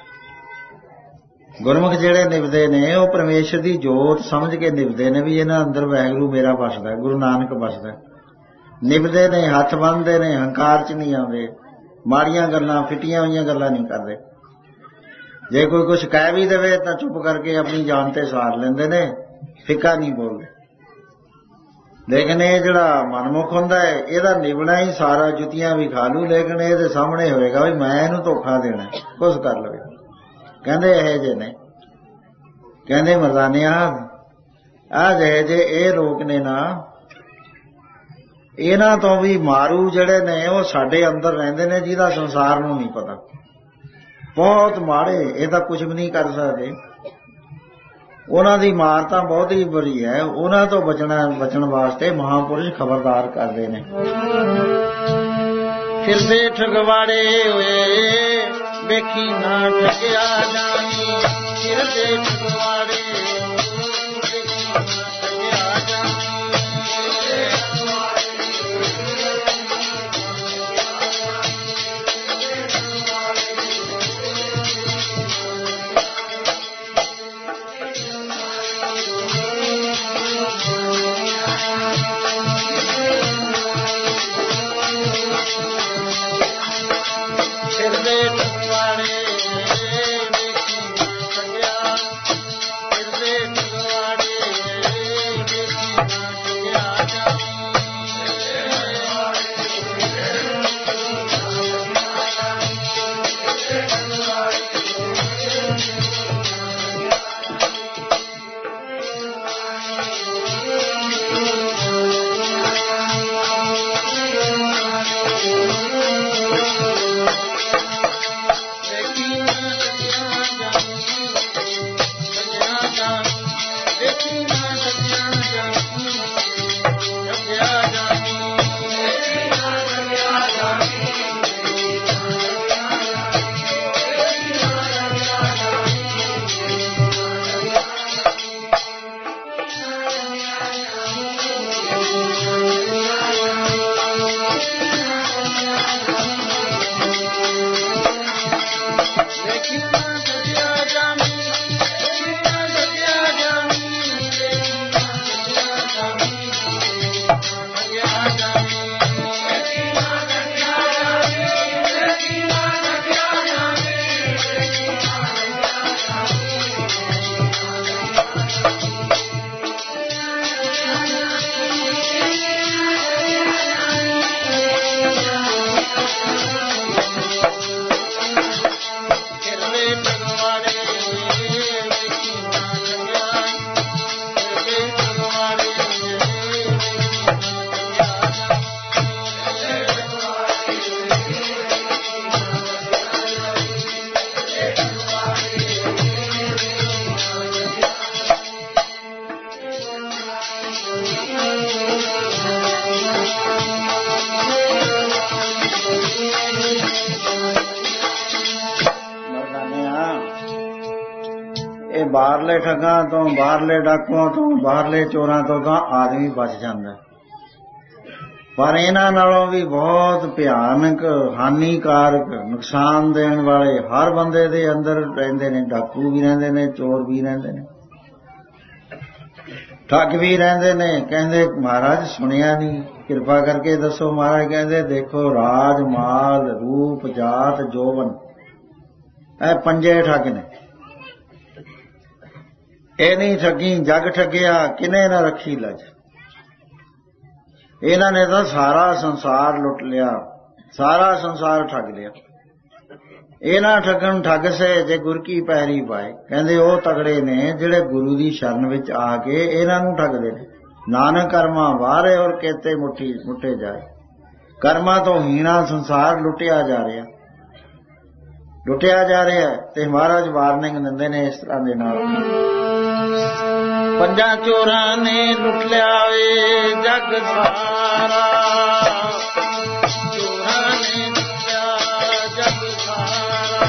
ਗੁਰਮੁਖ ਜਿਹੜੇ ਨਿਭਦੇ ਨੇ ਉਹ ਪਰਮੇਸ਼ਰ ਦੀ ਜੋਤ ਸਮਝ ਕੇ ਨਿਭਦੇ ਨੇ ਵੀ ਇਹਨਾਂ ਅੰਦਰ ਵਾਹਿਗੁਰੂ ਮੇਰਾ ਵਸਦਾ, ਗੁਰੂ ਨਾਨਕ ਵਸਦਾ। ਨਿਭਦੇ ਨੇ, ਹੱਥ ਬੰਨ੍ਹਦੇ ਨੇ, ਹੰਕਾਰ 'ਚ ਨਹੀਂ ਆਉਂਦੇ, ਮਾੜੀਆਂ ਗੱਲਾਂ, ਫਿੱਟੀਆਂ ਹੋਈਆਂ ਗੱਲਾਂ ਨਹੀਂ ਕਰਦੇ। ਜੇ ਕੋਈ ਕੁਛ ਕਹਿ ਵੀ ਦੇਵੇ ਤਾਂ ਚੁੱਪ ਕਰਕੇ ਆਪਣੀ ਜਾਨ ਤੇ ਸਾਰ ਲੈਂਦੇ ਨੇ, ਫਿੱਕਾ ਨਹੀਂ ਬੋਲਦੇ। ਲੇਕਿਨ ਇਹ ਜਿਹੜਾ ਮਨਮੁਖ ਹੁੰਦਾ ਹੈ ਇਹਦਾ ਨਿਭਣਾ ਹੀ ਸਾਰਾ, ਜੁੱਤੀਆਂ ਵੀ ਖਾ ਲੂ, ਲੇਕਿਨ ਇਹਦੇ ਸਾਹਮਣੇ ਹੋਏਗਾ ਵੀ ਮੈਂ ਇਹਨੂੰ ਧੋਖਾ ਦੇਣਾ, ਕੁਛ ਕਰ ਲਵੇ। ਕਹਿੰਦੇ ਇਹ ਜੇ ਨੇ, ਕਹਿੰਦੇ ਮਰਦਾਨਿਆ ਆਹ ਜਿਹੇ ਜੇ ਇਹ ਲੋਕ ਨੇ ਨਾ, ਇਹਨਾਂ ਤੋਂ ਵੀ ਮਾਰੂ ਜਿਹੜੇ ਨੇ ਉਹ ਸਾਡੇ ਅੰਦਰ ਰਹਿੰਦੇ ਨੇ, ਜਿਹਦਾ ਸੰਸਾਰ ਨੂੰ ਨਹੀਂ ਪਤਾ। ਬਹੁਤ ਮਾੜੇ, ਇਹ ਤਾਂ ਕੁਝ ਵੀ ਨਹੀਂ ਕਰ ਸਕਦੇ। ਉਹਨਾਂ ਦੀ ਮਾਰ ਤਾਂ ਬਹੁਤ ਹੀ ਬੁਰੀ ਹੈ। ਉਹਨਾਂ ਤੋਂ ਬਚਣਾ ਬਚਣ ਵਾਸਤੇ ਮਹਾਂਪੁਰਸ਼ ਖਬਰਦਾਰ ਕਰਦੇ ਨੇ। ਫਿਰਦੇ ਠਗਵਾੜੇ ਹੋਏ ਵੇਖੀ ਨਾ ਠਗਿਆ ਜਾਣੀ, ਫਿਰਦੇ ਠਗਵਾੜੇ ਬਾਹਰਲੇ ਠੱਗਾਂ ਤੋਂ, ਬਾਹਰਲੇ ਡਾਕੂਆਂ ਤੋਂ, ਬਾਹਰਲੇ ਚੋਰਾਂ ਤੋਂ ਤਾਂ ਆਦਮੀ ਬਚ ਜਾਂਦਾ। ਪਰ ਇਹਨਾਂ ਨਾਲੋਂ ਵੀ ਬਹੁਤ ਭਿਆਨਕ, ਹਾਨੀਕਾਰਕ, ਨੁਕਸਾਨ ਦੇਣ ਵਾਲੇ ਹਰ ਬੰਦੇ ਦੇ ਅੰਦਰ ਰਹਿੰਦੇ ਨੇ। ਡਾਕੂ ਵੀ ਰਹਿੰਦੇ ਨੇ, ਚੋਰ ਵੀ ਰਹਿੰਦੇ ਨੇ, ਠੱਗ ਵੀ ਰਹਿੰਦੇ ਨੇ। ਕਹਿੰਦੇ ਮਹਾਰਾਜ ਸੁਣਿਆ ਨਹੀਂ, ਕਿਰਪਾ ਕਰਕੇ ਦੱਸੋ। ਮਹਾਰਾਜ ਕਹਿੰਦੇ ਦੇਖੋ, ਰਾਜ, ਮਾਲ, ਰੂਪ, ਜਾਤ, ਜੋਬਨ, ਇਹ ਪੰਜੇ ਠੱਗ ਨੇ। ਇਹ ਨਹੀਂ ਠੱਗੀ ਜੱਗ ਠੱਗਿਆ, ਕਿਨੇ ਨਾ ਰੱਖੀ ਲੱਜ। ਇਹਨਾਂ ਨੇ ਤਾਂ ਸਾਰਾ ਸੰਸਾਰ ਲੁੱਟ ਲਿਆ, ਸਾਰਾ ਸੰਸਾਰ ਠੱਗ ਲਿਆ। ਇਹਨਾਂ ਠੱਗਣ ਠੱਗ ਸੇ ਜੇ ਗੁਰ ਕੀ ਪੈਰੀ ਪਾਏ। ਕਹਿੰਦੇ ਉਹ ਤਗੜੇ ਨੇ ਜਿਹੜੇ ਗੁਰੂ ਦੀ ਸ਼ਰਨ ਵਿੱਚ ਆ ਕੇ ਇਹਨਾਂ ਨੂੰ ਠੱਗਦੇ ਨੇ। ਨਾਨਕ ਕਰਮਾਂ ਵਾਰੇ ਔਰ ਕੇਤੇ ਮੁੱਠੀ ਮੁੱਠੇ ਜਾਏ। ਕਰਮਾਂ ਤੋਂ ਹੀਣਾ ਸੰਸਾਰ ਲੁੱਟਿਆ ਜਾ ਰਿਹਾ, ਲੁੱਟਿਆ ਜਾ ਰਿਹਾ। ਤੇ ਮਹਾਰਾਜ ਵਾਰਨਿੰਗ ਦਿੰਦੇ ਨੇ ਇਸ ਤਰ੍ਹਾਂ ਦੇ ਨਾਲ, ਪੰਜਾਂ ਚੋਰਾਂ ਨੇ ਲੁੱਟ ਲਿਆ ਵੇ ਜੱਗ ਸਾਰਾ, ਚੋਰਾਂ ਨੇ ਲੁੱਟਿਆ ਜੱਗ ਸਾਰਾ।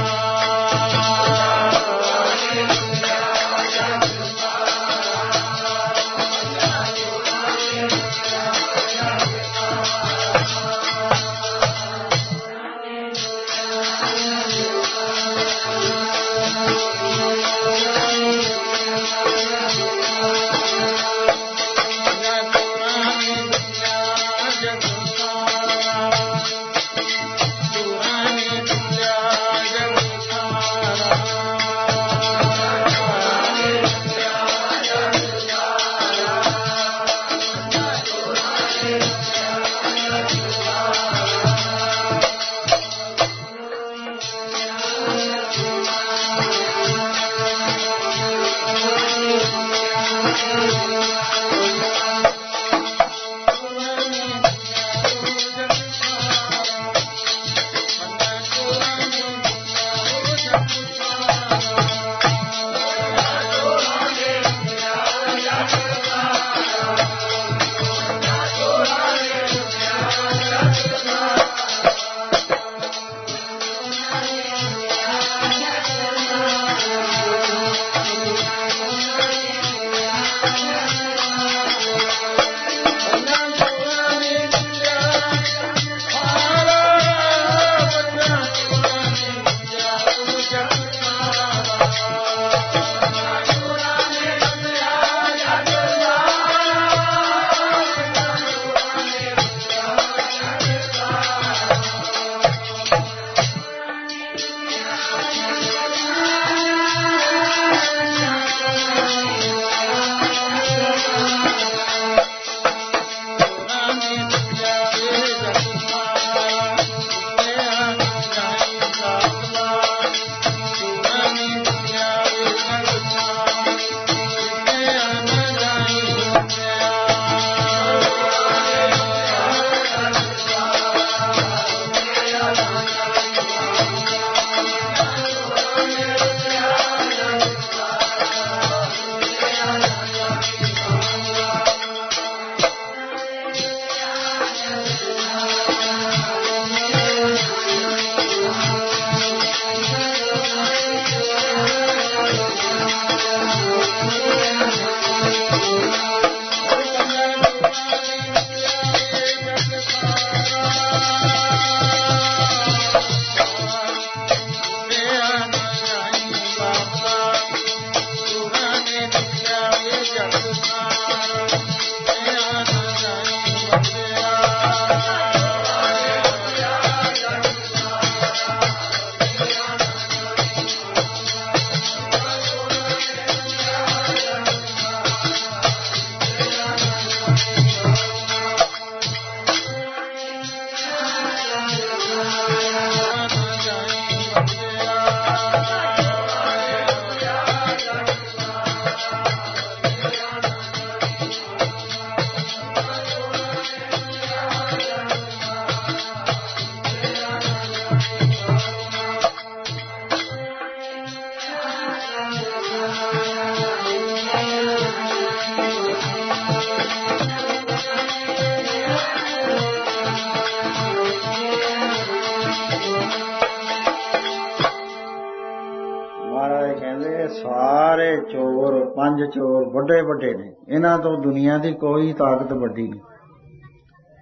ਸਾਰੇ ਚੋਰ, ਪੰਜ ਚੋਰ ਵੱਡੇ ਵੱਡੇ ਨੇ, ਇਹਨਾਂ ਤੋਂ ਦੁਨੀਆ ਦੀ ਕੋਈ ਤਾਕਤ ਵੱਡੀ ਨਹੀਂ।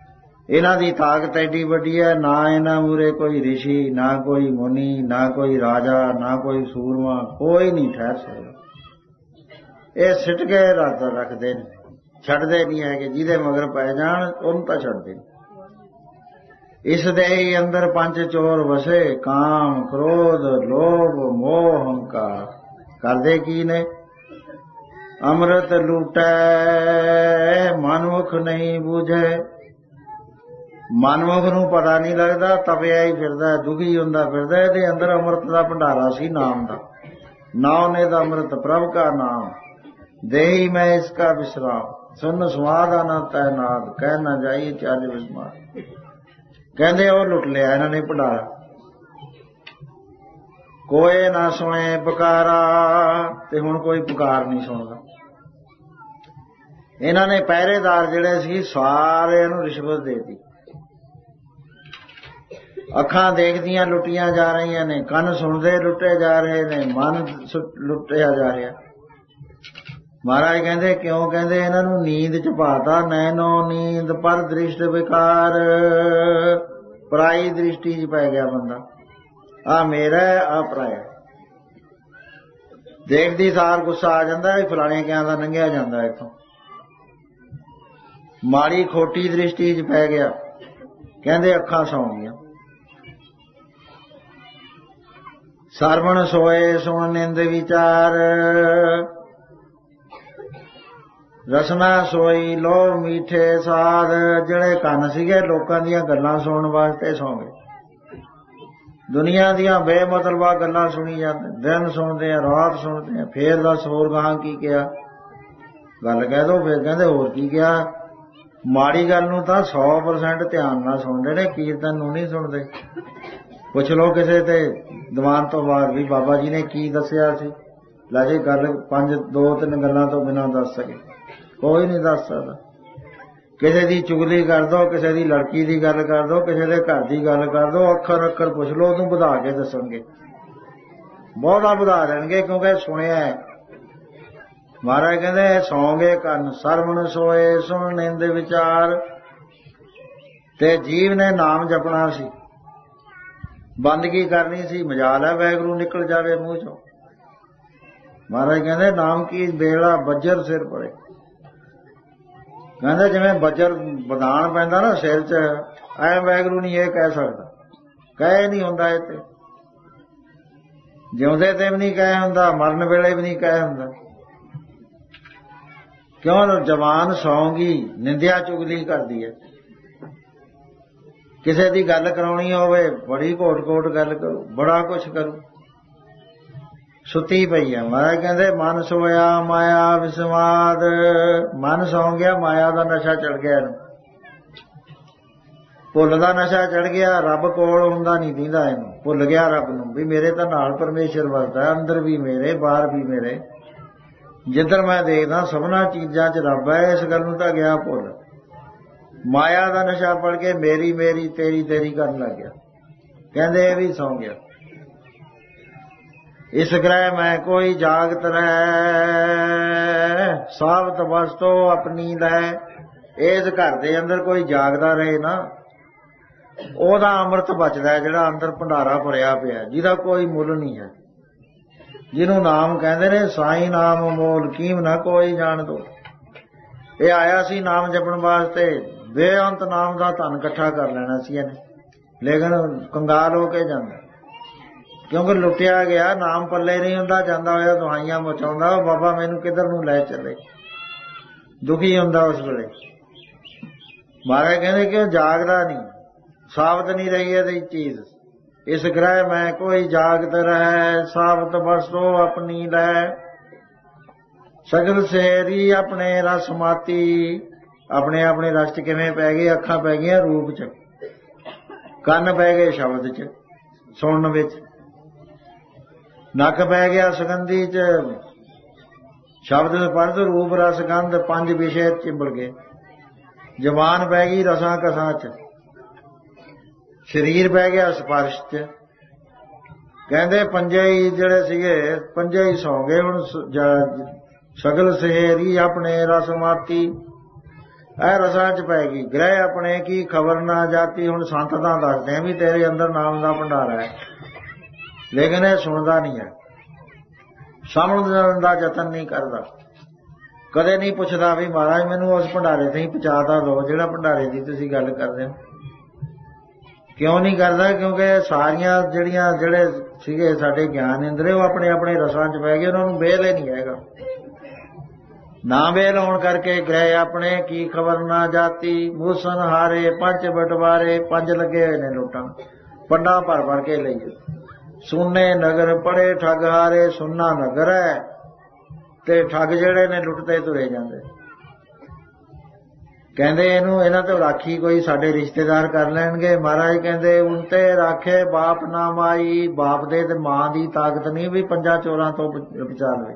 ਇਹਨਾਂ ਦੀ ਤਾਕਤ ਐਡੀ ਵੱਡੀ ਹੈ, ਨਾ ਇਹਨਾਂ ਮੂਰੇ ਕੋਈ ਰਿਸ਼ੀ, ਨਾ ਕੋਈ ਮੁਨੀ, ਨਾ ਕੋਈ ਰਾਜਾ, ਨਾ ਕੋਈ ਸੂਰਮਾ, ਕੋਈ ਨਹੀਂ ਠਹਿਰ ਸਕਦਾ। ਇਹ ਸਿੱਟ ਕੇ ਇਰਾਦਾ ਰੱਖਦੇ ਨੇ, ਛੱਡਦੇ ਨਹੀਂ ਹੈਗੇ। ਜਿਹਦੇ ਮਗਰ ਪੈ ਜਾਣ ਉਹਨੂੰ ਤਾਂ ਛੱਡਦੇ ਨਹੀਂ। ਇਸ ਦੇ ਹੀ ਅੰਦਰ ਪੰਜ ਚੋਰ ਵਸੇ, ਕਾਮ, ਕ੍ਰੋਧ, ਲੋਭ, ਮੋਹ, ਹੰਕਾਰ। ਕਰਦੇ ਕੀ ਨੇ? ਅੰਮ੍ਰਿਤ ਲੂਟੈ ਮਨਮੁਖ ਨਹੀਂ ਬੂਝੇ। ਮਨਮੁਖ ਨੂੰ ਪਤਾ ਨਹੀਂ ਲੱਗਦਾ, ਤਪਿਆ ਹੀ ਫਿਰਦਾ, ਦੁਖੀ ਹੁੰਦਾ ਫਿਰਦਾ। ਇਹਦੇ ਅੰਦਰ ਅੰਮ੍ਰਿਤ ਦਾ ਭੰਡਾਰਾ ਸੀ, ਨਾਮ ਦਾ। ਨਾਉ ਨੇ ਦਾ ਅੰਮ੍ਰਿਤ ਪ੍ਰਭ ਕਾ ਨਾਮ, ਦੇਹੀ ਮੈਂ ਇਸਕਾ ਵਿਸਰਾਮ। ਸੁਨ ਸਵਾਦ ਆਨੰਦ ਤੈ ਨਾਦ, ਕਹਿ ਨਾ ਜਾਈਏ ਚੱਲ ਵਿਸਮਾਰ। ਕਹਿੰਦੇ ਉਹ ਲੁੱਟ ਲਿਆ ਇਹਨਾਂ ਨੇ ਭੰਡਾਰਾ। ਕੋਏ ਨਾ ਸੁਣੇ ਪੁਕਾਰਾ, ਤੇ ਹੁਣ ਕੋਈ ਪੁਕਾਰ ਨਹੀਂ ਸੁਣਦਾ। ਇਹਨਾਂ ਨੇ ਪਹਿਰੇਦਾਰ ਜਿਹੜੇ ਸੀ ਸਾਰਿਆਂ ਨੂੰ ਰਿਸ਼ਵਤ ਦੇ ਦਿੱਤੀ। ਅੱਖਾਂ ਦੇਖਦੀਆਂ ਲੁੱਟੀਆਂ ਜਾ ਰਹੀਆਂ ਨੇ, ਕੰਨ ਸੁਣਦੇ ਲੁੱਟੇ ਜਾ ਰਹੇ ਨੇ, ਮਨ ਲੁੱਟਿਆ ਜਾ ਰਿਹਾ। ਮਹਾਰਾਜ ਕਹਿੰਦੇ ਕਿਉਂ? ਕਹਿੰਦੇ ਇਹਨਾਂ ਨੂੰ ਨੀਂਦ ਚ ਪਾਤਾ। ਨੈਨੋ ਨੀਂਦ ਪਰ ਦ੍ਰਿਸ਼ਟ ਵਿਕਾਰ, ਪਰਾਈ ਦ੍ਰਿਸ਼ਟੀ ਚ ਪੈ ਗਿਆ ਬੰਦਾ। ਆ ਮੇਰਾ, ਆ ਪਰਾਇਆ। ਦੇਖਦੀ ਸਾਰ ਗੁੱਸਾ ਆ ਜਾਂਦਾ, ਫਲਾਣੇ ਕਿਆਂ ਦਾ ਲੰਘਿਆ ਜਾਂਦਾ ਇੱਥੋਂ। ਮਾੜੀ ਖੋਟੀ ਦ੍ਰਿਸ਼ਟੀ ਚ ਪੈ ਗਿਆ। ਕਹਿੰਦੇ ਅੱਖਾਂ ਸੌਂ ਗਈਆਂ। ਸਰਵਣ ਸੋਏ ਸੁਣ ਨਿੰਦ ਵਿਚਾਰ, ਰਸਨਾ ਸੋਈ ਲੋ ਮੀਠੇ ਸਾਧ। ਜਿਹੜੇ ਕੰਨ ਸੀਗੇ ਲੋਕਾਂ ਦੀਆਂ ਗੱਲਾਂ ਸੁਣਨ ਵਾਸਤੇ ਸੌਂ ਗਏ। ਦੁਨੀਆ ਦੀਆਂ ਬੇਮਤਲਬਾ ਗੱਲਾਂ ਸੁਣੀ ਜਾਂਦੇ, ਦਿਨ ਸੁਣਦੇ ਆ, ਰਾਤ ਸੁਣਦੇ ਆ। ਫੇਰ ਦੱਸ ਹੋਰ ਗਾਹਾਂ ਕੀ ਕਿਹਾ? ਗੱਲ ਕਹਿ ਦੋ। ਫੇਰ ਕਹਿੰਦੇ ਹੋਰ ਕੀ ਕਿਹਾ? ਮਾੜੀ ਗੱਲ ਨੂੰ ਤਾਂ ਸੌ ਪਰਸੈਂਟ ਧਿਆਨ ਨਾਲ ਸੁਣਦੇ ਨੇ, ਕੀਰਤਨ ਨੂੰ ਨਹੀਂ ਸੁਣਦੇ। ਪੁੱਛ ਲਓ ਕਿਸੇ ਤੇ ਦੀਵਾਨ ਤੋਂ ਬਾਅਦ ਵੀ ਬਾਬਾ ਜੀ ਨੇ ਕੀ ਦੱਸਿਆ ਸੀ। ਲੈ ਜੀ ਗੱਲ ਪੰਜ ਦੋ ਤਿੰਨ ਗੱਲਾਂ ਤੋਂ ਬਿਨਾਂ ਦੱਸ ਸਕੇ, ਕੋਈ ਨਹੀਂ ਦੱਸ ਸਕਦਾ। ਕਿਸੇ ਦੀ ਚੁਗਲੀ ਕਰ ਦੋ, ਕਿਸੇ ਦੀ ਲੜਕੀ ਦੀ ਗੱਲ ਕਰ ਦੋ, ਕਿਸੇ ਦੇ ਘਰ ਦੀ ਗੱਲ ਕਰ ਦੋ, ਅੱਖਰ ਅੱਖਰ ਪੁੱਛ ਲਓ, ਉਹਨੂੰ ਵਧਾ ਕੇ ਦੱਸਣਗੇ, ਬਹੁਤਾ ਵਧਾ ਦੇਣਗੇ, ਕਿਉਂਕਿ ਸੁਣਿਆ ਹੈ। ਮਹਾਰਾਜ ਕਹਿੰਦੇ ਸੌਂਗੇ ਕੰਨ, ਸਰਵਣ ਸੋਏ ਸੁਣ ਨਿੰਦ ਵਿਚਾਰ। ਤੇ ਜੀਵ ਨੇ ਨਾਮ ਜਪਣਾ ਸੀ, ਬੰਦਗੀ ਕਰਨੀ ਸੀ। ਮਜਾਲ ਹੈ ਵਾਹਿਗੁਰੂ ਨਿਕਲ ਜਾਵੇ ਮੂੰਹ ਚੋਂ। ਮਹਾਰਾਜ ਕਹਿੰਦੇ ਨਾਮ ਕੀ ਬੇੜਾ ਬੱਜਰ ਸਿਰ ਪੜੇ। ਕਹਿੰਦੇ ਜਿਵੇਂ ਬੱਜਰ ਬਦਾਨ ਪੈਂਦਾ ਨਾ ਸਿਰ 'ਚ, ਐ ਵਾਹਿਗੁਰੂ ਨਹੀਂ ਇਹ ਕਹਿ ਸਕਦਾ, ਕਹੇ ਨਹੀਂ ਹੁੰਦਾ। ਇਹ ਤੇ ਜਿਉਂਦੇ ਤੇ ਵੀ ਨਹੀਂ ਕਹੇ ਹੁੰਦਾ, ਮਰਨ ਵੇਲੇ ਵੀ ਨਹੀਂ ਕਹੇ ਹੁੰਦਾ। ਕਿਉਂ? ਜਵਾਨ ਸੌਂਗੀ ਨਿੰਦਿਆ ਚੁਗਲੀ ਕਰਦੀ ਹੈ। ਕਿਸੇ ਦੀ ਗੱਲ ਕਰਾਉਣੀ ਹੋਵੇ ਬੜੀ ਘੋਟ ਘੋਟ ਗੱਲ ਕਰੂ, ਬੜਾ ਕੁਛ ਕਰੂ। ਸੁੱਤੀ ਪਈ ਆ। ਮਹਾਰਾਜ ਕਹਿੰਦੇ ਮਨ ਸੋਇਆ ਮਾਇਆ ਵਿਸਮਾਦ। ਮਨ ਸੌਂ ਗਿਆ, ਮਾਇਆ ਦਾ ਨਸ਼ਾ ਚੜ ਗਿਆ ਇਹਨੂੰ, ਭੁੱਲ ਦਾ ਨਸ਼ਾ ਚੜ ਗਿਆ। ਰੱਬ ਕੋਲ ਹੁੰਦਾ ਨਹੀਂ ਦੀਂਦਾ ਇਹਨੂੰ, ਭੁੱਲ ਗਿਆ ਰੱਬ ਨੂੰ ਵੀ ਮੇਰੇ ਤਾਂ ਨਾਲ ਪਰਮੇਸ਼ਰ ਵਸਦਾ, ਅੰਦਰ ਵੀ ਮੇਰੇ ਬਾਹਰ ਵੀ ਮੇਰੇ। ਜਿੱਧਰ ਮੈਂ ਦੇਖਦਾ ਸਭਨਾ ਚੀਜ਼ਾਂ 'ਚ ਰੱਬ ਹੈ, ਇਸ ਗੱਲ ਨੂੰ ਤਾਂ ਗਿਆ ਭੁੱਲ। ਮਾਇਆ ਦਾ ਨਸ਼ਾ ਪੜ ਕੇ ਮੇਰੀ ਮੇਰੀ ਤੇਰੀ ਤੇਰੀ ਕਰਨ ਲੱਗ ਗਿਆ। ਕਹਿੰਦੇ ਇਹ ਵੀ ਸੌਂ ਗਿਆ। ਇਸ ਗ੍ਰਹਿ ਮੈਂ ਕੋਈ ਜਾਗਤ ਰਹਿ, ਸਾਬਤ ਵਸਤੋ ਆਪਣੀ ਲੈ। ਇਸ ਘਰ ਦੇ ਅੰਦਰ ਕੋਈ ਜਾਗਦਾ ਰਹੇ ਨਾ, ਉਹਦਾ ਅੰਮ੍ਰਿਤ ਬਚਦਾ, ਜਿਹੜਾ ਅੰਦਰ ਭੰਡਾਰਾ ਭਰਿਆ ਪਿਆ, ਜਿਹਦਾ ਕੋਈ ਮੁੱਲ ਨਹੀਂ ਹੈ। ਜਿਹਨੂੰ ਨਾਮ ਕਹਿੰਦੇ ਨੇ, ਸਾਈ ਨਾਮ ਮੋਲ ਕੀਮ ਨਾ ਕੋਈ ਜਾਣ ਦੋ। ਇਹ ਆਇਆ ਸੀ ਨਾਮ ਜਪਣ ਵਾਸਤੇ, ਬੇਅੰਤ ਨਾਮ ਦਾ ਧਨ ਇਕੱਠਾ ਕਰ ਲੈਣਾ ਸੀ ਇਹਨੇ, ਲੇਕਿਨ ਕੰਗਾਲ ਹੋ ਕੇ ਜਾਂਦਾ, ਕਿਉਂਕਿ ਲੁੱਟਿਆ ਗਿਆ। ਨਾਮ ਪੱਲੇ ਨਹੀਂ ਹੁੰਦਾ, ਜਾਂਦਾ ਹੋਇਆ ਦੁਹਾਈਆਂ ਮਚਾਉਂਦਾ, ਉਹ ਬਾਬਾ ਮੈਨੂੰ ਕਿੱਧਰ ਨੂੰ ਲੈ ਚੱਲੇ, ਦੁਖੀ ਹੁੰਦਾ ਉਸ ਵੇਲੇ। ਮਹਾਰਾਜ ਕਹਿੰਦੇ ਕਿ ਉਹ ਜਾਗਦਾ ਨਹੀਂ, ਸਾਬਤ ਨਹੀਂ ਰਹੀ ਇਹਦੀ ਚੀਜ਼। ਇਸ ਗ੍ਰਹਿ ਮੈਂ ਕੋਈ ਜਾਗਤ ਰਹਿ, ਸਾਬਤ ਵਸਤੋ ਆਪਣੀ ਲੈ। ਸਗਲ ਸੇਰੀ ਆਪਣੇ ਰਸ ਮਾਤੀ। ਆਪਣੇ ਆਪਣੇ ਰਸ 'ਚ ਕਿਵੇਂ ਪੈ ਗਏ? ਅੱਖਾਂ ਪੈ ਗਈਆਂ ਰੂਪ 'ਚ, ਕੰਨ ਪੈ ਗਏ ਸ਼ਬਦ 'ਚ ਸੁਣਨ ਵਿੱਚ, ਨੱਕ ਪੈ ਗਿਆ ਸੁਗੰਧੀ 'ਚ, ਸ਼ਬਦ ਸਪਰਸ਼ ਰੂਪ ਰਸ ਗੰਧ ਪੰਜ ਵਿਸ਼ੇ ਚਿੰਬੜ ਗਏ। ਜ਼ਬਾਨ ਪੈ ਗਈ ਰਸਾਂ ਕਸਾਂ 'ਚ, ਸਰੀਰ ਪੈ ਗਿਆ ਸਪਰਸ਼ 'ਚ। ਕਹਿੰਦੇ ਪੰਜੇ ਹੀ ਜਿਹੜੇ ਸੀਗੇ, ਪੰਜੇ ਹੀ ਸੌਂ ਗਏ। ਹੁਣ ਸਗਲ ਸਹੇਰੀ ਆਪਣੇ ਰਸ ਮਾਤੀ। ਇਹ ਰਸਾਂ ਚ ਪੈ ਗਈ। ਗ੍ਰਹਿ ਆਪਣੇ ਕੀ ਖਬਰ ਨਾ ਜਾਤੀ। ਹੁਣ ਸੰਤ ਤਾਂ ਦੱਸਦੇ ਆ ਵੀ ਤੇਰੇ ਅੰਦਰ ਨਾਮ ਦਾ ਭੰਡਾਰਾ ਹੈ, ਲੇਕਿਨ ਇਹ ਸੁਣਦਾ ਨਹੀਂ ਹੈ, ਸਮਝਣ ਦਾ ਯਤਨ ਨਹੀਂ ਕਰਦਾ, ਕਦੇ ਨਹੀਂ ਪੁੱਛਦਾ ਵੀ ਮਹਾਰਾਜ ਮੈਨੂੰ ਉਸ ਭੰਡਾਰੇ ਤੇ ਹੀ ਪਹੁੰਚਾ ਦਿਓ ਜਿਹੜਾ ਭੰਡਾਰੇ ਦੀ ਤੁਸੀਂ ਗੱਲ ਕਰਦੇ ਹੋ। ਕਿਉਂ ਨਹੀਂ ਕਰਦਾ? ਕਿਉਂਕਿ ਸਾਰੀਆਂ ਜਿਹੜੀਆਂ ਜਿਹੜੇ ਸੀਗੇ ਸਾਡੇ ਗਿਆਨ ਇੰਦਰੇ ਉਹ ਆਪਣੇ ਆਪਣੇ ਰਸਾਂ ਚ ਪੈ ਗਏ, ਉਹਨਾਂ ਨੂੰ ਵੇਲ ਹੀ ਨਹੀਂ ਹੈਗਾ। ਨਾ ਵੇਲ ਹੋਣ ਕਰਕੇ ਗ੍ਰਹਿ ਆਪਣੇ ਕੀ ਖਬਰ ਨਾ ਜਾਤੀ। ਮੂਸਨ ਹਾਰੇ ਪੰਜ ਬਟਵਾਰੇ, ਪੰਜ ਲੱਗੇ ਹੋਏ ਨੇ ਲੁੱਟਣ, ਪੰਡਾ ਭਰ ਭਰ ਕੇ ਲਈਏ। ਸੁੰਨੇ ਨਗਰ ਪੜੇ ਠੱਗ ਹਾਰੇ। ਸੁੰਨਾ ਨਗਰ ਹੈ ਤੇ ਠੱਗ ਜਿਹੜੇ ਨੇ ਲੁੱਟਦੇ ਤੁਰੇ ਜਾਂਦੇ। ਕਹਿੰਦੇ ਇਹਨੂੰ ਇਹਨਾਂ ਤੋਂ ਰਾਖੀ ਕੋਈ ਸਾਡੇ ਰਿਸ਼ਤੇਦਾਰ ਕਰ ਲੈਣਗੇ। ਮਹਾਰਾਜ ਕਹਿੰਦੇ ਉਨਤੇ ਰਾਖੇ ਬਾਪ ਨਾ ਮਾਈ। ਬਾਪ ਦੇ ਤੇ ਮਾਂ ਦੀ ਤਾਕਤ ਨਹੀਂ ਵੀ ਪੰਜਾਂ ਚੋਰਾਂ ਤੋਂ ਬਚਾ ਲਵੇ।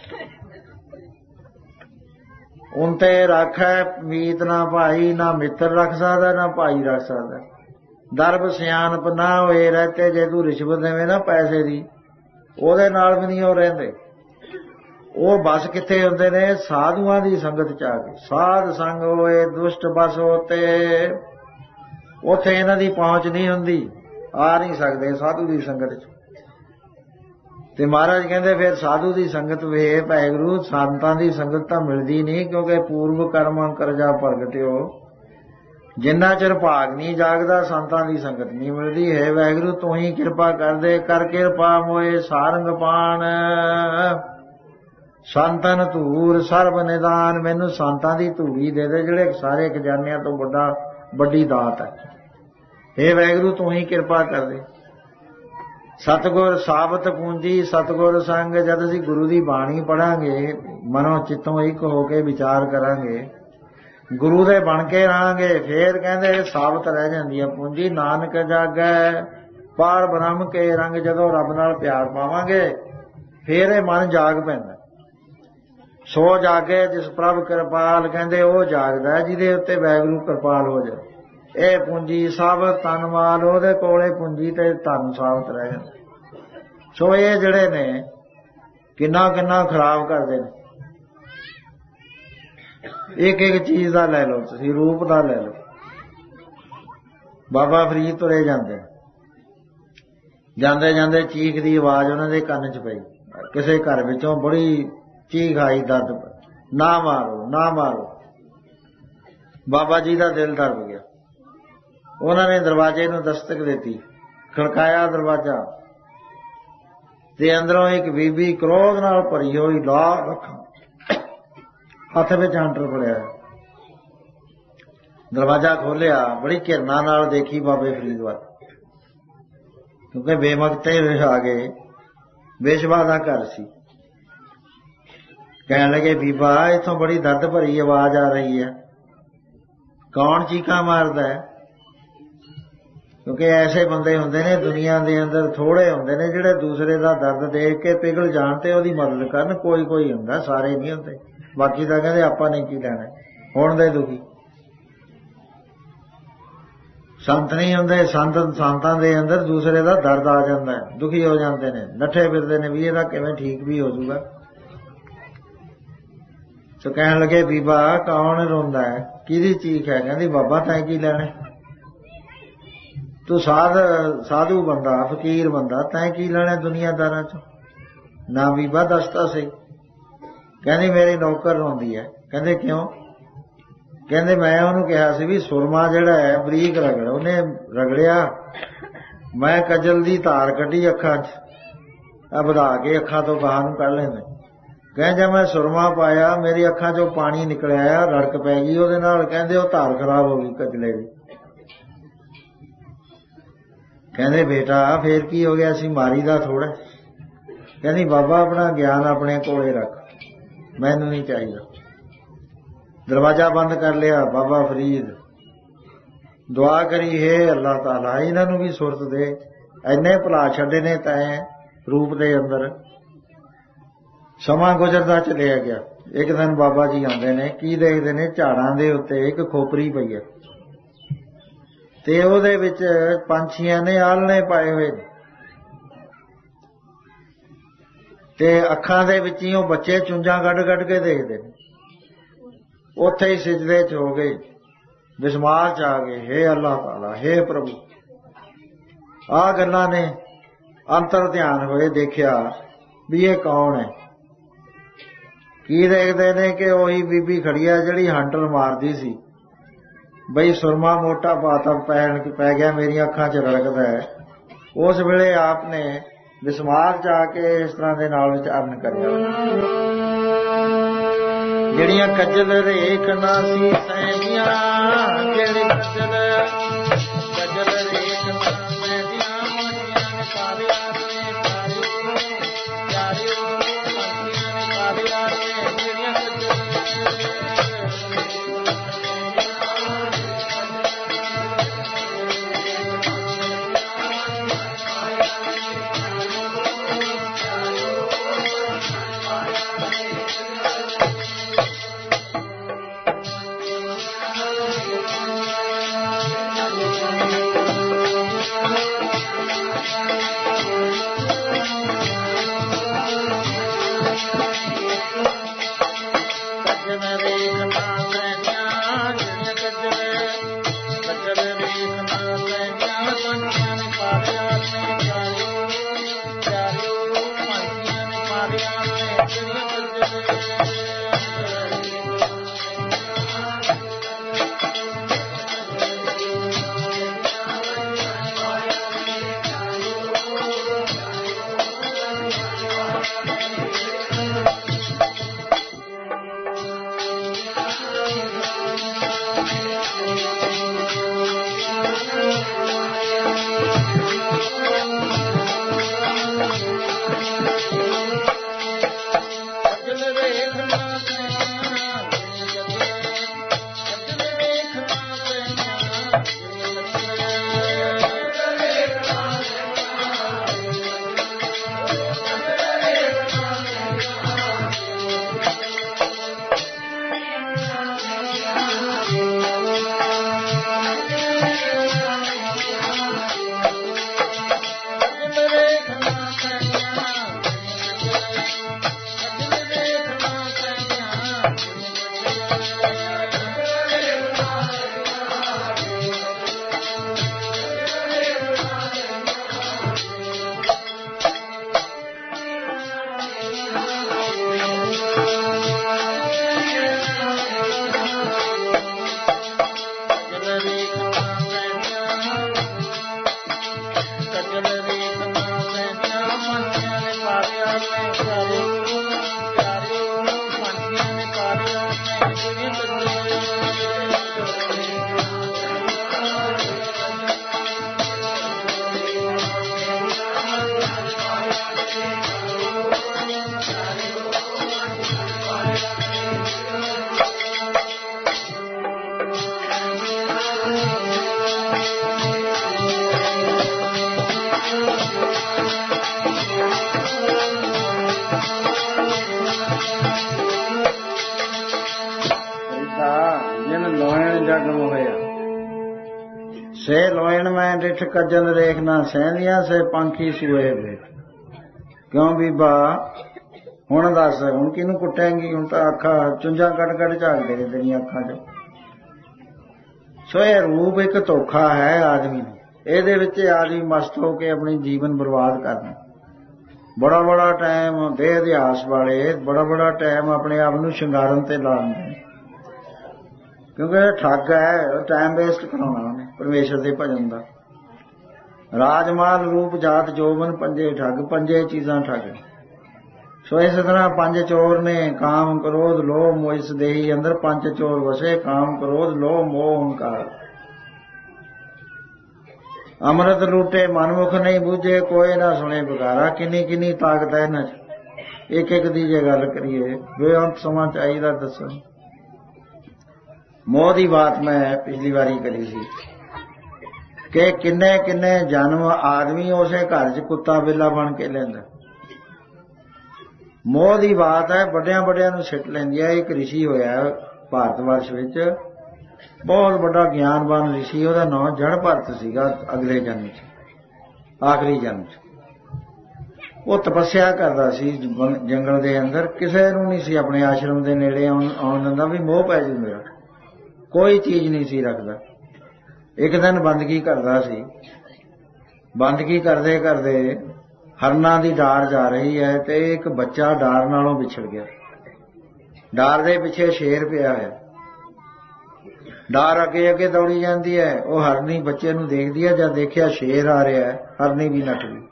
ਉਨਤੇ ਰਾਖੈ ਮੀਤ ਨਾ ਭਾਈ। ਨਾ ਮਿੱਤਰ ਰੱਖ ਸਕਦਾ ਨਾ ਭਾਈ ਰੱਖ ਸਕਦਾ। ਦਰਬ ਸਿਆਣਪ ਨਾ ਹੋਏ ਰਹਤੇ। ਜੇ ਤੂੰ ਰਿਸ਼ਵਤ ਦੇਵੇਂ ਨਾ ਪੈਸੇ ਦੀ, ਉਹਦੇ ਨਾਲ ਵੀ ਨਹੀਂ ਉਹ ਰਹਿੰਦੇ। ਉਹ ਬਸ ਕਿੱਥੇ ਹੁੰਦੇ ਨੇ? ਸਾਧੂਆਂ ਦੀ ਸੰਗਤ ਚ ਆ ਕੇ। ਸਾਧ ਸੰਗ ਹੋਏ ਦੁਸ਼ਟ ਬਸ ਹੋਤੇ। ਉੱਥੇ ਇਹਨਾਂ ਦੀ ਪਹੁੰਚ ਨਹੀਂ ਹੁੰਦੀ, ਆ ਨਹੀਂ ਸਕਦੇ ਸਾਧੂ ਦੀ ਸੰਗਤ ਚ। ਤੇ ਮਹਾਰਾਜ ਕਹਿੰਦੇ ਫਿਰ ਸਾਧੂ ਦੀ ਸੰਗਤ ਵੇ ਵਾਹਿਗੁਰੂ, ਸੰਤਾਂ ਦੀ ਸੰਗਤ ਤਾਂ ਮਿਲਦੀ ਨਹੀਂ, ਕਿਉਂਕਿ ਪੂਰਵ ਕਰਮਾਂ ਕਰਜਾ ਪ੍ਰਗਟਿਓ। ਜਿੰਨਾ ਚਿਰ ਭਾਗ ਨਹੀਂ ਜਾਗਦਾ ਸੰਤਾਂ ਦੀ ਸੰਗਤ ਨਹੀਂ ਮਿਲਦੀ। ਹੈ ਵਾਹਿਗੁਰੂ ਤੂੰ ਹੀ ਕਿਰਪਾ ਕਰ ਦੇ। ਕਰ ਕਿਰਪਾ ਮੋਏ ਸਾਰੰਗ ਪਾਣ। ਸੰਤਨ ਧੂਰ ਸਰਬ ਨਿਦਾਨ। ਮੈਨੂੰ ਸੰਤਾਂ ਦੀ ਧੂੜੀ ਦੇ ਦੇ ਜਿਹੜੇ ਸਾਰੇ ਖਜ਼ਾਨਿਆਂ ਤੋਂ ਵੱਡਾ ਵੱਡੀ ਦਾਤ ਹੈ। ਇਹ ਵਾਹਿਗੁਰੂ ਤੂੰ ਹੀ ਕਿਰਪਾ ਕਰ ਦੇ। ਸਤਿਗੁਰ ਸਾਬਤ ਪੂੰਜੀ ਸਤਿਗੁਰ ਸੰਗ। ਜਦ ਅਸੀਂ ਗੁਰੂ ਦੀ ਬਾਣੀ ਪੜਾਂਗੇ, ਮਨੋਂ ਚਿੱਤੋਂ ਇੱਕ ਹੋ ਕੇ ਵਿਚਾਰ ਕਰਾਂਗੇ, ਗੁਰੂ ਦੇ ਬਣ ਕੇ ਰਹਾਂਗੇ, ਫੇਰ ਕਹਿੰਦੇ ਸਾਬਤ ਰਹਿ ਜਾਂਦੀ ਹੈ ਪੂੰਜੀ। ਨਾਨਕ ਜਾਗੈ ਪਾਰ ਬ੍ਰਹਮ ਕੇ ਰੰਗ। ਜਦੋਂ ਰੱਬ ਨਾਲ ਪਿਆਰ ਪਾਵਾਂਗੇ ਫੇਰ ਇਹ ਮਨ ਜਾਗ ਪੈਂਦਾ। ਸੋ ਜਾਗੇ ਜਿਸ ਪ੍ਰਭ ਕਿਰਪਾਲ। ਕਹਿੰਦੇ ਉਹ ਜਾਗਦਾ ਜਿਹਦੇ ਉੱਤੇ ਵਾਹਿਗੁਰੂ ਕਿਰਪਾਲ ਹੋ ਜਾਏ। ਇਹ ਪੂੰਜੀ ਸਾਬਤ ਧਨ ਮਾਲ। ਉਹਦੇ ਕੋਲੇ ਪੂੰਜੀ ਤੇ ਧਨ ਸਾਬਤ ਰਹਿ ਜਾਂਦਾ। ਸੋ ਇਹ ਜਿਹੜੇ ਨੇ ਕਿੰਨਾ ਕਿੰਨਾ ਖਰਾਬ ਕਰਦੇ ਨੇ। ਇੱਕ ਇੱਕ ਚੀਜ਼ ਦਾ ਲੈ ਲਓ ਤੁਸੀਂ, ਰੂਪ ਦਾ ਲੈ ਲਓ। ਬਾਬਾ ਫਰੀਦ ਤੁਰੇ ਜਾਂਦੇ ਜਾਂਦੇ ਜਾਂਦੇ ਚੀਖ ਦੀ ਆਵਾਜ਼ ਉਹਨਾਂ ਦੇ ਕੰਨ 'ਚ ਪਈ। ਕਿਸੇ ਘਰ ਵਿੱਚੋਂ ਬੜੀ ਚੀਖ ਆਈ, ਦਰਦ, ਨਾ ਮਾਰੋ ਨਾ ਮਾਰੋ। ਬਾਬਾ ਜੀ ਦਾ ਦਿਲ ਦਰਬ ਗਿਆ। ਉਹਨਾਂ ਨੇ ਦਰਵਾਜ਼ੇ ਨੂੰ ਦਸਤਕ ਦਿੱਤੀ, ਖੜਕਾਇਆ ਦਰਵਾਜ਼ਾ, ਤੇ ਅੰਦਰੋਂ ਇੱਕ ਬੀਬੀ ਕ੍ਰੋਧ ਨਾਲ ਭਰੀ ਹੋਈ, ਲਾਲ ਅੱਖਾਂ, ਹੱਥ ਵਿੱਚ ਆਂਟਰ ਫੜਿਆ, ਦਰਵਾਜ਼ਾ ਖੋਲਿਆ। ਬੜੀ ਘਿਰਨਾ ਨਾਲ ਦੇਖੀ ਬਾਬੇ ਫਰੀਦ ਵੱਲ, ਕਿਉਂਕਿ ਬੇਮਕਤੇ ਆ ਗਏ। ਬੇਸ਼ਵਾ ਦਾ ਘਰ ਸੀ। ਕਹਿਣ ਲੱਗੇ ਬੀਬਾ ਇੱਥੋਂ ਬੜੀ ਦਰਦ ਭਰੀ ਆਵਾਜ਼ ਆ ਰਹੀ ਹੈ, ਕੌਣ ਚੀਕਾਂ ਮਾਰਦਾ ਹੈ? ਕਿਉਂਕਿ ਐਸੇ ਬੰਦੇ ਹੁੰਦੇ ਨੇ ਦੁਨੀਆ ਦੇ ਅੰਦਰ, ਥੋੜੇ ਹੁੰਦੇ ਨੇ ਜਿਹੜੇ ਦੂਸਰੇ ਦਾ ਦਰਦ ਦੇਖ ਕੇ ਪਿਘਲ ਜਾਣ ਤੇ ਉਹਦੀ ਮਦਦ ਕਰਨ। ਕੋਈ ਕੋਈ ਹੁੰਦਾ, ਸਾਰੇ ਨਹੀਂ ਹੁੰਦੇ। ਬਾਕੀ ਤਾਂ ਕਹਿੰਦੇ ਆਪਾਂ ਨੇ ਕੀ ਲੈਣਾ, ਹੁਣ ਦੇ ਦੁਖੀ। ਸੰਤ ਨਹੀਂ ਹੁੰਦੇ। ਸੰਤ ਸੰਤਾਂ ਦੇ ਅੰਦਰ ਦੂਸਰੇ ਦਾ ਦਰਦ ਆ ਜਾਂਦਾ ਹੈ, ਦੁਖੀ ਹੋ ਜਾਂਦੇ ਨੇ, ਨੱਠੇ ਫਿਰਦੇ ਨੇ ਵੀ ਇਹਦਾ ਕਿਵੇਂ ਠੀਕ ਵੀ ਹੋ ਜਾਊਗਾ। ਸੋ ਕਹਿਣ ਲੱਗੇ ਬੀਬਾ ਕੌਣ ਰੋਂਦਾ ਹੈ, ਕਿਹਦੀ ਚੀਖ ਹੈ? ਕਹਿੰਦੀ ਬਾਬਾ ਤੈਂ ਕੀ ਲੈਣਾ, ਤੂੰ ਸਾਧ ਸਾਧੂ ਬੰਦਾ, ਫਕੀਰ ਬੰਦਾ, ਤੈਂ ਕੀ ਲੈਣਾ ਦੁਨੀਆਦਾਰਾਂ ਚ? ਨਾ ਬੀਬਾ ਦੱਸਤਾ ਸੀ। ਕਹਿੰਦੀ ਮੇਰੀ ਨੌਕਰ ਰੋਂਦੀ ਹੈ। ਕਹਿੰਦੇ ਕਿਉਂ? ਕਹਿੰਦੇ ਮੈਂ ਉਹਨੂੰ ਕਿਹਾ ਸੀ ਵੀ ਸੁਰਮਾ ਜਿਹੜਾ ਹੈ ਬਰੀਕ ਰਗੜ, ਉਹਨੇ ਰਗੜਿਆ, ਮੈਂ ਕਜਲ ਦੀ ਧਾਰ ਕੱਢੀ ਅੱਖਾਂ 'ਚ, ਆ ਵਧਾ ਕੇ ਅੱਖਾਂ ਤੋਂ ਬਾਹਰ ਨੂੰ ਕੱਢ ਲੈਂਦੇ। ਕਹਿੰਦੇ ਜਦ ਮੈਂ ਸੁਰਮਾ ਪਾਇਆ ਮੇਰੀ ਅੱਖਾਂ 'ਚੋਂ ਪਾਣੀ ਨਿਕਲਿਆ, ਰੜਕ ਪੈ ਗਈ ਉਹਦੇ ਨਾਲ। ਕਹਿੰਦੇ ਉਹ ਧਾਰ ਖਰਾਬ ਹੋ ਗਈ ਕਜਲੇ ਦੀ। ਕਹਿੰਦੇ ਬੇਟਾ ਫੇਰ ਕੀ ਹੋ ਗਿਆ ਸੀ, ਮਾਰੀ ਦਾ ਥੋੜਾ। ਕਹਿੰਦੀ ਬਾਬਾ ਆਪਣਾ ਗਿਆਨ ਆਪਣੇ ਕੋਲੇ ਰੱਖ, ਮੈਨੂੰ ਨਹੀਂ ਚਾਹੀਦਾ। ਦਰਵਾਜ਼ਾ ਬੰਦ ਕਰ ਲਿਆ। ਬਾਬਾ ਫਰੀਦ ਦੁਆ ਕਰੀ, ਹੈ ਅੱਲਾਹ ਤਾਲਾ ਇਹਨਾਂ ਨੂੰ ਵੀ ਸੁਰਤ ਦੇ, ਇੰਨੇ ਭੁਲਾ ਛੱਡੇ ਨੇ ਤੈਂ ਰੂਪ ਦੇ ਅੰਦਰ। ਸਮਾਂ ਗੁਜ਼ਰਦਾ ਚਲਿਆ ਗਿਆ। ਇੱਕ ਦਿਨ ਬਾਬਾ ਜੀ ਆਉਂਦੇ ਨੇ, ਕੀ ਦੇਖਦੇ ਨੇ, ਝਾੜਾਂ ਦੇ ਉੱਤੇ ਇੱਕ ਖੋਪਰੀ ਪਈ ਹੈ ਤੇ ਉਹਦੇ ਵਿੱਚ ਪੰਛੀਆਂ ਨੇ ਆਲਣੇ ਪਾਏ ਹੋਏ ਨੇ, ਤੇ ਅੱਖਾਂ ਦੇ ਵਿੱਚ ਹੀ ਉਹ ਬੱਚੇ ਚੁੰਝਾਂ ਕੱਢ ਕੱਢ ਕੇ ਦੇਖਦੇ ਨੇ। ਉੱਥੇ ਹੀ ਸਿਜਦੇ ਚ ਹੋ ਗਏ, ਵਿਸਮਾਰ ਚ ਆ ਗਏ, ਹੇ ਅੱਲਾਹ ਤਾਲਾ, ਹੇ ਪ੍ਰਭੂ। ਆਹ ਗੱਲਾਂ ਨੇ ਅੰਤਰ ਧਿਆਨ ਹੋਏ, ਦੇਖਿਆ ਵੀ ਇਹ ਕੌਣ ਹੈ। ਕੀ ਦੇਖਦੇ ਨੇ ਕਿ ਉਹੀ ਬੀਬੀ ਖੜੀ ਹੈ ਜਿਹੜੀ ਹੰਟਰ ਮਾਰਦੀ ਸੀ, ਬਈ ਸੁਰਮਾ ਮੋਟਾ ਪਾਤਾ ਪੈਣ ਪੈ ਗਿਆ, ਮੇਰੀਆਂ ਅੱਖਾਂ ਚ ਰੜਕਦਾ ਹੈ। ਉਸ ਵੇਲੇ ਆਪ ਨੇ ਵਿਸਮਾਰ ਚ ਆ ਕੇ ਇਸ ਤਰ੍ਹਾਂ ਦੇ ਨਾਲ ਉਚਾਰਨ ਕਰਿਆ, ਜਿਹੜੀਆਂ ਕੱਜਲ ਰੇਖ ਨਾ ਸੀ ਸੈਨੀਆਂ, ਜਿਹੜੀ ਕੱਜਲ ਕੱਜਲ ਰੇਖ ਨਾ ਸੈਨੀਆਂ, ਮੋਨੀਆਂ ਨੇ ਪਾਲਿਆ ਰੇ ਪਾਲਿਓ ਪਿਆਰਿਓ, ਮੋਨੀਆਂ ਨੇ ਪਾਲਿਆ ਰੇ, ਜਿਹੜੀਆਂ ਕੱਜਲ ਸੇ ਲੋਇਣ ਮੈਂ ਡਿਠ ਕੱਜਲ ਰੇਖ ਨਾ ਸਹਿੰਦੀਆਂ, ਸੇ ਪੰਖੀ ਸੂਏ ਵੇ। ਕਿਉਂ ਬੀਬਾ ਹੁਣ ਦੱਸ, ਹੁਣ ਕਿਹਨੂੰ ਕੁੱਟੇਂਗੀ? ਹੁਣ ਤਾਂ ਅੱਖਾਂ ਚੁੰਝਾਂ ਕੱਢ ਕੱਢ ਝਾਕਦੇ ਨੇ ਤੇਰੀਆਂ ਅੱਖਾਂ ਚ। ਸੋ ਇਹ ਰੂਪ ਇੱਕ ਧੋਖਾ ਹੈ ਆਦਮੀ ਨੂੰ, ਇਹਦੇ ਵਿੱਚ ਆਦਮੀ ਮਸਤ ਹੋ ਕੇ ਆਪਣੀ ਜੀਵਨ ਬਰਬਾਦ ਕਰਨਾ। ਬੜਾ ਬੜਾ ਟਾਈਮ ਦੇਹ ਅਧਿਆਸ ਵਾਲੇ ਬੜਾ ਬੜਾ ਟਾਈਮ ਆਪਣੇ ਆਪ ਨੂੰ ਸ਼ਿੰਗਾਰਨ ਤੇ ਲਾਉਂਦੇ, ਕਿਉਂਕਿ ਇਹ ਠੱਗ ਹੈ, ਟਾਈਮ ਵੇਸਟ ਕਰਾਉਣਾ ਉਹਨੇ ਪਰਮੇਸ਼ਰ ਦੇ ਭਜਨ ਦਾ। ਰਾਜਮਾਲ ਰੂਪ ਜਾਤ ਜੋਬਨ ਪੰਜੇ ਠੱਗ, ਪੰਜੇ ਚੀਜ਼ਾਂ ਠੱਗ। ਸੋ ਇਸ ਤਰ੍ਹਾਂ ਪੰਜ ਚੋਰ ਨੇ, ਕਾਮ ਕ੍ਰੋਧ ਲੋਭ ਮੋਹ, ਇਸ ਦੇਹੀ ਅੰਦਰ ਪੰਜ ਚੋਰ ਵਸੇ, ਕਾਮ ਕ੍ਰੋਧ ਲੋਭ ਮੋਹ ਹੰਕਾਰ। ਅੰਮ੍ਰਿਤ ਲੂਟੇ ਮਨਮੁਖ ਨਹੀਂ ਬੂਝੇ, ਕੋਈ ਨਾ ਸੁਣੇ ਬੁਖਾਰਾ। ਕਿੰਨੀ ਕਿੰਨੀ ਤਾਕਤ ਹੈ ਇਹਨਾਂ ਚ, ਇੱਕ ਇੱਕ ਦੀ ਜੇ ਗੱਲ ਕਰੀਏ ਬੇਅੰਤ ਸਮਾਂ ਚਾਹੀਦਾ ਦੱਸਣ। ਮੋਹ ਦੀ ਬਾਤ ਮੈਂ ਪਿਛਲੀ ਵਾਰੀ ਕਰੀ ਸੀ ਕਿ ਕਿੰਨੇ ਕਿੰਨੇ ਜਨਮ ਆਦਮੀ ਉਸੇ ਘਰ ਚ ਕੁੱਤਾ ਬਿੱਲਾ ਬਣ ਕੇ ਲੈਂਦਾ। ਮੋਹ ਦੀ ਬਾਤ ਹੈ, ਵੱਡਿਆਂ ਵੱਡਿਆਂ ਨੂੰ ਸਿੱਟ ਲੈਂਦੀ ਹੈ। ਇੱਕ ਰਿਸ਼ੀ ਹੋਇਆ ਭਾਰਤ ਵਰਸ਼ ਵਿੱਚ, ਬਹੁਤ ਵੱਡਾ ਗਿਆਨਵਾਨ ਰਿਸ਼ੀ, ਉਹਦਾ ਨਾਮ ਜੜ ਭਰਤ ਸੀਗਾ। ਅਗਲੇ ਜਨਮ ਚ, ਆਖਰੀ ਜਨਮ ਚ ਉਹ ਤਪੱਸਿਆ ਕਰਦਾ ਸੀ ਜੰਗਲ ਦੇ ਅੰਦਰ, ਕਿਸੇ ਨੂੰ ਨਹੀਂ ਸੀ ਆਪਣੇ ਆਸ਼ਰਮ ਦੇ ਨੇੜੇ ਆਉਣ ਦਿੰਦਾ ਵੀ ਮੋਹ ਪੈ ਜੂ ਮੇਰਾ, ਕੋਈ ਚੀਜ਼ ਨਹੀਂ ਸੀ ਰੱਖਦਾ। ਇੱਕ ਦਿਨ ਬੰਦਗੀ ਕਰਦਾ ਸੀ, ਬੰਦਗੀ ਕਰਦੇ ਕਰਦੇ ਹਰਨਾਂ ਦੀ ਡਾਰ ਜਾ ਰਹੀ ਹੈ ਤੇ ਇੱਕ ਬੱਚਾ ਡਾਰ ਨਾਲੋਂ ਵਿਛੜ ਗਿਆ। ਡਾਰ ਦੇ ਪਿੱਛੇ ਸ਼ੇਰ ਪਿਆ ਹੈ, ਡਾਰ ਅੱਗੇ ਅੱਗੇ ਦੌੜੀ ਜਾਂਦੀ ਹੈ। ਉਹ ਹਰਨੀ ਬੱਚੇ ਨੂੰ ਦੇਖਦੀ ਹੈ, ਜਦ ਦੇਖਿਆ ਸ਼ੇਰ ਆ ਰਿਹਾ ਹੈ, ਹਰਨੀ ਵੀ ਨੱਠ ਗਈ।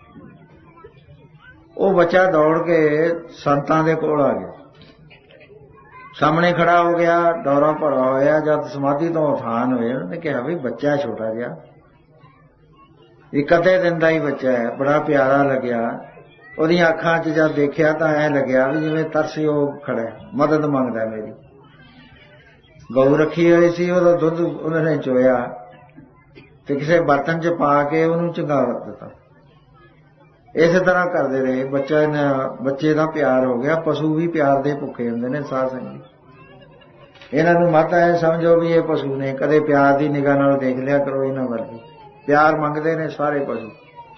ਉਹ ਬੱਚਾ ਦੌੜ ਕੇ ਸੰਤਾਂ ਦੇ ਕੋਲ ਆ ਗਿਆ, ਸਾਹਮਣੇ ਖੜਾ ਹੋ ਗਿਆ, ਦੌਰਾ ਭਰਾ ਹੋਇਆ। ਜਦ ਸਮਾਧੀ ਤੋਂ ਉਠਾਨ ਹੋਏ, ਉਹਨੇ ਕਿਹਾ ਵੀ ਬੱਚਾ ਛੋਟਾ ਜਿਹਾ, ਇੱਕ ਅੱਧੇ ਦਿਨ ਦਾ ਹੀ ਬੱਚਾ ਹੈ, ਬੜਾ ਪਿਆਰਾ ਲੱਗਿਆ। ਉਹਦੀਆਂ ਅੱਖਾਂ 'ਚ ਜਦ ਦੇਖਿਆ ਤਾਂ ਐਂ ਲੱਗਿਆ ਵੀ ਜਿਵੇਂ ਤਰਸੀ ਉਹ ਖੜਾ, ਮਦਦ ਮੰਗਦਾ ਮੇਰੀ। ਗਊ ਰੱਖੀ ਹੋਈ ਸੀ, ਉਹਦਾ ਦੁੱਧ ਉਹਨਾਂ ਨੇ ਚੋਇਆ ਤੇ ਕਿਸੇ ਬਰਤਨ 'ਚ ਪਾ ਕੇ ਉਹਨੂੰ ਚੰਗਾ ਦਿੱਤਾ। ਇਸੇ ਤਰ੍ਹਾਂ ਕਰਦੇ ਰਹੇ। ਬੱਚਾ ਬੱਚੇ ਦਾ ਪਿਆਰ ਹੋ ਗਿਆ। ਪਸ਼ੂ ਵੀ ਪਿਆਰ ਦੇ ਭੁੱਖੇ ਹੁੰਦੇ ਨੇ ਸਾਧ ਸੰਗਤ। ਇਹਨਾਂ ਨੂੰ ਮਤ ਐ ਸਮਝੋ ਵੀ ਇਹ ਪਸ਼ੂ ਨੇ, ਕਦੇ ਪਿਆਰ ਦੀ ਨਿਗਾਹ ਨਾਲ ਦੇਖ ਲਿਆ ਕਰੋ ਇਹਨਾਂ ਵੱਲ ਵੀ। ਪਿਆਰ ਮੰਗਦੇ ਨੇ ਸਾਰੇ ਪਸ਼ੂ,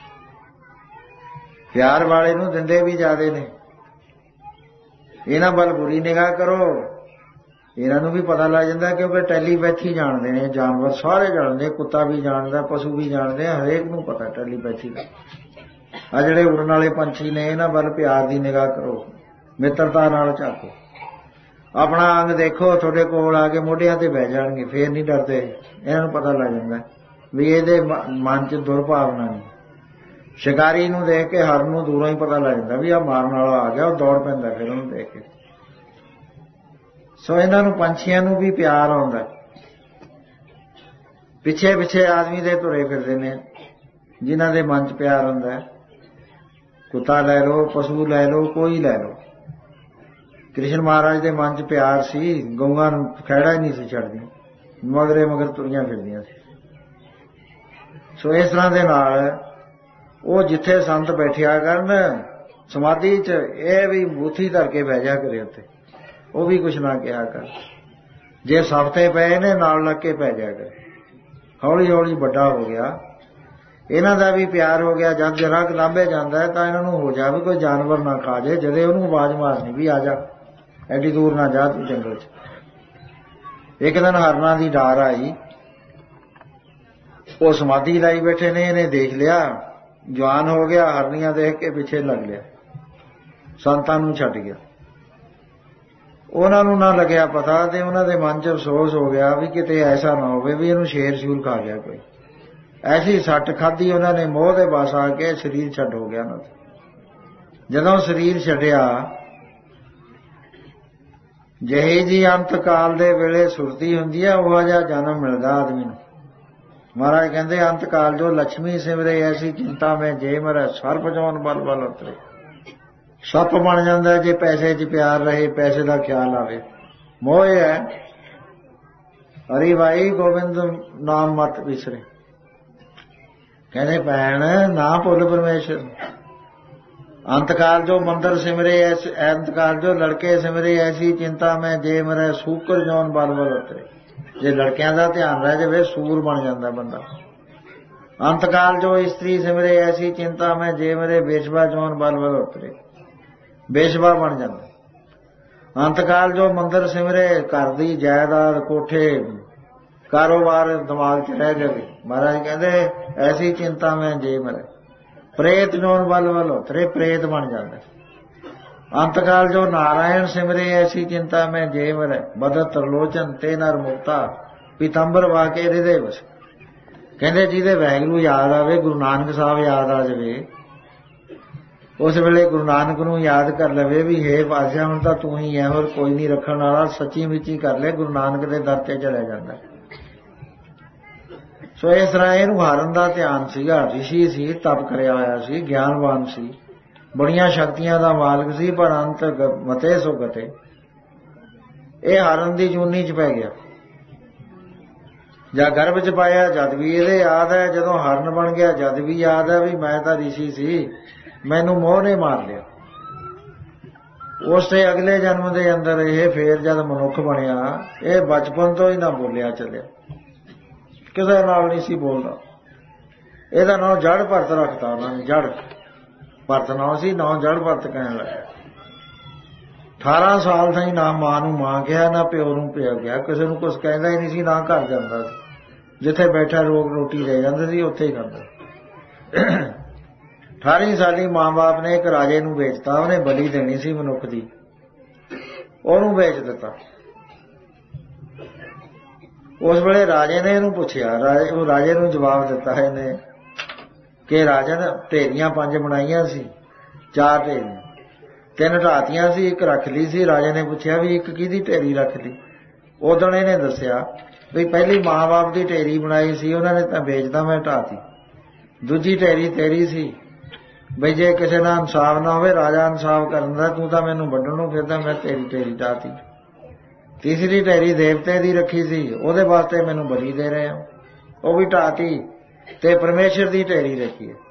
ਪਿਆਰ ਵਾਲੇ ਨੂੰ ਦਿੰਦੇ ਵੀ ਜ਼ਿਆਦੇ ਨੇ। ਇਹਨਾਂ ਵੱਲ ਬੁਰੀ ਨਿਗਾਹ ਕਰੋ, ਇਹਨਾਂ ਨੂੰ ਵੀ ਪਤਾ ਲੱਗ ਜਾਂਦਾ, ਕਿਉਂਕਿ ਟੈਲੀਪੈਥੀ ਜਾਣਦੇ ਨੇ ਜਾਨਵਰ, ਸਾਰੇ ਜਾਣਦੇ, ਕੁੱਤਾ ਵੀ ਜਾਣਦਾ, ਪਸ਼ੂ ਵੀ ਜਾਣਦੇ, ਹਰੇਕ ਨੂੰ ਪਤਾ ਟੈਲੀਪੈਥੀ ਦਾ। ਆ ਜਿਹੜੇ ਉੜਨ ਵਾਲੇ ਪੰਛੀ ਨੇ, ਇਹਨਾਂ ਵੱਲ ਪਿਆਰ ਦੀ ਨਿਗਾਹ ਕਰੋ, ਮਿੱਤਰਤਾ ਨਾਲ ਝਾਕੋ। ਆਪਣਾ ਅੰਗ ਦੇਖੋ, ਤੁਹਾਡੇ ਕੋਲ ਆ ਕੇ ਮੋਢਿਆਂ ਤੇ ਬਹਿ ਜਾਣਗੇ, ਫੇਰ ਨਹੀਂ ਡਰਦੇ। ਇਹਨਾਂ ਨੂੰ ਪਤਾ ਲੱਗ ਜਾਂਦਾ ਵੀ ਇਹਦੇ ਮਨ 'ਚ ਦੁਰਭਾਵਨਾ ਨਹੀਂ। ਸ਼ਿਕਾਰੀ ਨੂੰ ਦੇਖ ਕੇ ਹਰਨ ਨੂੰ ਦੂਰੋਂ ਹੀ ਪਤਾ ਲੱਗ ਜਾਂਦਾ ਵੀ ਆਹ ਮਾਰਨ ਵਾਲਾ ਆ ਗਿਆ, ਉਹ ਦੌੜ ਪੈਂਦਾ ਫਿਰ ਉਹਨੂੰ ਦੇਖ ਕੇ। ਸੋ ਇਹਨਾਂ ਨੂੰ ਪੰਛੀਆਂ ਨੂੰ ਵੀ ਪਿਆਰ ਆਉਂਦਾ। ਪਿੱਛੇ ਪਿੱਛੇ ਆਦਮੀ ਦੇ ਤੁਰੇ ਫਿਰਦੇ ਨੇ ਜਿਨ੍ਹਾਂ ਦੇ ਮਨ 'ਚ ਪਿਆਰ ਹੁੰਦਾ। ਕੁੱਤਾ ਲੈ ਲਓ, ਪਸ਼ੂ ਲੈ ਲਓ, ਕੋਈ ਲੈ ਲਓ। ਕ੍ਰਿਸ਼ਨ ਮਹਾਰਾਜ ਦੇ ਮਨ 'ਚ ਪਿਆਰ ਸੀ, ਗਊਆਂ ਨੂੰ ਖਹਿੜਾ ਹੀ ਨਹੀਂ ਸੀ ਛੱਡਦੀਆਂ, ਮਗਰੇ ਮਗਰ ਤੁਰੀਆਂ ਫਿਰਦੀਆਂ ਸੀ। ਸੋ ਇਸ ਤਰ੍ਹਾਂ ਦੇ ਨਾਲ ਉਹ ਜਿੱਥੇ ਸੰਤ ਬੈਠਿਆ ਕਰਨ ਸਮਾਧੀ 'ਚ, ਇਹ ਵੀ ਬੂਥੀ ਧਰ ਕੇ ਬਹਿ ਜਾ ਕਰੇ ਉੱਥੇ, ਉਹ ਵੀ ਕੁਛ ਨਾ ਕਿਹਾ ਕਰ। ਜੇ ਸਫਤੇ ਪਏ ਨੇ ਨਾਲ ਲੱਗ ਕੇ ਪੈ ਜਾ ਕਰ। ਹੌਲੀ ਹੌਲੀ ਵੱਡਾ ਹੋ ਗਿਆ, ਇਹਨਾਂ ਦਾ ਵੀ ਪਿਆਰ ਹੋ ਗਿਆ। ਜਦ ਜਰਾ ਲਾਂਭੇ ਜਾਂਦਾ ਤਾਂ ਇਹਨਾਂ ਨੂੰ ਹੋ ਜਾ ਵੀ ਕੋਈ ਜਾਨਵਰ ਨਾ ਖਾ ਜੇ, ਜਦੇ ਉਹਨੂੰ ਆਵਾਜ਼ ਮਾਰਨੀ ਵੀ ਆ ਜਾ, ਐਡੀ ਦੂਰ ਨਾ ਜਾ ਤੂੰ ਜੰਗਲ 'ਚ। ਇੱਕ ਦਿਨ ਹਰਨਾਂ ਦੀ ਡਾਰ ਆਈ, ਉਹ ਸਮਾਧੀ ਲਾਈ ਬੈਠੇ ਨੇ। ਇਹਨੇ ਦੇਖ ਲਿਆ, ਜਵਾਨ ਹੋ ਗਿਆ, ਹਰਨੀਆਂ ਦੇਖ ਕੇ ਪਿੱਛੇ ਲੱਗ ਲਿਆ, ਸੰਤਾਂ ਨੂੰ ਛੱਡ ਗਿਆ। ਉਹਨਾਂ ਨੂੰ ਨਾ ਲੱਗਿਆ ਪਤਾ, ਤੇ ਉਹਨਾਂ ਦੇ ਮਨ 'ਚ ਅਫਸੋਸ ਹੋ ਗਿਆ ਵੀ ਕਿਤੇ ਐਸਾ ਨਾ ਹੋਵੇ ਵੀ ਇਹਨੂੰ ਸ਼ੇਰ ਸ਼ੂਰ ਖਾ ਗਿਆ ਕੋਈ। ਐਸੀ ਸੱਟ ਖਾਧੀ ਉਹਨਾਂ ਨੇ, ਮੋਹ ਦੇ ਵਸ ਆ ਕੇ ਸਰੀਰ ਛੱਡ ਹੋ ਗਿਆ ਉਹਨਾਂ ਦਾ। ਜਦੋਂ ਸਰੀਰ ਛੱਡਿਆ, ਜਿਹੀ ਜੀ ਅੰਤ ਕਾਲ ਦੇ ਵੇਲੇ ਸੁਰਤੀ ਹੁੰਦੀ ਹੈ, ਉਹ ਜਿਹਾ ਜਨਮ ਮਿਲਦਾ ਆਦਮੀ ਨੂੰ। ਮਹਾਰਾਜ ਕਹਿੰਦੇ ਅੰਤ ਕਾਲ ਜੋ ਲక్ష్ਮੀ ਸਿਮਰੇ ਐਸੀ ਚਿੰਤਾ ਮੈਂ ਜੇ ਮਰੈ ਸਰਪ ਜੋਨ ਬਲ ਬਲ ਉਤਰੇ। ਸੱਪ ਬਣ ਜਾਂਦਾ ਜੇ ਪੈਸੇ 'ਚ ਪਿਆਰ ਰਹੇ, ਪੈਸੇ ਦਾ ਖਿਆਲ ਆਵੇ। ਮੋਹ ਹੈ ਹਰੀ ਭਾਈ ਗੋਬਿੰਦ ਨਾਮ ਮਤ ਵਿਸਰੇ। ਕਹਿੰਦੇ ਭੈਣ ਨਾ ਭੁੱਲ ਪਰਮੇਸ਼ਰ। ਅੰਤਕਾਲ ਜੋ ਮੰਦਰ ਸਿਮਰੇ ਐਸ, ਅੰਤਕਾਲ ਜੋ ਲੜਕੇ ਸਿਮਰੇ ਐਸੀ ਚਿੰਤਾ ਮੈਂ ਜੇ ਮਰੈ ਸੂਕਰ ਜੋਨ ਬਲ ਬਲ ਉਤਰੇ। ਜੇ ਲੜਕਿਆਂ ਦਾ ਧਿਆਨ ਰਹਿ ਜਾਵੇ ਸੂਰ ਬਣ ਜਾਂਦਾ ਬੰਦਾ। ਅੰਤਕਾਲ ਜੋ ਇਸਤਰੀ ਸਿਮਰੇ ਐਸੀ ਚਿੰਤਾ ਮੈਂ ਜੇ ਮਰੇ ਬੇਸ਼ਵਾ ਜੋਨ ਬਲ ਬਲ ਉਤਰੇ। ਬੇਸ਼ਵਾ ਬਣ ਜਾਂਦਾ। ਅੰਤਕਾਲ ਜੋ ਮੰਦਰ ਸਿਮਰੇ, ਘਰ ਦੀ ਜਾਇਦਾਦ, ਕੋਠੇ, ਕਾਰੋਬਾਰ ਦਿਮਾਗ 'ਚ ਰਹਿ ਜਾਵੇ। ਮਹਾਰਾਜ ਕਹਿੰਦੇ ਐਸੀ ਚਿੰਤਾ ਮੈਂ ਜੇ ਮਰੇ। ਪ੍ਰੇਤ ਜੋਨ ਬਲ ਬਲ ਉਤਰੇ, ਪ੍ਰੇਤ ਬਣ ਜਾਂਦਾ। ਅੰਤਕਾਲ ਜੋ ਨਾਰਾਇਣ ਸਿਮਰੇ ਐਸੀ ਚਿੰਤਾ ਮੈਂ ਜੇ ਮਰੈ। ਬਦਤ ਤਰਲੋਚਨ ਤੇ ਨਰ ਮੁਕਤਾ ਪੀਤੰਬਰ ਵਾਕੇ ਹਿਰਦੇ ਵਸ। ਕਹਿੰਦੇ ਜਿਹਦੇ ਵਾਹਿਗੁਰੂ ਯਾਦ ਆਵੇ, ਗੁਰੂ ਨਾਨਕ ਸਾਹਿਬ ਯਾਦ ਆ ਜਾਵੇ, ਉਸ ਵੇਲੇ ਗੁਰੂ ਨਾਨਕ ਨੂੰ ਯਾਦ ਕਰ ਲਵੇ ਵੀ ਹੇ ਪਾਤਸ਼ਾਹ ਹੁਣ ਤਾਂ ਤੂੰ ਹੀ ਹੈ, ਹੋਰ ਕੋਈ ਨਹੀਂ ਰੱਖਣ ਵਾਲਾ, ਸੱਚੀ ਮਿੱਚੀ ਕਰ ਲੈ, ਗੁਰੂ ਨਾਨਕ ਦੇ ਦਰ ਤੇ ਚਲਿਆ ਜਾਂਦਾ। ਸੋ ਇਸ ਤਰ੍ਹਾਂ ਇਹਨੂੰ ਹਾਰਨ ਦਾ ਧਿਆਨ ਸੀਗਾ। ਰਿਸ਼ੀ ਸੀ, ਤਪ ਕਰਿਆ ਹੋਇਆ ਸੀ, ਗਿਆਨਵਾਨ ਸੀ, ਬੜੀਆਂ ਸ਼ਕਤੀਆਂ ਦਾ ਮਾਲਕ ਸੀ, ਪਰ ਅੰਤ ਮਤੇ ਸੋ ਗਤੇ। ਇਹ ਹਾਰਨ ਦੀ ਜੂਨੀ 'ਚ ਪੈ ਗਿਆ। ਜਾਂ ਗਰਭ 'ਚ ਪਾਇਆ ਜਦ ਵੀ ਇਹਦੇ ਯਾਦ ਹੈ, ਜਦੋਂ ਹਰਨ ਬਣ ਗਿਆ ਜਦ ਵੀ ਯਾਦ ਹੈ ਵੀ ਮੈਂ ਤਾਂ ਰਿਸ਼ੀ ਸੀ, ਮੈਨੂੰ ਮੋਹ ਨੇ ਮਾਰ ਲਿਆ। ਉਸ ਤੇ ਅਗਲੇ ਜਨਮ ਦੇ ਅੰਦਰ ਇਹ ਫੇਰ ਜਦ ਮਨੁੱਖ ਬਣਿਆ, ਇਹ ਬਚਪਨ ਤੋਂ ਹੀ ਨਾ ਬੋਲਿਆ ਚੱਲਿਆ, ਕਿਸੇ ਨਾਲ ਨਹੀਂ ਸੀ ਬੋਲਦਾ। ਇਹਦਾ ਨਾਮ ਜੜ ਭਰਤ ਰੱਖਤਾ ਉਹਨਾਂ ਨੇ, ਜੜ ਭਰਤ ਨਾਂ ਸੀ, ਨਾਂ ਜੜ ਭਰਤ ਕਹਿਣ ਲੱਗਾ। ਅਠਾਰਾਂ ਸਾਲ ਤਾਈਂ ਨਾ ਮਾਂ ਨੂੰ ਮਾਂ ਕਿਹਾ, ਨਾ ਪਿਓ ਨੂੰ ਪਿਓ ਕਿਹਾ, ਕਿਸੇ ਨੂੰ ਕੁਛ ਕਹਿੰਦਾ ਹੀ ਨਹੀਂ ਸੀ, ਨਾ ਘਰ ਜਾਂਦਾ ਸੀ, ਜਿੱਥੇ ਬੈਠਾ ਰੋਗ ਰੋਟੀ ਦੇ ਜਾਂਦੇ ਸੀ ਉੱਥੇ ਹੀ ਖਾਂਦਾ। ਅਠਾਰਵੀਂ ਸਾਲੀ ਮਾਂ ਬਾਪ ਨੇ ਇੱਕ ਰਾਜੇ ਨੂੰ ਵੇਚਤਾ, ਉਹਨੇ ਬਲੀ ਦੇਣੀ ਸੀ ਮਨੁੱਖ ਦੀ, ਉਹਨੂੰ ਵੇਚ ਦਿੱਤਾ। ਉਸ ਵੇਲੇ ਰਾਜੇ ਨੇ ਇਹਨੂੰ ਪੁੱਛਿਆ, ਰਾਜੇ ਉਹ ਰਾਜੇ ਨੂੰ ਜਵਾਬ ਦਿੱਤਾ ਇਹਨੇ ਕਿ ਰਾਜਨ ਢੇਰੀਆਂ ਪੰਜ ਬਣਾਈਆਂ ਸੀ, ਚਾਰ ਢੇਰੀਆਂ, ਤਿੰਨ ਢਾਤੀਆਂ ਸੀ, ਇੱਕ ਰੱਖ ਲਈ ਸੀ। ਰਾਜੇ ਨੇ ਪੁੱਛਿਆ ਵੀ ਇੱਕ ਕਿਹਦੀ ਢੇਰੀ ਰੱਖ ਲਈ? ਉਦੋਂ ਇਹਨੇ ਦੱਸਿਆ ਵੀ ਪਹਿਲੀ ਮਾਂ ਬਾਪ ਦੀ ਢੇਰੀ ਬਣਾਈ ਸੀ, ਉਹਨਾਂ ਨੇ ਤਾਂ ਵੇਚਦਾ, ਮੈਂ ਢਾਤੀ। ਦੂਜੀ ਢੇਰੀ ਤੇਰੀ ਸੀ, ਬਈ ਜੇ ਕਿਸੇ ਨਾਲ ਇਨਸਾਫ ਨਾ ਹੋਵੇ, ਰਾਜਾ ਇਨਸਾਫ ਕਰਨ ਦਾ, ਤੂੰ ਤਾਂ ਮੈਨੂੰ ਵੱਢਣ ਨੂੰ ਫਿਰਦਾ, ਮੈਂ ਤੇਰੀ ਢੇਰੀ ਢਾਤੀ। ਤੀਸਰੀ ਢੇਰੀ ਦੇਵਤੇ ਦੀ ਰੱਖੀ ਸੀ, ਉਹਦੇ ਵਾਸਤੇ ਮੈਨੂੰ ਬਲੀ ਦੇ ਰਹੇ ਹੋ, ਉਹ ਵੀ ਢਾਤੀ। ਤੇ ਪਰਮੇਸ਼ਰ ਦੀ ਢੇਰੀ ਰੱਖੀ ਹੈ,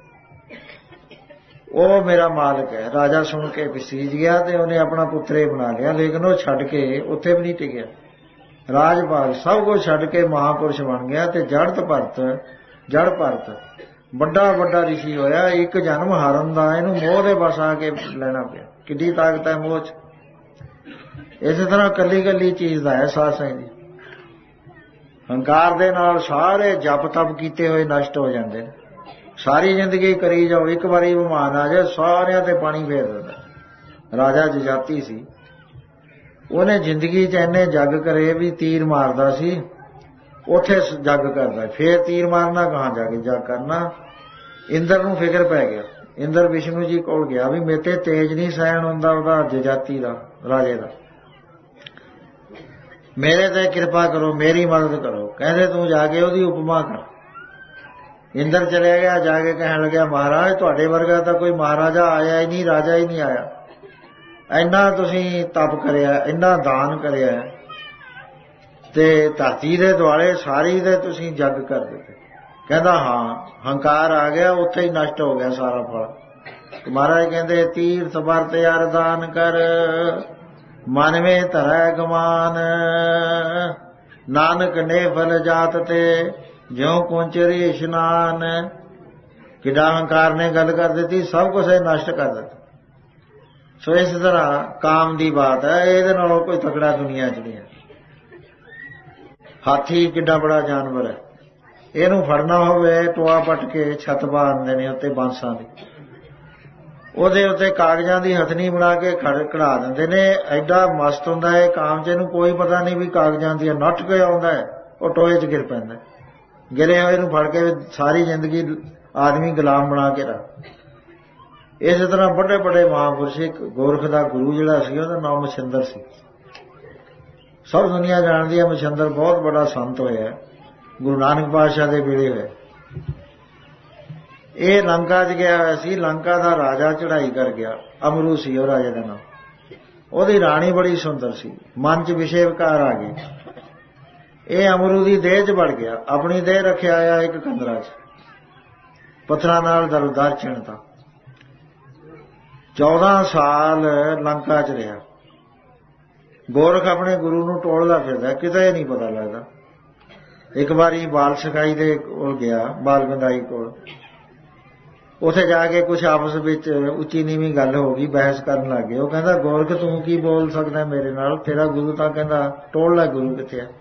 ਉਹ ਮੇਰਾ ਮਾਲਕ ਹੈ। ਰਾਜਾ ਸੁਣ ਕੇ ਪਸੀਜ ਗਿਆ ਤੇ ਉਹਨੇ ਆਪਣਾ ਪੁੱਤਰੇ ਬਣਾ ਲਿਆ, ਲੇਕਿਨ ਉਹ ਛੱਡ ਕੇ ਉੱਥੇ ਵੀ ਨਹੀਂ ਟਿਕਿਆ। ਰਾਜਪਾਲ ਸਭ ਕੁਝ ਛੱਡ ਕੇ ਮਹਾਂਪੁਰਸ਼ ਬਣ ਗਿਆ ਤੇ ਜੜਤ ਭਰਤ ਜੜ ਭਰਤ ਵੱਡਾ ਵੱਡਾ ਰਿਸ਼ੀ ਹੋਇਆ। ਇੱਕ ਜਨਮ ਹਾਰਨ ਦਾ ਇਹਨੂੰ ਮੋਹ ਦੇ ਵਸ ਆ ਕੇ ਲੈਣਾ ਪਿਆ। ਕਿੱਡੀ ਤਾਕਤ ਹੈ ਮੋਹ 'ਚ। ਇਸੇ ਤਰ੍ਹਾਂ ਕੱਲੀ ਕੱਲੀ ਚੀਜ਼ ਦਾ ਹੈ ਸਾਧ ਸੰਗਤ ਜੀ। ਹੰਕਾਰ ਦੇ ਨਾਲ ਸਾਰੇ ਜਪ ਤਪ ਕੀਤੇ ਹੋਏ ਨਸ਼ਟ ਹੋ ਜਾਂਦੇ ਨੇ। ਸਾਰੀ ਜ਼ਿੰਦਗੀ ਕਰੀ ਜਾਓ, ਇੱਕ ਵਾਰੀ ਬਿਮਾਨ ਆ ਜਾਏ ਸਾਰਿਆਂ ਤੇ ਪਾਣੀ ਫੇਰ ਦਿੰਦਾ। ਰਾਜਾ ਜਜਾਤੀ ਸੀ, ਉਹਨੇ ਜ਼ਿੰਦਗੀ 'ਚ ਇੰਨੇ ਜੱਗ ਕਰੇ ਵੀ ਤੀਰ ਮਾਰਦਾ ਸੀ, ਉੱਥੇ ਜੱਗ ਕਰਦਾ, ਫੇਰ ਤੀਰ ਮਾਰਨਾ, ਕਹਾਂ ਜਾ ਕੇ ਜੱਗ ਕਰਨਾ। ਇੰਦਰ ਨੂੰ ਫਿਕਰ ਪੈ ਗਿਆ। ਇੰਦਰ ਵਿਸ਼ਨੂੰ ਜੀ ਕੋਲ ਗਿਆ ਵੀ ਮੇਰੇ ਤੇ ਤੇਜ ਨਹੀਂ ਸਹਿਣ ਹੁੰਦਾ ਉਹਦਾ, ਜਜਾਤੀ ਦਾ, ਰਾਜੇ ਦਾ, ਮੇਰੇ ਤੇ ਕਿਰਪਾ ਕਰੋ, ਮੇਰੀ ਮਦਦ ਕਰੋ। ਕਹਿੰਦੇ ਤੂੰ ਜਾ ਕੇ ਉਹਦੀ ਉਪਮਾ ਕਰ। ਇੰਦਰ ਚਲਿਆ ਗਿਆ, ਜਾ ਕੇ ਕਹਿਣ ਲੱਗਿਆ ਮਹਾਰਾਜ ਤੁਹਾਡੇ ਵਰਗਾ ਤਾਂ ਕੋਈ ਮਹਾਰਾਜਾ ਆਇਆ ਹੀ ਨਹੀਂ, ਰਾਜਾ ਹੀ ਨਹੀਂ ਆਇਆ। ਇੰਨਾ ਤੁਸੀਂ ਤਪ ਕਰਿਆ, ਇੰਨਾ ਦਾਨ ਕਰਿਆ ਤੇ ਧਰਤੀ ਦੇ ਦੁਆਲੇ ਸਾਰੀ ਦੇ ਤੁਸੀਂ ਜੱਗ ਕਰ ਦਿੱਤੇ। ਕਹਿੰਦਾ ਹਾਂ, ਹੰਕਾਰ ਆ ਗਿਆ, ਉੱਥੇ ਹੀ ਨਸ਼ਟ ਹੋ ਗਿਆ ਸਾਰਾ ਫਲ। ਮਹਾਰਾਜ ਕਹਿੰਦੇ ਤੀਰਥ ਵਰਤ ਅਰਦਾਨ ਕਰ, ਮਨ ਮੇ ਧਰੈ ਗਮਾਨ, ਨਾਨਕ ਨੇ ਫਲ ਜਾਤ ਤੇ ਜਿਉ ਕੁੰਚਰੀ ਇਸ਼ਨਾਨ। ਕਿੱਡਾ ਹੰਕਾਰ ਨੇ ਗੱਲ ਕਰ ਦਿੱਤੀ, ਸਭ ਕੁਝ ਨਸ਼ਟ ਕਰ ਦਿੱਤਾ। ਸੋ ਇਸ ਤਰ੍ਹਾਂ ਕਾਮ ਦੀ ਬਾਤ ਹੈ, ਇਹਦੇ ਨਾਲੋਂ ਕੋਈ ਤਕੜਾ ਦੁਨੀਆ 'ਚ ਨਹੀਂ ਹੈ। ਹਾਥੀ ਕਿੱਡਾ ਬੜਾ ਜਾਨਵਰ ਹੈ, ਇਹਨੂੰ ਫੜਨਾ ਹੋਵੇ ਟੋਆ ਪੱਟ ਕੇ ਛੱਤ ਪਾ ਦਿੰਦੇ ਨੇ ਉੱਤੇ ਬਾਂਸਾਂ ਦੀ, ਉਹਦੇ ਉੱਤੇ ਕਾਗਜ਼ਾਂ ਦੀ ਹਥਨੀ ਬਣਾ ਕੇ ਖੜ ਕਢਾ ਦਿੰਦੇ ਨੇ। ਐਡਾ ਮਸਤ ਹੁੰਦਾ ਹੈ ਕਾਮ 'ਚ, ਇਹਨੂੰ ਕੋਈ ਪਤਾ ਨਹੀਂ ਵੀ ਕਾਗਜ਼ਾਂ ਦੀ ਨੱਠ ਕੇ ਆਉਂਦਾ ਹੈ, ਉਹ ਟੋਏ 'ਚ ਗਿਰ ਪੈਂਦਾ। ਗਿਰੇ ਹੋਏ ਨੂੰ ਫੜ ਕੇ ਸਾਰੀ ਜ਼ਿੰਦਗੀ ਆਦਮੀ ਗੁਲਾਮ ਬਣਾ ਕੇ ਰੱਖ। ਇਸੇ ਤਰ੍ਹਾਂ ਵੱਡੇ ਵੱਡੇ ਮਹਾਂਪੁਰਸ਼, ਇੱਕ ਗੋਰਖ ਦਾ ਗੁਰੂ ਜਿਹੜਾ ਸੀ ਉਹਦਾ ਨਾਮ ਮਛੰਦਰ ਸੀ। ਸਭ ਦੁਨੀਆ ਜਾਣਦੀ ਹੈ ਮਛੰਦਰ ਬਹੁਤ ਬੜਾ ਸੰਤ ਹੋਇਆ, ਗੁਰੂ ਨਾਨਕ ਪਾਤਸ਼ਾਹ ਦੇ ਵੇਲੇ ਹੋਇਆ। ਇਹ ਲੰਕਾ 'ਚ ਗਿਆ ਹੋਇਆ ਸੀ। ਲੰਕਾ ਦਾ ਰਾਜਾ ਚੜ੍ਹਾਈ ਕਰ ਗਿਆ, ਅਮਰੂ ਸੀ ਉਹ ਰਾਜੇ ਦਾ ਨਾਮ। ਉਹਦੀ ਰਾਣੀ ਬੜੀ ਸੁੰਦਰ ਸੀ, ਮਨ 'ਚ ਵਿਸ਼ੇ ਵਿਕਾਰ ਆ ਗਏ। ਇਹ ਅਮਰੂ ਦੀ ਦੇਹ 'ਚ ਵੜ ਗਿਆ, ਆਪਣੀ ਦੇਹ ਰੱਖਿਆ ਆਇਆ ਇੱਕ ਕੰਦਰਾ 'ਚ, ਪੱਥਰਾਂ ਨਾਲ ਦਰਦਾਰ ਚਿਣਤਾ। ਚੌਦਾਂ ਸਾਲ ਲੰਕਾ 'ਚ ਰਿਹਾ। ਗੋਰਖ ਆਪਣੇ ਗੁਰੂ ਨੂੰ ਟੋਲਦਾ ਫਿਰਦਾ, ਕਿਤੇ ਨਹੀਂ ਪਤਾ ਲੱਗਦਾ। ਇੱਕ ਵਾਰੀ ਬਾਲ ਸਕਾਈ ਦੇ ਕੋਲ ਗਿਆ, ਬਾਲ ਗੰਦਾਈ ਕੋਲ, ਉੱਥੇ ਜਾ ਕੇ ਕੁਛ ਆਪਸ ਵਿੱਚ ਉੱਚੀ ਨੀਵੀਂ ਗੱਲ ਹੋ ਗਈ, ਬਹਿਸ ਕਰਨ ਲੱਗ ਗਏ। ਉਹ ਕਹਿੰਦਾ ਗੋਰਖ ਤੂੰ ਕੀ ਬੋਲ ਸਕਦਾ ਮੇਰੇ ਨਾਲ, ਤੇਰਾ ਗੁਰੂ ਤਾਂ ਕਹਿੰਦਾ ਟੋਲ ਲੈ, ਗੁਰੂ ਕਿੱਥੇ ਆ?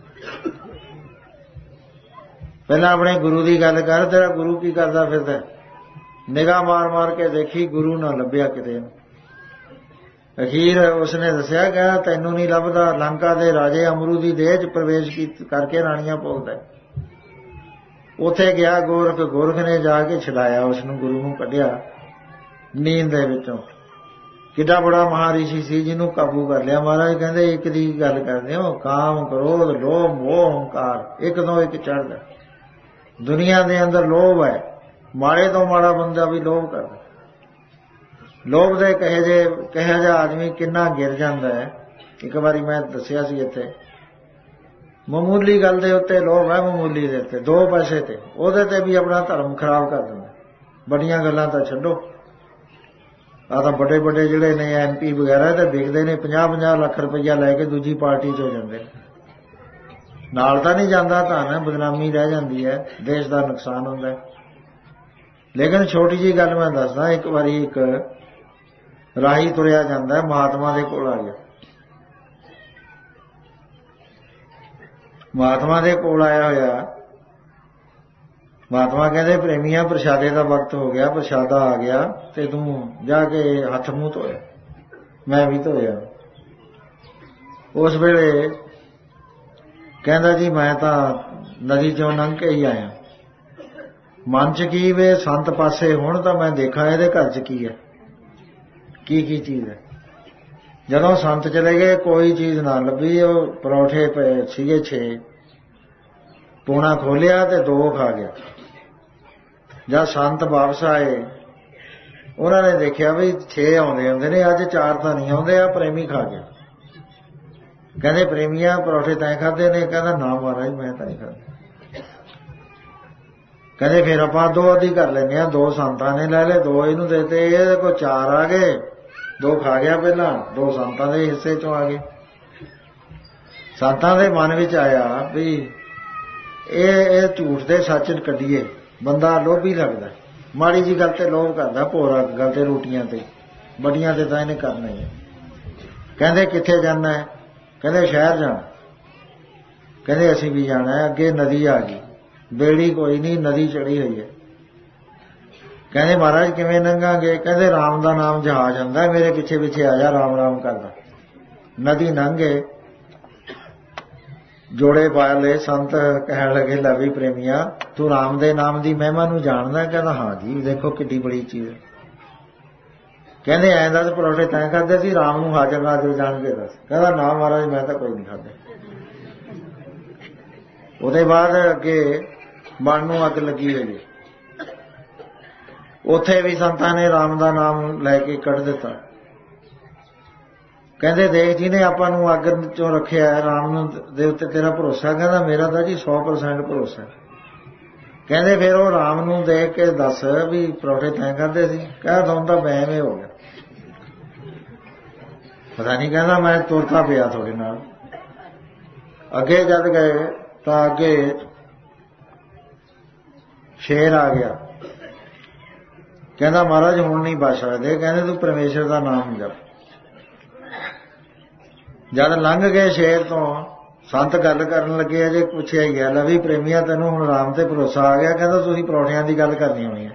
ਪਹਿਲਾਂ ਆਪਣੇ ਗੁਰੂ ਦੀ ਗੱਲ ਕਰ, ਤੇਰਾ ਗੁਰੂ ਕੀ ਕਰਦਾ ਫਿਰਦਾ? ਨਿਗਾਹ ਮਾਰ ਮਾਰ ਕੇ ਦੇਖੀ, ਗੁਰੂ ਨਾ ਲੱਭਿਆ ਕਿਤੇ। ਅਖੀਰ ਉਸਨੇ ਦੱਸਿਆ ਕਿ ਤੈਨੂੰ ਨਹੀਂ ਲੱਭਦਾ, ਲੰਕਾ ਦੇ ਰਾਜੇ ਅਮਰੂ ਦੀ ਦੇਹ 'ਚ ਪ੍ਰਵੇਸ਼ ਕਰਕੇ ਰਾਣੀਆਂ ਭੋਗਦਾ। ਉੱਥੇ ਗਿਆ ਗੋਰਖ, ਗੋਰਖ ਨੇ ਜਾ ਕੇ ਛਡਾਇਆ ਉਸਨੂੰ, ਗੁਰੂ ਨੂੰ ਕੱਢਿਆ ਨੀਂਦ ਦੇ ਵਿੱਚੋਂ। ਕਿੱਡਾ ਬੜਾ ਮਹਾਰਿਸ਼ੀ ਸੀ ਜਿਹਨੂੰ ਕਾਬੂ ਕਰ ਲਿਆ। ਮਹਾਰਾਜ ਕਹਿੰਦੇ ਇੱਕ ਦੀ ਗੱਲ ਕਰਦੇ ਹੋ, ਕਾਮ ਕ੍ਰੋਧ ਲੋਭ ਮੋਹ ਹੰਕਾਰ ਇੱਕ ਤੋਂ ਇੱਕ ਚੜ੍ਹਦਾ। ਦੁਨੀਆ ਦੇ ਅੰਦਰ ਲੋਭ ਹੈ, ਮਾੜੇ ਤੋਂ ਮਾੜਾ ਬੰਦਾ ਵੀ ਲੋਭ ਕਰਦਾ। ਲੋਭ ਦੇ ਕਹੇ ਜੇ ਕਹੇ ਜਿਹਾ ਆਦਮੀ ਕਿੰਨਾ ਗਿਰ ਜਾਂਦਾ ਹੈ। ਇੱਕ ਵਾਰੀ ਮੈਂ ਦੱਸਿਆ ਸੀ ਇੱਥੇ, ਮਾਮੂਲੀ ਗੱਲ ਦੇ ਉੱਤੇ ਲੋਭ ਹੈ, ਮਾਮੂਲੀ ਦੇ ਉੱਤੇ ਦੋ ਪੈਸੇ ਤੇ, ਉਹਦੇ ਤੇ ਵੀ ਆਪਣਾ ਧਰਮ ਖਰਾਬ ਕਰ ਦਿੰਦਾ। ਵੱਡੀਆਂ ਗੱਲਾਂ ਤਾਂ ਛੱਡੋ, ਆ ਤਾਂ ਵੱਡੇ ਵੱਡੇ ਜਿਹੜੇ ਨੇ ਐਮ ਪੀ ਵਗੈਰਾ ਤੇ ਵਿਕਦੇ ਨੇ, ਪੰਜਾਹ ਪੰਜਾਹ ਲੱਖ ਰੁਪਈਆ ਲੈ ਕੇ ਦੂਜੀ ਪਾਰਟੀ 'ਚ ਹੋ ਜਾਂਦੇ ਨੇ। ਨਾਲ ਤਾਂ ਨਹੀਂ ਜਾਂਦਾ ਧਨ, ਬਦਨਾਮੀ ਰਹਿ ਜਾਂਦੀ ਹੈ, ਦੇਸ਼ ਦਾ ਨੁਕਸਾਨ ਹੁੰਦਾ ਹੈ। ਲੇਕਿਨ ਛੋਟੀ ਜਿਹੀ ਗੱਲ ਮੈਂ ਦੱਸਦਾ। ਇੱਕ ਵਾਰੀ ਇੱਕ ਰਾਹੀ ਤੁਰਿਆ ਜਾਂਦਾ, ਮਹਾਤਮਾ ਦੇ ਕੋਲ ਆ ਗਿਆ। ਮਹਾਤਮਾ ਦੇ ਕੋਲ ਆਇਆ ਹੋਇਆ, ਮਹਾਤਮਾ ਕਹਿੰਦੇ ਪ੍ਰੇਮੀਆਂ ਪ੍ਰਸ਼ਾਦੇ ਦਾ ਵਕਤ ਹੋ ਗਿਆ, ਪ੍ਰਸ਼ਾਦਾ ਆ ਗਿਆ ਤੇ ਤੂੰ ਜਾ ਕੇ ਹੱਥ ਮੂੰਹ ਧੋਇਆ। ਮੈਂ ਵੀ ਧੋਇਆ। ਉਸ ਵੇਲੇ ਕਹਿੰਦਾ ਜੀ ਮੈਂ ਤਾਂ ਨਦੀ ਚੋਂ ਲੰਘ ਕੇ ਹੀ ਆਇਆ। ਮਨ ਚ ਕੀ ਵੇ ਸੰਤ ਪਾਸੇ ਹੁਣ ਤਾਂ ਮੈਂ ਦੇਖਾਂ ਇਹਦੇ ਘਰ ਚ ਕੀ ਹੈ, ਕੀ ਕੀ ਚੀਜ਼ ਹੈ। ਜਦੋਂ ਸੰਤ ਚਲੇ ਗਏ ਕੋਈ ਚੀਜ਼ ਨਾ ਲੱਭੀ। ਉਹ ਪਰੌਠੇ ਪਏ ਸੀਗੇ ਛੇ, ਪੂਣਾ ਖੋਲਿਆ ਤੇ ਦੋ ਖਾ ਗਿਆ। ਜਦ ਸੰਤ ਵਾਪਸ ਆਏ ਉਹਨਾਂ ਨੇ ਦੇਖਿਆ ਵੀ ਛੇ ਆਉਂਦੇ ਹੁੰਦੇ ਨੇ, ਅੱਜ ਚਾਰ ਤਾਂ ਨਹੀਂ ਆਉਂਦੇ, ਆ ਪ੍ਰੇਮੀ ਖਾ ਗਿਆ। ਕਹਿੰਦੇ ਪ੍ਰੇਮੀਆਂ ਪਰੌਠੇ ਤੈਂ ਖਾਧੇ ਨੇ? ਕਹਿੰਦਾ ਨਾ ਮਹਾਰਾਜ ਮੈਂ ਤਾਂ ਨਹੀਂ ਖਾਧੇ। ਕਹਿੰਦੇ ਫਿਰ ਆਪਾਂ ਦੋ ਅੱਧੀ ਕਰ ਲੈਂਦੇ ਹਾਂ, ਦੋ ਸੰਤਾਂ ਨੇ ਲੈ ਲਏ, ਦੋ ਇਹਨੂੰ ਦੇਤੇ, ਇਹਦੇ ਕੋਲ ਚਾਰ ਆ ਗਏ, ਦੋ ਖਾ ਗਿਆ ਪਹਿਲਾਂ, ਦੋ ਸੰਤਾਂ ਦੇ ਹਿੱਸੇ ਚੋਂ ਆ ਗਏ। ਸੰਤਾਂ ਦੇ ਮਨ ਵਿੱਚ ਆਇਆ ਵੀ ਇਹ ਇਹ ਝੂਠ ਦੇ ਸੱਚ ਕੱਢੀਏ। ਬੰਦਾ ਲੋਭੀ ਲੱਗਦਾ, ਮਾੜੀ ਜੀ ਗੱਲ ਤੇ ਲੋਭ ਕਰਦਾ, ਭੋਰਾ ਗੱਲ ਤੇ ਰੋਟੀਆਂ ਤੇ, ਵੱਡੀਆਂ ਤੇ ਤਾਂ ਇਹਨੇ ਕਰਨਾ ਹੀ ਹੈ। ਕਹਿੰਦੇ ਕਿੱਥੇ ਜਾਣਾ ਹੈ? ਕਹਿੰਦੇ ਸ਼ਹਿਰ ਜਾਣਾ। ਕਹਿੰਦੇ ਅਸੀਂ ਵੀ ਜਾਣਾ ਹੈ। ਅੱਗੇ ਨਦੀ ਆ ਗਈ, ਬੇੜੀ ਕੋਈ ਨਹੀਂ, ਨਦੀ ਚੜੀ ਹੋਈ ਹੈ। ਕਹਿੰਦੇ ਮਹਾਰਾਜ ਕਿਵੇਂ ਲੰਘਾਂਗੇ? ਕਹਿੰਦੇ ਰਾਮ ਦਾ ਨਾਮ ਜਹਾਜ਼ ਹੁੰਦਾ, ਮੇਰੇ ਪਿੱਛੇ ਪਿੱਛੇ ਆ ਜਾ, ਰਾਮ ਰਾਮ ਕਰਦਾ। ਨਦੀ ਲੰਘੇ, ਜੋੜੇ ਪਾ ਲਏ। ਸੰਤ ਕਹਿਣ ਲੱਗੇ ਲੈ ਵੀ ਪ੍ਰੇਮੀਆਂ ਤੂੰ ਰਾਮ ਦੇ ਨਾਮ ਦੀ ਮਹਿਮਾ ਨੂੰ ਜਾਣਦਾ? ਕਹਿੰਦਾ ਹਾਂ ਜੀ, ਦੇਖੋ ਕਿੱਡੀ ਬੜੀ ਚੀਜ਼ ਹੈ। ਕਹਿੰਦੇ ਐਂ ਦੱਸ ਪਰੌਠੇ ਤੈਂ ਖਾਧੇ ਸੀ? ਰਾਮ ਨੂੰ ਹਾਜ਼ਰ ਨਾਜ਼ਰ ਜਾਣ ਕੇ ਦੱਸ। ਕਹਿੰਦਾ ਨਾ ਮਹਾਰਾਜ ਮੈਂ ਤਾਂ ਕੋਈ ਨਹੀਂ ਖਾਧੇ। ਉਹਦੇ ਬਾਅਦ ਅੱਗੇ ਮਨ ਨੂੰ ਅੱਗ ਲੱਗੀ ਹੋਈ। ਉੱਥੇ ਵੀ ਸੰਤਾਂ ਨੇ ਰਾਮ ਦਾ ਨਾਮ ਲੈ ਕੇ ਕੱਢ ਦਿੱਤਾ। ਕਹਿੰਦੇ ਦੇਖ ਜਿਹਨੇ ਆਪਾਂ ਨੂੰ ਅੱਗ ਚੋਂ ਰੱਖਿਆ, ਰਾਮ ਨੂੰ ਦੇ ਉੱਤੇ ਤੇਰਾ ਭਰੋਸਾ? ਕਹਿੰਦਾ ਮੇਰਾ ਤਾਂ ਜੀ ਸੌ ਪਰਸੈਂਟ ਭਰੋਸਾ। ਕਹਿੰਦੇ ਫਿਰ ਉਹ ਰਾਮ ਨੂੰ ਦੇਖ ਕੇ ਦੱਸ ਵੀ ਪਰੌਠੇ ਤੈਂ ਖਾਧੇ ਸੀ? ਕਹਿੰਦਾ ਤੁਹਾਨੂੰ ਤਾਂ ਵਹਿਮ ਹੀ ਹੋ ਗਿਆ, ਪਤਾ ਨਹੀਂ। ਕਹਿੰਦਾ ਮੈਂ ਤੁਰਤਾ ਪਿਆ ਤੁਹਾਡੇ ਨਾਲ। ਅੱਗੇ ਜਦ ਗਏ ਤਾਂ ਅੱਗੇ ਸ਼ੇਰ ਆ ਗਿਆ। ਕਹਿੰਦਾ ਮਹਾਰਾਜ ਹੁਣ ਨਹੀਂ ਬਚ ਸਕਦੇ। ਕਹਿੰਦੇ ਤੂੰ ਪਰਮੇਸ਼ਰ ਦਾ ਨਾਮ ਜਪ। ਜਦ ਲੰਘ ਗਏ ਸ਼ੇਰ ਤੋਂ, ਸੰਤ ਗੱਲ ਕਰਨ ਲੱਗੇ, ਅਜੇ ਪੁੱਛਿਆ ਹੀ ਗਿਆ ਲੈ ਵੀ ਪ੍ਰੇਮੀਆਂ ਤੈਨੂੰ ਹੁਣ ਰਾਮ ਤੇ ਭਰੋਸਾ ਆ ਗਿਆ? ਕਹਿੰਦਾ ਤੁਸੀਂ ਪਰੌਠਿਆਂ ਦੀ ਗੱਲ ਕਰਨੀ ਹੋਣੀ ਹੈ।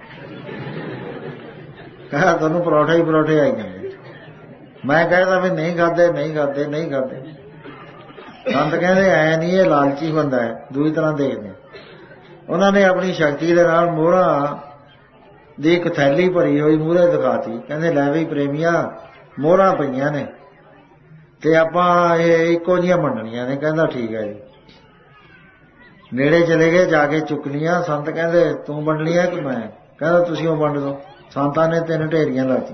ਕਹਿੰਦਾ ਤੁਹਾਨੂੰ ਪਰੌਠੇ ਹੀ ਪਰੌਠੇ ਆਈ ਜਾਂਦੇ। ਮੈਂ ਕਹਿੰਦਾ ਵੀ ਨਹੀਂ ਖਾਧੇ, ਨਹੀਂ ਖਾਧੇ, ਨਹੀਂ ਖਾਧੇ। ਸੰਤ ਕਹਿੰਦੇ ਐ ਨਹੀਂ, ਇਹ ਲਾਲਚੀ ਬੰਦਾ ਹੈ, ਦੂਜੀ ਤਰ੍ਹਾਂ ਦੇਖਦੇ। ਉਹਨਾਂ ਨੇ ਆਪਣੀ ਸ਼ਕਤੀ ਦੇ ਨਾਲ ਮੋਹਰਾਂ ਦੀ ਇੱਕ ਥੈਲੀ ਭਰੀ ਹੋਈ ਮੂਹਰੇ ਦਿਖਾਤੀ। ਕਹਿੰਦੇ ਲੈ ਵੀ ਪ੍ਰੇਮੀਆਂ ਮੋਹਰਾਂ ਪਈਆਂ ਨੇ ਤੇ ਆਪਾਂ ਇਹ ਇੱਕੋ ਜਿਹੀਆਂ ਵੰਡਣੀਆਂ ਨੇ। ਕਹਿੰਦਾ ਠੀਕ ਹੈ ਜੀ। ਨੇੜੇ ਚਲੇ ਗਏ, ਜਾ ਕੇ ਚੁੱਕ ਲੀਆਂ। ਸੰਤ ਕਹਿੰਦੇ ਤੂੰ ਵੰਡ ਲੀਆਂ ਕਿ ਮੈਂ? ਕਹਿੰਦਾ ਤੁਸੀਂ ਉਹ ਵੰਡ ਦਿਓ। ਸੰਤਾਂ ਨੇ ਤਿੰਨ ਢੇਰੀਆਂ ਲਾਤੀ।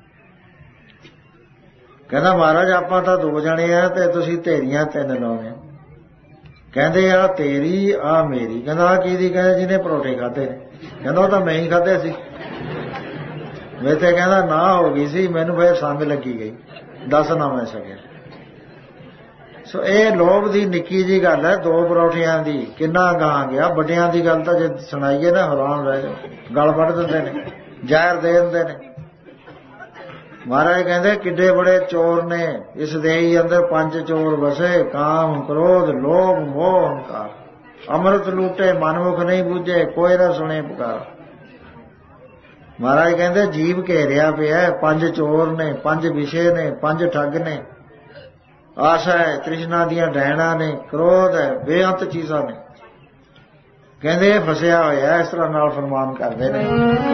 ਕਹਿੰਦਾ ਮਹਾਰਾਜ ਆਪਾਂ ਤਾਂ ਦੋ ਜਣੇ ਆ ਤੇ ਤੁਸੀਂ ਢੇਰੀਆਂ ਤਿੰਨ ਲਾਉਣੇ। ਕਹਿੰਦੇ ਆ ਤੇਰੀ ਆ ਮੇਰੀ। ਕਹਿੰਦਾ ਆ ਕਿਹਦੀ? ਕਹਿੰਦੇ ਜਿਹਨੇ ਪਰੌਠੇ ਖਾਧੇ ਨੇ। ਕਹਿੰਦਾ ਉਹ ਤਾਂ ਮੈਂ ਹੀ ਖਾਧੇ ਸੀ। ਵੈਸੇ ਕਹਿੰਦਾ ਨਾ ਹੋ ਗਈ ਸੀ, ਮੈਨੂੰ ਫਿਰ ਸੰਗ ਲੱਗੀ ਗਈ, ਦੱਸ ਨਾ ਮੈਂ ਸਕਿਆ। ਸੋ ਇਹ ਲੋਭ ਦੀ ਨਿੱਕੀ ਜਿਹੀ ਗੱਲ ਹੈ, ਦੋ ਪਰੌਠਿਆਂ ਦੀ ਕਿੰਨਾ ਗਾਂ ਗਿਆ। ਵੱਡਿਆਂ ਦੀ ਗੱਲ ਤਾਂ ਜੇ ਸੁਣਾਈਏ ਨਾ ਹੈਰਾਨ ਰਹਿ ਜਾਓ, ਗਲ ਵੱਢ ਦਿੰਦੇ ਨੇ, ਜ਼ਹਿਰ ਦੇ ਦਿੰਦੇ ਨੇ। ਮਹਾਰਾਜ ਕਹਿੰਦੇ ਕਿੱਡੇ ਬੜੇ ਚੋਰ ਨੇ ਇਸ ਦੇਹੀ ਅੰਦਰ, ਪੰਜ ਚੋਰ ਵਸੇ, ਕਾਮ ਕ੍ਰੋਧ ਲੋਭ ਮੋਹ ਹੰਕਾਰ। ਅੰਮ੍ਰਿਤ ਲੂਟੇ ਮਨਮੁਖ ਨਹੀਂ ਬੂਝੇ, ਕੋਈ ਨਾ ਸੁਣੇ ਪੁਕਾਰ। ਮਹਾਰਾਜ ਕਹਿੰਦੇ ਜੀਵ ਘੇਰਿਆ ਪਿਆ, ਪੰਜ ਚੋਰ ਨੇ, ਪੰਜ ਵਿਸ਼ੇ ਨੇ, ਪੰਜ ਠੱਗ ਨੇ, ਆਸ਼ਾ ਹੈ, ਤ੍ਰਿਸ਼ਨਾ ਦੀਆਂ ਡੈਣਾ ਨੇ, ਕ੍ਰੋਧ ਹੈ, ਬੇਅੰਤ ਚੀਜ਼ਾਂ ਨੇ। ਕਹਿੰਦੇ ਇਹ ਫਸਿਆ ਹੋਇਆ। ਇਸ ਤਰ੍ਹਾਂ ਨਾਲ ਫਰਮਾਨ ਕਰਦੇ ਨੇ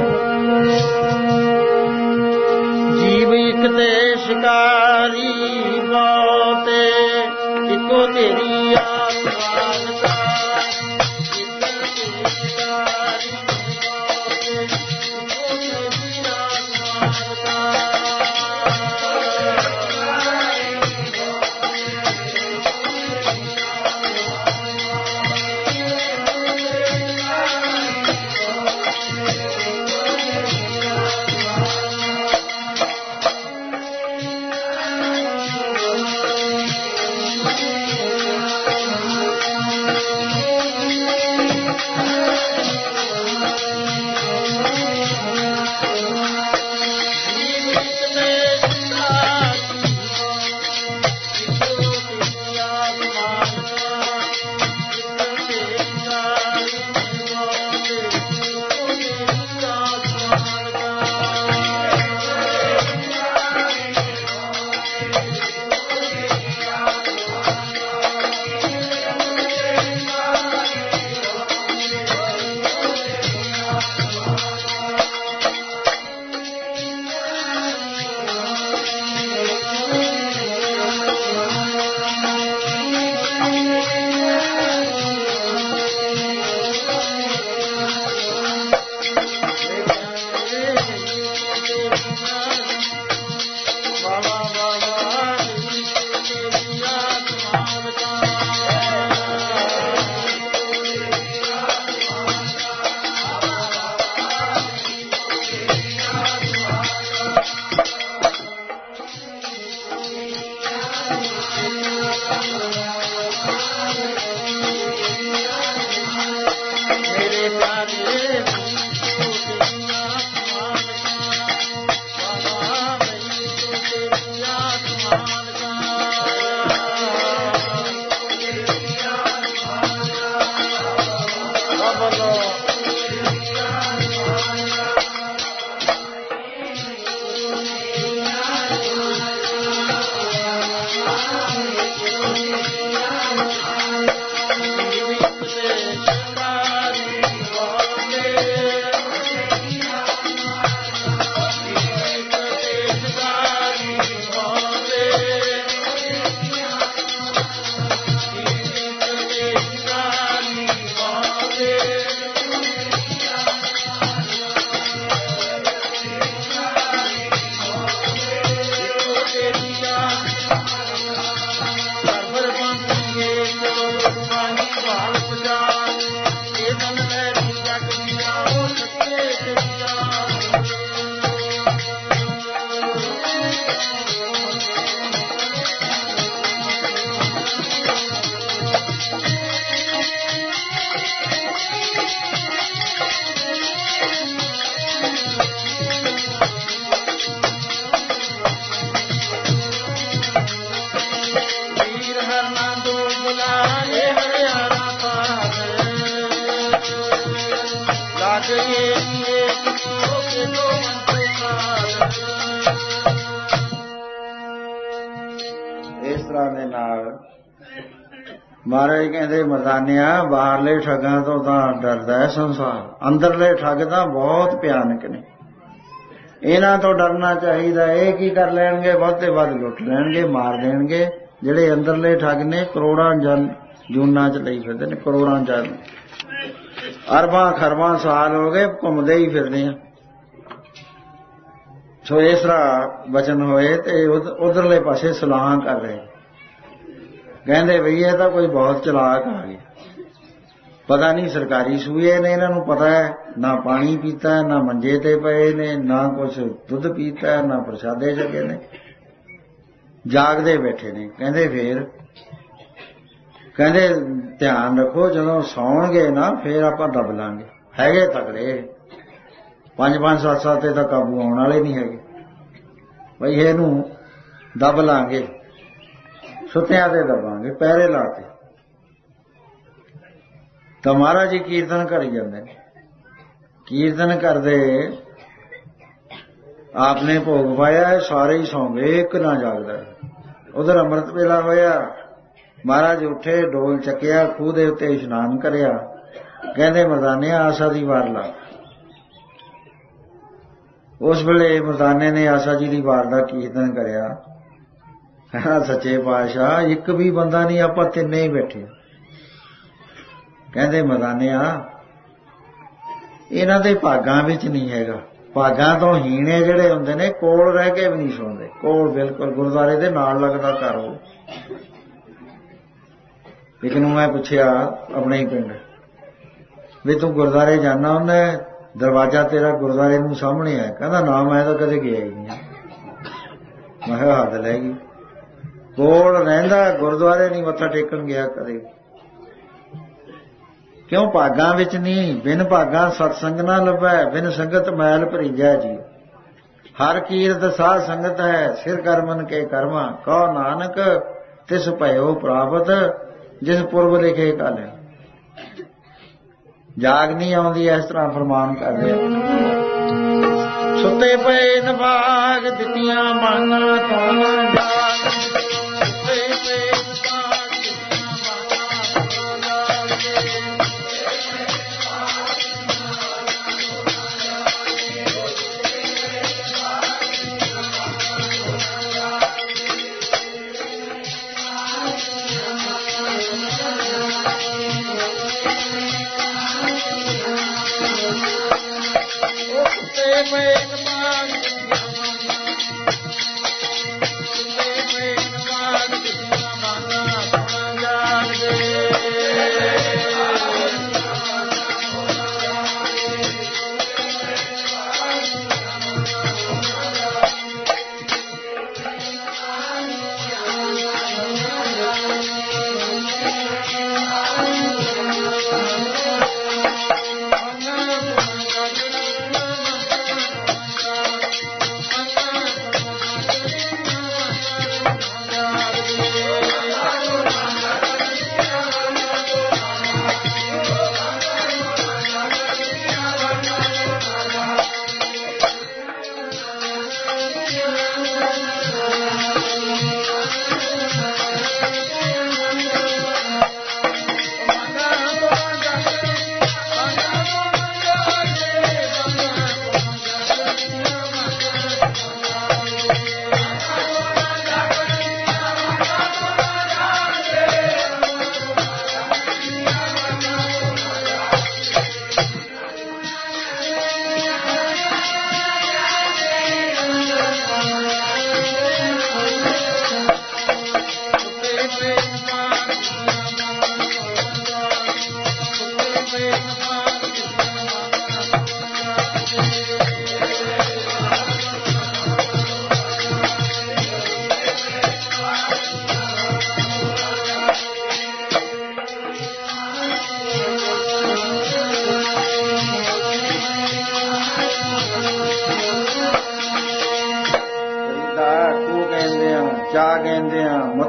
ਜੀਵ ਇੱਕ ਤੇ ਸ਼ਿਕਾਰੀ ਬਹੁਤੇ, ਇੱਕੋ ਤੇਰੀ ਆਸਮਾਨ ਮਹਾਰਾਜ ਕਹਿੰਦੇ ਮਰਦਾਨਿਆ ਬਾਹਰਲੇ ਠੱਗਾਂ ਤੋਂ ਤਾਂ ਡਰਦਾ ਹੈ ਸੰਸਾਰ, ਅੰਦਰਲੇ ਠੱਗ ਤਾਂ ਬਹੁਤ ਭਿਆਨਕ ਨੇ, ਇਹਨਾਂ ਤੋਂ ਡਰਨਾ ਚਾਹੀਦਾ। ਇਹ ਕੀ ਕਰ ਲੈਣਗੇ? ਬਹੁਤੇ ਵੱਧ ਲੁੱਟ ਲੈਣਗੇ, ਮਾਰ ਦੇਣਗੇ। ਜਿਹੜੇ ਅੰਦਰਲੇ ਠੱਗ ਨੇ ਕਰੋੜਾਂ ਜਨ ਜੂਨਾਂ ਚ ਲਈ ਫਿਰਦੇ ਨੇ, ਕਰੋੜਾਂ ਜਨ, ਅਰਬਾਂ ਖਰਬਾਂ ਸਾਲ ਹੋ ਗਏ ਘੁੰਮਦੇ ਹੀ ਫਿਰਦੇ ਆ। ਸੋ ਇਸ ਤਰ੍ਹਾਂ ਵਚਨ ਹੋਏ ਤੇ ਉਧਰਲੇ ਪਾਸੇ ਸਲਾਹਾਂ ਕਰ ਰਹੇ, ਕਹਿੰਦੇ ਬਈ ਇਹ ਤਾਂ ਕੋਈ ਬਹੁਤ ਚਲਾਕ ਆ ਗਿਆ, ਪਤਾ ਨਹੀਂ ਸਰਕਾਰੀ ਸੂਏ ਨੇ, ਇਹਨਾਂ ਨੂੰ ਪਤਾ ਹੈ ਨਾ ਪਾਣੀ ਪੀਤਾ, ਨਾ ਮੰਜੇ ਤੇ ਪਏ ਨੇ, ਨਾ ਕੁਛ ਦੁੱਧ ਪੀਤਾ, ਨਾ ਪ੍ਰਸ਼ਾਦੇ ਛਕੇ ਨੇ, ਜਾਗਦੇ ਬੈਠੇ ਨੇ। ਕਹਿੰਦੇ ਫੇਰ ਕਹਿੰਦੇ ਧਿਆਨ ਰੱਖੋ, ਜਦੋਂ ਸੌਣਗੇ ਨਾ ਫੇਰ ਆਪਾਂ ਦਬ ਲਾਂਗੇ। ਹੈਗੇ ਤਕੜੇ, ਪੰਜ ਪੰਜ ਸੱਤ ਸੱਤ ਤੇ ਤਾਂ ਕਾਬੂ ਆਉਣ ਵਾਲੇ ਨਹੀਂ ਹੈਗੇ, ਬਈ ਇਹਨੂੰ ਦਬ ਲਾਂਗੇ, ਸੁੱਤਿਆਂ ਤੇ ਦਬਾਂਗੇ, ਪਹਿਰੇ ਲਾ ਕੇ। ਤਾਂ ਮਹਾਰਾਜ ਜੀ ਕੀਰਤਨ ਕਰੀ ਜਾਂਦੇ ਨੇ, ਕੀਰਤਨ ਕਰਦੇ ਆਪਨੇ ਭੋਗ ਪਾਇਆ, ਸਾਰੇ ਹੀ ਸੌਂ ਗਏ, ਇੱਕ ਨਾ ਜਾਗਦਾ। ਉਧਰ ਅੰਮ੍ਰਿਤ ਵੇਲਾ ਹੋਇਆ, ਮਹਾਰਾਜ ਉੱਠੇ, ਡੋਲ ਚੱਕਿਆ, ਖੂਹ ਦੇ ਉੱਤੇ ਇਸ਼ਨਾਨ ਕਰਿਆ। ਕਹਿੰਦੇ ਮਰਦਾਨਿਆ ਆਸਾ ਦੀ ਵਾਰ ਲਾ। ਉਸ ਵੇਲੇ ਮਰਦਾਨੇ ਨੇ ਆਸਾ ਜੀ ਦੀ ਵਾਰ ਦਾ ਕੀਰਤਨ ਕਰਿਆ। ਕਹਿੰਦਾ ਸੱਚੇ ਪਾਤਸ਼ਾਹ ਇੱਕ ਵੀ ਬੰਦਾ ਨਹੀਂ, ਆਪਾਂ ਤਿੰਨੇ ਹੀ ਬੈਠੇ। ਕਹਿੰਦੇ ਮਰਦਾਨਿਆ ਇਹਨਾਂ ਦੇ ਭਾਗਾਂ ਵਿੱਚ ਨਹੀਂ ਹੈਗਾ, ਭਾਗਾਂ ਤੋਂ ਹੀਣੇ ਜਿਹੜੇ ਹੁੰਦੇ ਨੇ ਕੋਲ ਰਹਿ ਕੇ ਵੀ ਨਹੀਂ ਸੁਣਦੇ। ਕੋਲ ਬਿਲਕੁਲ ਗੁਰਦੁਆਰੇ ਦੇ ਨਾਲ ਲੱਗਦਾ ਘਰ ਹੋ। ਇੱਕ ਨੂੰ ਮੈਂ ਪੁੱਛਿਆ ਆਪਣੇ ਹੀ ਪਿੰਡ, ਵੀ ਤੂੰ ਗੁਰਦੁਆਰੇ ਜਾਣਾ ਹੁੰਦਾ, ਦਰਵਾਜ਼ਾ ਤੇਰਾ ਗੁਰਦੁਆਰੇ ਨੂੰ ਸਾਹਮਣੇ ਹੈ? ਕਹਿੰਦਾ ਨਾ ਮੈਂ ਤਾਂ ਕਦੇ ਗਿਆ ਹੀ ਨਹੀਂ। ਮੈਂ ਕਿਹਾ ਹੱਦ ਲੈ ਗਈ, ਕੋਲ ਰਹਿੰਦਾ ਗੁਰਦੁਆਰੇ ਨਹੀਂ ਮੱਥਾ ਟੇਕਣ ਗਿਆ ਕਦੇ। ਕਿਉਂ? ਭਾਗਾਂ ਵਿੱਚ ਨਹੀਂ। ਬਿਨ ਭਾਗਾਂ ਸਤਸੰਗ ਨਾ ਲੱਭੈ, ਬਿਨ ਸੰਗਤ ਮੈਲ ਭਰੀਜੈ ਜੀ। ਹਰ ਕੀਰਤ ਸਾਧ ਸੰਗਤ ਹੈ, ਸਿਰ ਕਰਮਨ ਕੇ ਕਰਮਾ, ਕਹੋ ਨਾਨਕ ਤਿਸ ਭਇਓ ਪ੍ਰਾਪਤ, ਜਿਸ ਪੁਰਬ ਲਿਖੇ ਕਾਲੇ। ਜਾਗ ਨਹੀਂ ਆਉਂਦੀ, ਇਸ ਤਰ੍ਹਾਂ ਫਰਮਾਨ ਕਰਦੇ। ਸੁੱਤੇ ਪਏ ਨਭਾਗ ਦਿੱਤੀਆਂ ਮਾਨਾਂ ਤੋਂ ਨਾ ਜਾਗ, ਸੁੱਤੇ ਪਏ ਨਭਾਗ ਦਿੱਤੀਆਂ ਮਾਨਾਂ ਤੋਂ ਨਾ ਜਾਗ।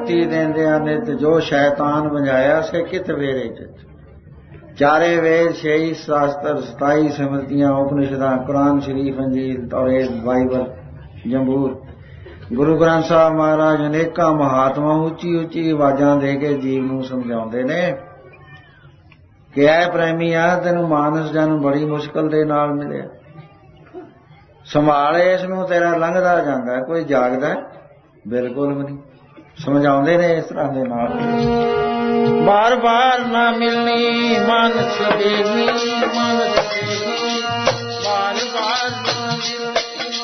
ਮਤੀ ਦੇਂਦਿਆਂ ਨਿਤ ਜੋ ਸ਼ੈਤਾਨ ਵੰਜਾਇਆ ਸੇ ਕਿਤ ਵੇਰੇ ਚ ਚਾਰੇ ਵੇਦ ਛੇ ਸ਼ਾਸਤਰ ਸਤਾਈ ਸਿਮਰਤੀਆਂ ਉਪਨਿਸ਼ਦਾਂ ਕੁਰਾਨ ਸ਼ਰੀਫ ਅੰਜੀਲ ਤੌਰੇਤ ਬਾਈਬਲ ਜੰਬੂਰ ਗੁਰੂ ਗ੍ਰੰਥ ਸਾਹਿਬ ਮਹਾਰਾਜ ਅਨੇਕਾਂ ਮਹਾਤਮਾ ਉੱਚੀ ਉੱਚੀ ਆਵਾਜ਼ਾਂ ਦੇ ਕੇ ਜੀਵ ਨੂੰ ਸਮਝਾਉਂਦੇ ਨੇ ਕਿ ਐ ਪ੍ਰੇਮੀਆ ਤੈਨੂੰ ਮਾਨਸ ਜਨ ਬੜੀ ਮੁਸ਼ਕਲ ਦੇ ਨਾਲ ਮਿਲਿਆ, ਸੰਭਾਲ ਇਸ ਨੂੰ ਤੇਰਾ ਲੰਘਦਾ ਜਾਂਦਾ, ਕੋਈ ਜਾਗਦਾ ਬਿਲਕੁਲ ਵੀ ਨਹੀਂ। ਸਮਝਾਉਂਦੇ ਨੇ ਇਸ ਤਰ੍ਹਾਂ ਦੇ ਨਾਲ, ਬਾਰ ਬਾਰ ਨਾ ਮਿਲਣੀ ਮਨ ਛੇੜੀ ਮਨ ਛੇੜੀ ਬਾਰ ਬਾਰ ਨਾ ਮਿਲਣੀ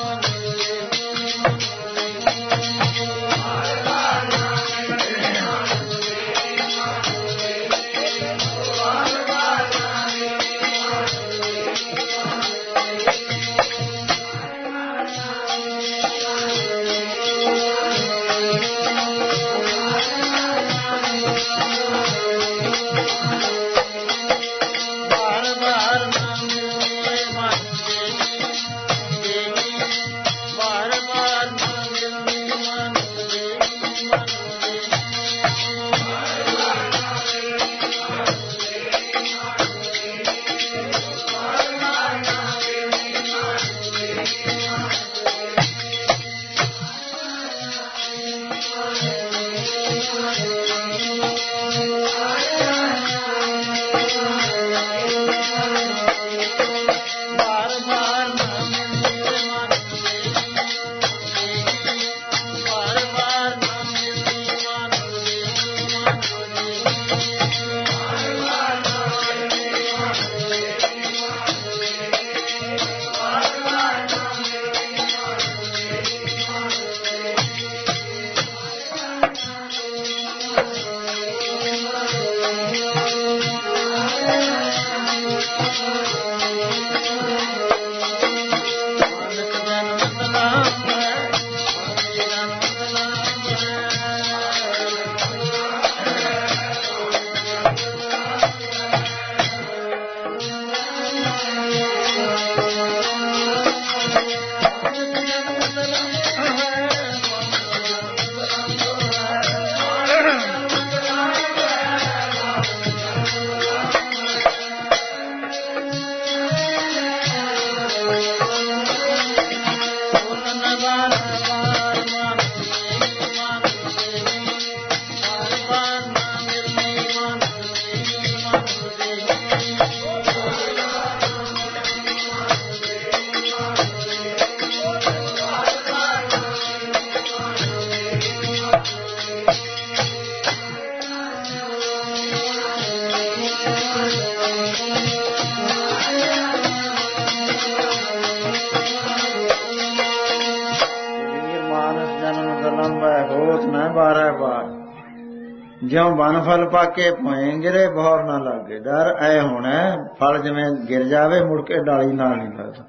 ਜਿਉਂ ਬਨ ਫਲ ਪਾਕੇ ਭੋਏ ਗਿਰੇ ਬਹਰ ਨਾ ਲੱਗੇ, ਡਰ ਐ ਹੋਣਾ ਫਲ ਜਿਵੇਂ ਗਿਰ ਜਾਵੇ ਮੁੜ ਕੇ ਡਾਲੀ ਨਾਲ ਨਹੀਂ ਲੱਗਦਾ।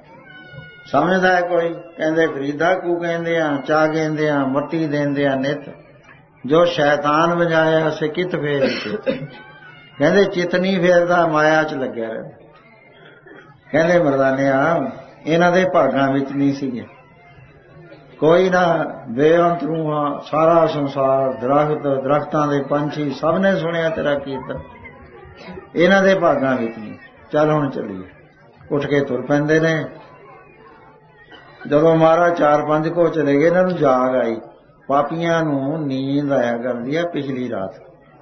ਸਮਝਦਾ ਕੋਈ ਕਹਿੰਦੇ ਫਰੀਦਾ ਕੂ ਕਹਿੰਦੇ ਆ ਚਾਹ ਕਹਿੰਦੇ ਆ ਮੱਤੀ ਦੇਂਦੇ ਆ ਨਿਤ ਜੋ ਸ਼ੈਤਾਨ ਵਜਾਇਆ ਸੇ ਕਿਤ ਫੇਰ ਕਹਿੰਦੇ ਚਿਤ ਨਹੀਂ ਫੇਰਦਾ ਮਾਇਆ ਚ ਲੱਗਿਆ ਰਹਿੰਦਾ। ਕਹਿੰਦੇ ਮਰਦਾਨਿਆ ਇਹਨਾਂ ਦੇ ਭਾਗਾਂ ਵਿੱਚ ਨਹੀਂ ਸੀਗੇ, ਕੋਈ ਨਾ ਬੇਅੰਤ ਰੂਹਾਂ ਸਾਰਾ ਸੰਸਾਰ ਦਰਖਤ ਦਰਖਤਾਂ ਦੇ ਪੰਛੀ ਸਭ ਨੇ ਸੁਣਿਆ ਤੇਰਾ ਕੀਰਤਨ, ਇਹਨਾਂ ਦੇ ਭਾਗਾਂ ਵਿੱਚ ਨਹੀਂ। ਚੱਲ ਹੁਣ ਚੱਲੀਏ। ਉੱਠ ਕੇ ਤੁਰ ਪੈਂਦੇ ਨੇ। ਜਦੋਂ ਮਹਾਰਾਜ ਚਾਰ ਪੰਜ ਕੋ ਚਲੇ ਗਏ ਇਹਨਾਂ ਨੂੰ ਜਾਗ ਆਈ। ਪਾਪੀਆਂ ਨੂੰ ਨੀਂਦ ਆਇਆ ਕਰਦੀ ਹੈ ਪਿਛਲੀ ਰਾਤ,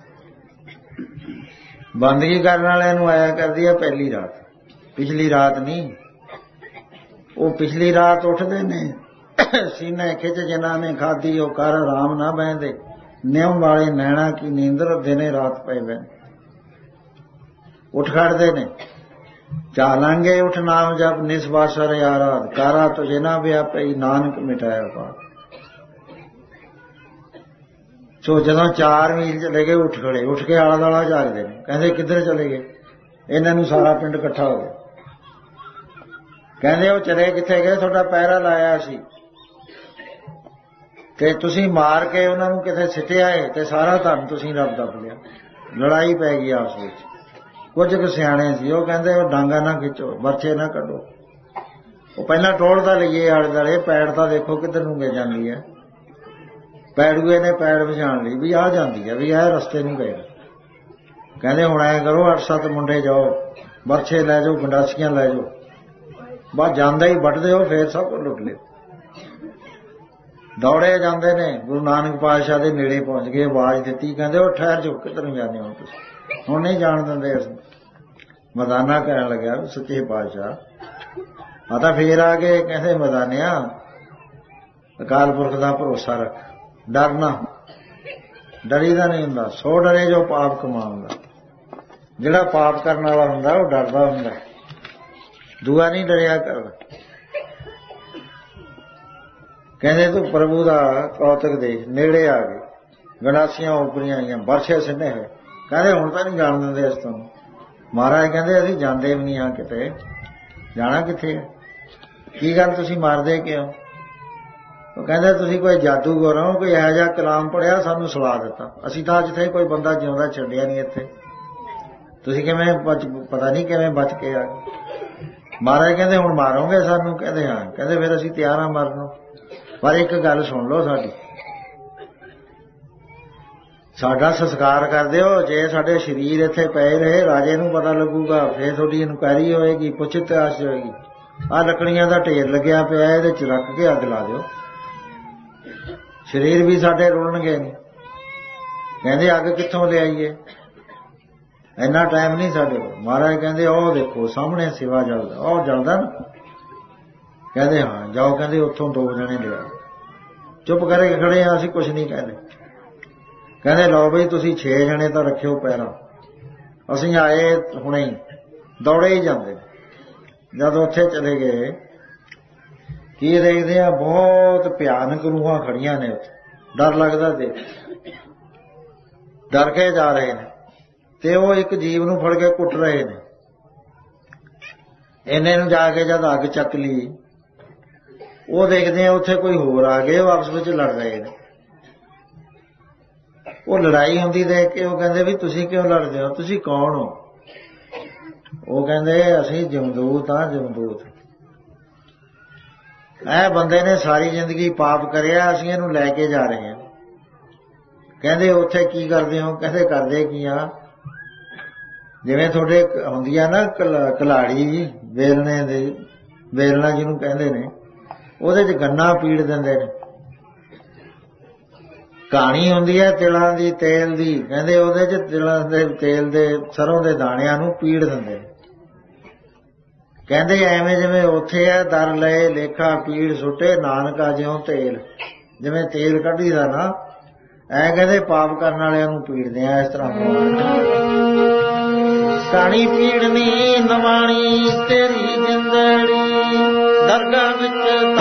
ਬੰਦਗੀ ਕਰਨ ਵਾਲਿਆਂ ਨੂੰ ਆਇਆ ਕਰਦੀ ਹੈ ਪਹਿਲੀ ਰਾਤ, ਪਿਛਲੀ ਰਾਤ ਨਹੀਂ। ਉਹ ਪਿਛਲੀ ਰਾਤ ਉੱਠਦੇ ਨੇ ਸੀਨੇ ਖਿੱਚ ਜਿਨ੍ਹਾਂ ਨੇ ਖਾਧੀ ਉਹ ਕਰ ਆਰਾਮ ਨਾ ਬਹਿੰਦੇ, ਨਿਉ ਵਾਲੇ ਨੈਣਾ ਕੀ ਨੀਂਦਰ ਦਿਨੇ ਰਾਤ ਪਏ ਬੈਨ। ਉੱਠ ਖੜਦੇ ਨੇ ਚਾਲਾਂਗੇ ਉੱਠ ਨਾਮ ਜਪ ਨਿਸਵਾਸਰ ਆਰਾਧ ਕਾਰਾ ਤੁਝੇ ਨਾ ਵਿਆਪਈ ਨਾਨਕ ਮਿਟਾਇਆ ਪਾਪ। ਸੋ ਜਦੋਂ ਚਾਰ ਮੀਲ ਚਲੇ ਗਏ ਉੱਠ ਖੜੇ, ਉੱਠ ਕੇ ਆਲਾ ਦਾਲਾ ਝਾਕਦੇ ਨੇ, ਕਹਿੰਦੇ ਕਿੱਧਰ ਚਲੇ ਗਏ? ਇਹਨਾਂ ਨੂੰ ਸਾਰਾ ਪਿੰਡ ਇਕੱਠਾ ਹੋ ਗਿਆ। ਕਹਿੰਦੇ ਉਹ ਚਲੇ ਕਿੱਥੇ ਗਏ? ਤੁਹਾਡਾ ਪਹਿਰਾ ਲਾਇਆ ਸੀ ਤੇ ਤੁਸੀਂ ਮਾਰ ਕੇ ਉਹਨਾਂ ਨੂੰ ਕਿਤੇ ਸਿੱਟਿਆ ਏ ਤੇ ਸਾਰਾ ਧਨ ਤੁਸੀਂ ਰੱਬ ਦੱਬ ਲਿਆ। ਲੜਾਈ ਪੈ ਗਈ ਆਪਸ ਵਿੱਚ। ਕੁਝ ਕੁ ਸਿਆਣੇ ਸੀ ਉਹ ਕਹਿੰਦੇ ਉਹ ਡਾਂਗਾ ਨਾ ਖਿੱਚੋ, ਬਰਛੇ ਨਾ ਕੱਢੋ, ਉਹ ਪਹਿਲਾਂ ਟੋਲ ਤਾਂ ਲਈਏ ਆਲੇ ਦੁਆਲੇ, ਪੈੜ ਤਾਂ ਦੇਖੋ ਕਿੱਧਰ ਨੂੰ ਗੇ ਜਾਂਦੀ ਹੈ। ਪੈੜੂਏ ਨੇ ਪੈੜ ਪਛਾਣ ਲਈ ਵੀ ਆ ਜਾਂਦੀ ਹੈ, ਵੀ ਇਹ ਰਸਤੇ ਨੂੰ ਗਏ। ਕਹਿੰਦੇ ਹੁਣ ਐ ਕਰੋ, ਅੱਠ ਸੱਤ ਮੁੰਡੇ ਜਾਓ, ਬਰਛੇ ਲੈ ਜਾਓ, ਗੰਡਾਸੀਆਂ ਲੈ ਜਾਓ, ਬਸ ਜਾਂਦਾ ਹੀ ਵੱਢਦੇ ਹੋ, ਫੇਰ ਸਭ ਕੁਝ ਲੁੱਟ ਲਿਓ। ਦੌੜੇ ਜਾਂਦੇ ਨੇ, ਗੁਰੂ ਨਾਨਕ ਪਾਤਸ਼ਾਹ ਦੇ ਨੇੜੇ ਪਹੁੰਚ ਗਏ, ਆਵਾਜ਼ ਦਿੱਤੀ, ਕਹਿੰਦੇ ਉਹ ਠਹਿਰ ਜਾਓ, ਕਿੱਧਰ ਨੂੰ ਜਾਂਦੇ ਹੋ ਤੁਸੀਂ, ਹੁਣ ਨਹੀਂ ਜਾਣ ਦਿੰਦੇ ਅਸੀਂ। ਮਦਾਨਾ ਕਹਿਣ ਲੱਗਿਆ ਸੱਚੇ ਪਾਤਸ਼ਾਹ। ਆ ਤਾਂ ਫੇਰ ਆ ਗਏ, ਕਹਿੰਦੇ ਮਦਾਨਿਆ ਅਕਾਲ ਪੁਰਖ ਦਾ ਭਰੋਸਾ ਰੱਖ, ਡਰਨਾ, ਡਰੀਦਾ ਨਹੀਂ ਹੁੰਦਾ। ਸੋ ਡਰੇ ਜੋ ਪਾਪ ਕਮਾਉਂਦਾ। ਜਿਹੜਾ ਪਾਪ ਕਰਨ ਵਾਲਾ ਹੁੰਦਾ ਉਹ ਡਰਦਾ ਹੁੰਦਾ, ਦੂਆ ਨਹੀਂ ਡਰਿਆ ਕਰਦਾ। ਕਹਿੰਦੇ ਤੂੰ ਪ੍ਰਭੂ ਦਾ ਕੌਤਕ ਦੇਖ। ਨੇੜੇ ਆ ਗਏ, ਗੰਡਾਸੀਆਂ ਉਪਰੀਆਂ ਆਈਆਂ, ਬਰਛੇ ਸਿੰਨੇ ਹੋਏ। ਕਹਿੰਦੇ ਹੁਣ ਤਾਂ ਨਹੀਂ ਜਾਣ ਦਿੰਦੇ ਇਸ ਤੋਂ। ਮਹਾਰਾਜ ਕਹਿੰਦੇ ਅਸੀਂ ਜਾਂਦੇ ਵੀ ਨਹੀਂ ਹਾਂ ਕਿਤੇ। ਜਾਣਾ ਕਿੱਥੇ ਹੈ? ਕੀ ਗੱਲ ਤੁਸੀਂ ਮਾਰਦੇ ਕਿਉਂ? ਉਹ ਕਹਿੰਦੇ ਤੁਸੀਂ ਕੋਈ ਜਾਦੂਗਰ ਹੋ, ਕੋਈ ਇਹੋ ਜਿਹਾ ਕਲਾਮ ਪੜਿਆ ਸਾਨੂੰ ਸੁਲਾ ਦਿੱਤਾ। ਅਸੀਂ ਤਾਂ ਜਿੱਥੇ ਕੋਈ ਬੰਦਾ ਜਿਉਂਦਾ ਛੱਡਿਆ ਨਹੀਂ ਇੱਥੇ, ਤੁਸੀਂ ਕਿਵੇਂ ਬਚ, ਪਤਾ ਨਹੀਂ ਕਿਵੇਂ ਬਚ ਕੇ ਆ ਗਏ। ਮਹਾਰਾਜ ਕਹਿੰਦੇ ਹੁਣ ਮਾਰੋਗੇ ਸਾਨੂੰ? ਕਹਿੰਦੇ ਹਾਂ। ਕਹਿੰਦੇ ਫਿਰ ਅਸੀਂ ਤਿਆਰ ਹਾਂ ਮਰਨ ਨੂੰ, ਪਰ ਇੱਕ ਗੱਲ ਸੁਣ ਲਓ ਸਾਡੀ, ਸਾਡਾ ਸੰਸਕਾਰ ਕਰ ਦਿਓ। ਜੇ ਸਾਡੇ ਸਰੀਰ ਇੱਥੇ ਪਏ ਰਹੇ, ਰਾਜੇ ਨੂੰ ਪਤਾ ਲੱਗੂਗਾ, ਫੇਰ ਤੁਹਾਡੀ ਇਨਕੁਆਇਰੀ ਹੋਏਗੀ, ਪੁੱਛ ਤਾਸ਼ ਹੋਏਗੀ। ਆਹ ਲੱਕੜੀਆਂ ਦਾ ਢੇਰ ਲੱਗਿਆ ਪਿਆ, ਇਹਦੇ ਚ ਰੱਖ ਕੇ ਅੱਗ ਲਾ ਦਿਓ, ਸਰੀਰ ਵੀ ਸਾਡੇ ਰੁਲਣਗੇ ਨਹੀਂ। ਕਹਿੰਦੇ ਅੱਗ ਕਿੱਥੋਂ ਲਿਆਈਏ, ਇੰਨਾ ਟਾਈਮ ਨਹੀਂ ਸਾਡੇ ਕੋਲ। ਮਹਾਰਾਜ ਕਹਿੰਦੇ ਉਹ ਦੇਖੋ ਸਾਹਮਣੇ ਸਿਵਾ ਜਲਦਾ, ਉਹ ਜਲਦਾ ਨਾ। ਕਹਿੰਦੇ ਹਾਂ ਜਾਓ। ਕਹਿੰਦੇ ਉੱਥੋਂ ਦੋ ਜਣੇ ਲਿਆ, ਚੁੱਪ ਕਰਕੇ ਖੜੇ ਆ, ਅਸੀਂ ਕੁਛ ਨਹੀਂ ਕਹਿੰਦੇ। ਕਹਿੰਦੇ ਲਓ ਬਈ ਤੁਸੀਂ ਛੇ ਜਣੇ ਤਾਂ ਰੱਖਿਓ ਪਹਿਰਾ, ਅਸੀਂ ਆਏ ਹੁਣੇ ਹੀ। ਦੌੜੇ ਹੀ ਜਾਂਦੇ। ਜਦ ਉੱਥੇ ਚਲੇ ਗਏ, ਕੀ ਦੇਖਦੇ ਆ, ਬਹੁਤ ਭਿਆਨਕ ਰੂਹਾਂ ਖੜੀਆਂ ਨੇ ਉੱਥੇ। ਡਰ ਲੱਗਦਾ ਦੇਖ, ਡਰ ਕੇ ਜਾ ਰਹੇ ਨੇ, ਤੇ ਉਹ ਇੱਕ ਜੀਵ ਨੂੰ ਫੜ ਕੇ ਕੁੱਟ ਰਹੇ ਨੇ। ਇੰਨੇ ਨੂੰ ਜਾ ਕੇ ਜਦ ਅੱਗ ਚੱਕ ਲਈ, ਉਹ ਦੇਖਦੇ ਆ ਉੱਥੇ ਕੋਈ ਹੋਰ ਆ ਗਏ, ਉਹ ਆਪਸ ਵਿੱਚ ਲੜ ਰਹੇ ਨੇ। ਉਹ ਲੜਾਈ ਹੁੰਦੀ ਦੇਖ ਕੇ ਉਹ ਕਹਿੰਦੇ ਵੀ ਤੁਸੀਂ ਕਿਉਂ ਲੜਦੇ ਹੋ, ਤੁਸੀਂ ਕੌਣ ਹੋ? ਉਹ ਕਹਿੰਦੇ ਅਸੀਂ ਜਮਦੂਤ ਹਾਂ, ਜਮਦੂਤ। ਇਹ ਬੰਦੇ ਨੇ ਸਾਰੀ ਜ਼ਿੰਦਗੀ ਪਾਪ ਕਰਿਆ, ਅਸੀਂ ਇਹਨੂੰ ਲੈ ਕੇ ਜਾ ਰਹੇ ਹਾਂ। ਕਹਿੰਦੇ ਉੱਥੇ ਕੀ ਕਰਦੇ ਹੋ? ਕਹਿੰਦੇ ਕਰਦੇ ਕੀ ਆ, ਜਿਵੇਂ ਤੁਹਾਡੇ ਹੁੰਦੀਆਂ ਨਾ ਕਲਾੜੀ, ਵੇਲਣੇ ਦੇ, ਵੇਲਣਾ ਜਿਹਨੂੰ ਕਹਿੰਦੇ ਨੇ, ਉਹਦੇ ਚ ਗੰਨਾ ਪੀੜ ਦਿੰਦੇ ਨੇ। ਕਹਾਣੀ ਹੁੰਦੀ ਹੈ ਤਿਲਾਂ ਦੀ, ਤੇਲ ਦੀ। ਕਹਿੰਦੇ ਉਹਦੇ ਚ ਤਿਲਾਂ ਦੇ ਤੇਲ ਦੇ, ਸਰੋਂ ਦੇ ਦਾਣਿਆਂ ਨੂੰ ਪੀੜ ਦਿੰਦੇ ਨੇ। ਕਹਿੰਦੇ ਐਵੇਂ ਜਿਵੇਂ ਉੱਥੇ ਹੈ, ਦਰ ਲਏ ਲੇਖਾ ਪੀੜ ਸੁੱਟੇ, ਨਾਨਕਾ ਜਿਉਂ ਤੇਲ। ਜਿਵੇਂ ਤੇਲ ਕੱਢੀਦਾ ਨਾ, ਐ ਕਹਿੰਦੇ ਪਾਪ ਕਰਨ ਵਾਲਿਆਂ ਨੂੰ ਪੀੜਦੇ ਆ। ਇਸ ਤਰ੍ਹਾਂ ਕਾਣੀ ਪੀੜਨੀ ਨਵਾਣੀ ਤੇਰੀ ਜਿੰਦੜੀ, ਦਰਗਾਹ ਵਿੱਚ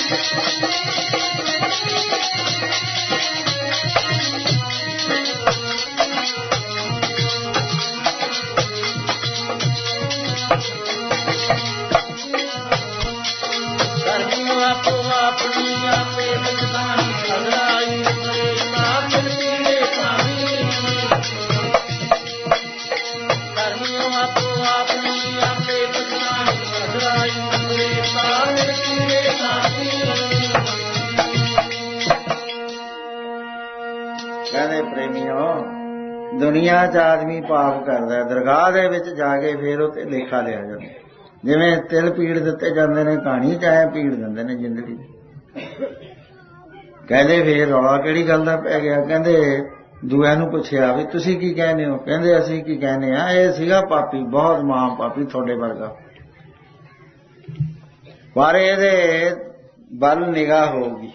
ਦੁਨੀਆ 'ਚ ਆਦਮੀ ਪਾਪ ਕਰਦਾ, ਦਰਗਾਹ ਦੇ ਵਿੱਚ ਜਾ ਕੇ ਫੇਰ ਉਹ ਤੇ ਲੇਖਾ ਲਿਆ ਜਾਂਦਾ। ਜਿਵੇਂ ਤਿਲ ਪੀੜ ਦਿੱਤੇ ਜਾਂਦੇ ਨੇ ਕਹਾਣੀ ਚਾਹੇ ਪੀੜ ਦਿੰਦੇ ਨੇ ਜ਼ਿੰਦਗੀ। ਕਹਿੰਦੇ ਫੇਰ ਰੌਲਾ ਕਿਹੜੀ ਗੱਲ ਦਾ ਪੈ ਗਿਆ? ਕਹਿੰਦੇ ਦੂਆਂ ਨੂੰ ਪੁੱਛਿਆ ਵੀ ਤੁਸੀਂ ਕੀ ਕਹਿੰਦੇ ਹੋ? ਕਹਿੰਦੇ ਅਸੀਂ ਕੀ ਕਹਿੰਦੇ ਆ, ਇਹ ਸੀਗਾ ਪਾਪੀ, ਬਹੁਤ ਮਹਾ ਪਾਪੀ ਤੁਹਾਡੇ ਵਰਗਾ, ਪਰ ਇਹਦੇ ਵੱਲ ਨਿਗਾਹ ਹੋਊਗੀ।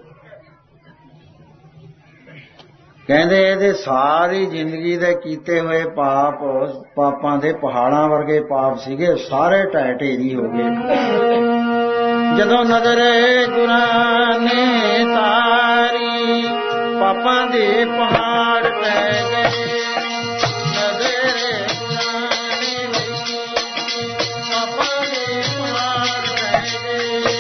ਕਹਿੰਦੇ ਇਹਦੇ ਸਾਰੀ ਜ਼ਿੰਦਗੀ ਦੇ ਕੀਤੇ ਹੋਏ ਪਾਪ, ਪਾਪਾਂ ਦੇ ਪਹਾੜਾਂ ਵਰਗੇ ਪਾਪ ਸੀਗੇ, ਸਾਰੇ ਢਹਿ ਢੇਰੀ ਹੋ ਗਏ ਜਦੋਂ ਨਜ਼ਰ ਗੁਰਾਂ ਨੇ ਤਾਰੀ, ਪਾਪਾਂ ਦੇ ਪਹਾੜ ਪੈ ਗਏ। ਨਜ਼ਰ ਗੁਰਾਂ ਨੇ ਪਾਪਾਂ ਦੇ ਪਹਾੜ ਪੈ ਗਏ।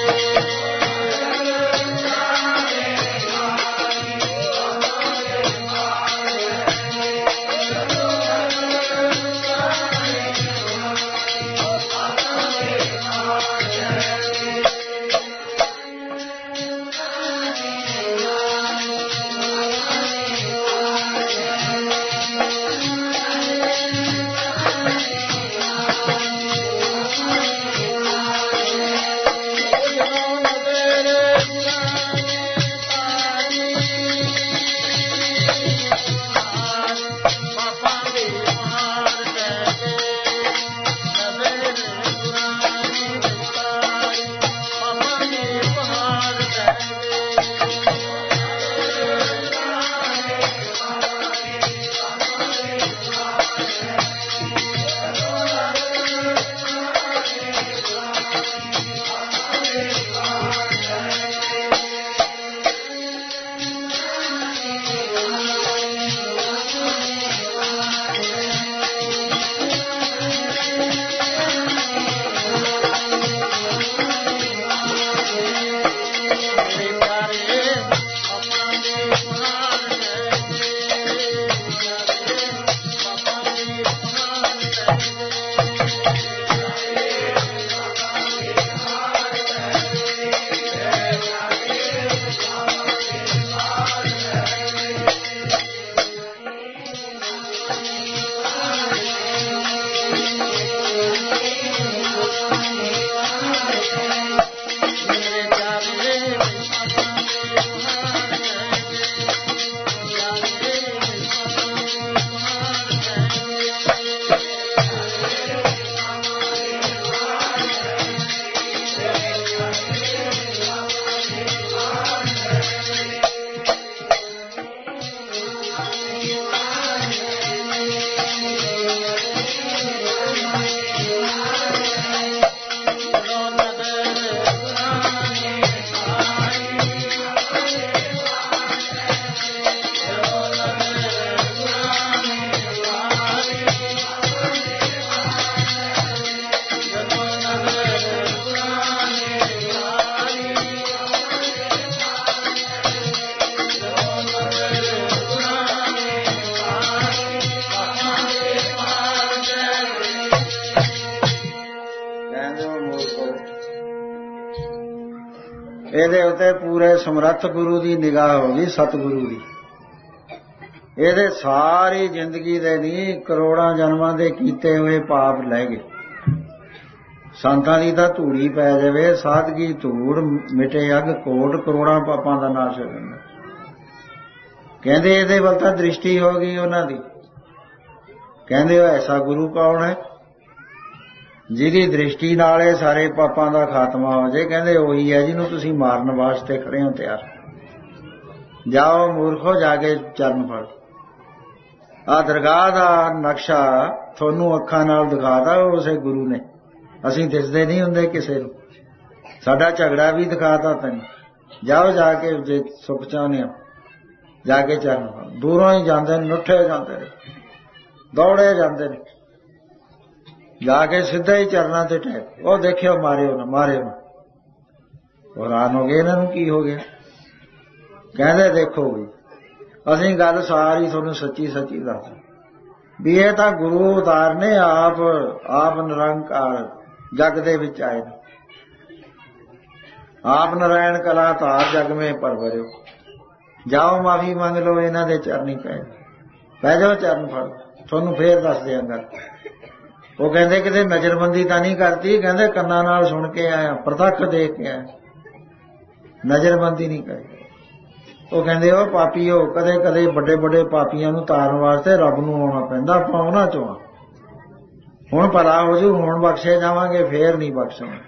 ਇਹਦੇ ਉੱਤੇ ਪੂਰੇ ਸਮਰੱਥ ਗੁਰੂ ਦੀ ਨਿਗਾਹ ਹੋ ਗਈ, ਸਤਿਗੁਰੂ ਦੀ। ਇਹਦੇ ਸਾਰੀ ਜ਼ਿੰਦਗੀ ਦੇ ਨਹੀਂ, ਕਰੋੜਾਂ ਜਨਮਾਂ ਦੇ ਕੀਤੇ ਹੋਏ ਪਾਪ ਲੈ ਗਏ। ਸੰਤਾਂ ਦੀ ਤਾਂ ਧੂੜੀ ਪੈ ਜਾਵੇ, ਸਾਧਗੀ ਧੂੜ ਮਿਟੇ ਅਗ ਕੋਟ, ਕਰੋੜਾਂ ਪਾਪਾਂ ਦਾ ਨਾਸ਼ ਹੋ ਜਾਂਦਾ। ਕਹਿੰਦੇ ਇਹਦੇ ਵੱਲ ਤਾਂ ਦ੍ਰਿਸ਼ਟੀ ਹੋ ਗਈ ਉਹਨਾਂ ਦੀ। ਕਹਿੰਦੇ ਉਹ ਐਸਾ ਗੁਰੂ ਕੌਣ ਹੈ ਜਿਹਦੀ ਦ੍ਰਿਸ਼ਟੀ ਨਾਲ ਇਹ ਸਾਰੇ ਪਾਪਾਂ ਦਾ ਖਾਤਮਾ ਹੋ ਜਾਏ? ਕਹਿੰਦੇ ਉਹੀ ਹੈ ਜਿਹਨੂੰ ਤੁਸੀਂ ਮਾਰਨ ਵਾਸਤੇ ਖੜੇ ਹੋ ਤਿਆਰ। ਜਾਓ ਮੂਰਖੋ, ਜਾ ਕੇ ਚਰਨ ਫੜ। ਆਹ ਦਰਗਾਹ ਦਾ ਨਕਸ਼ਾ ਤੁਹਾਨੂੰ ਅੱਖਾਂ ਨਾਲ ਦਿਖਾਤਾ ਉਸੇ ਗੁਰੂ ਨੇ। ਅਸੀਂ ਦਿਸਦੇ ਨਹੀਂ ਹੁੰਦੇ ਕਿਸੇ ਨੂੰ, ਸਾਡਾ ਝਗੜਾ ਵੀ ਦਿਖਾਤਾ ਤੈਨੂੰ, ਜਾਓ ਜਾ ਕੇ ਜੇ ਸੁੱਖ ਚਾਹੁੰਦੇ ਹੋ ਜਾ ਕੇ ਚਰਨ। ਦੂਰੋਂ ਹੀ ਜਾਂਦੇ ਨੇ, ਨੁੱਠੇ ਜਾਂਦੇ ਨੇ, ਦੌੜੇ ਜਾਂਦੇ ਨੇ, ਜਾ ਕੇ ਸਿੱਧਾ ਹੀ ਚਰਨਾਂ ਤੇ ਟੈਕ। ਉਹ ਦੇਖਿਓ ਮਾਰਿਓ ਨਾ, ਮਾਰਿਓ ਨਾ। ਹੈਰਾਨ ਹੋ ਗਏ, ਇਹਨਾਂ ਨੂੰ ਕੀ ਹੋ ਗਿਆ। ਕਹਿੰਦੇ ਦੇਖੋ ਵੀ ਅਸੀਂ ਗੱਲ ਸਾਰੀ ਤੁਹਾਨੂੰ ਸੱਚੀ ਸੱਚੀ ਦੱਸ ਵੀ ਇਹ ਤਾਂ ਗੁਰੂ ਅਵਤਾਰ ਨੇ, ਆਪ ਆਪ ਨਿਰੰਕਾਰ ਜਗ ਦੇ ਵਿੱਚ ਆਏ ਨੇ, ਆਪ ਨਾਰਾਇਣ ਕਲਾ ਧਾਰ ਜਗ ਮੇ ਪਰਵਰਿਓ। ਜਾਓ ਮਾਫੀ ਮੰਗ ਲਓ, ਇਹਨਾਂ ਦੇ ਚਰਨੀ ਪੈ ਪੈ ਜਾਓ, ਚਰਨ ਫੜ। ਤੁਹਾਨੂੰ ਫੇਰ ਦੱਸ ਦਿਆਂਗਾ। ਉਹ ਕਹਿੰਦੇ ਕਿਤੇ ਨਜ਼ਰਬੰਦੀ ਤਾਂ ਨਹੀਂ ਕਰਤੀ, ਕਹਿੰਦੇ ਕੰਨਾਂ ਨਾਲ ਸੁਣ ਕੇ ਆਇਆ, ਪ੍ਰਤੱਖ ਦੇਖ ਕੇ ਆਇਆ, ਨਜ਼ਰਬੰਦੀ ਨਹੀਂ ਕਰੀ। ਉਹ ਕਹਿੰਦੇ ਉਹ ਪਾਪੀਓ, ਕਦੇ ਕਦੇ ਵੱਡੇ ਵੱਡੇ ਪਾਪੀਆਂ ਨੂੰ ਤਾਰਨ ਵਾਸਤੇ ਰੱਬ ਨੂੰ ਆਉਣਾ ਪੈਂਦਾ, ਆਪਾਂ ਉਹਨਾਂ ਚੋਂ ਆ। ਹੁਣ ਭਲਾ ਹੋ ਜੂ, ਹੁਣ ਬਖਸ਼ੇ ਜਾਵਾਂਗੇ, ਫੇਰ ਨਹੀਂ ਬਖਸ਼ਾਂਗੇ।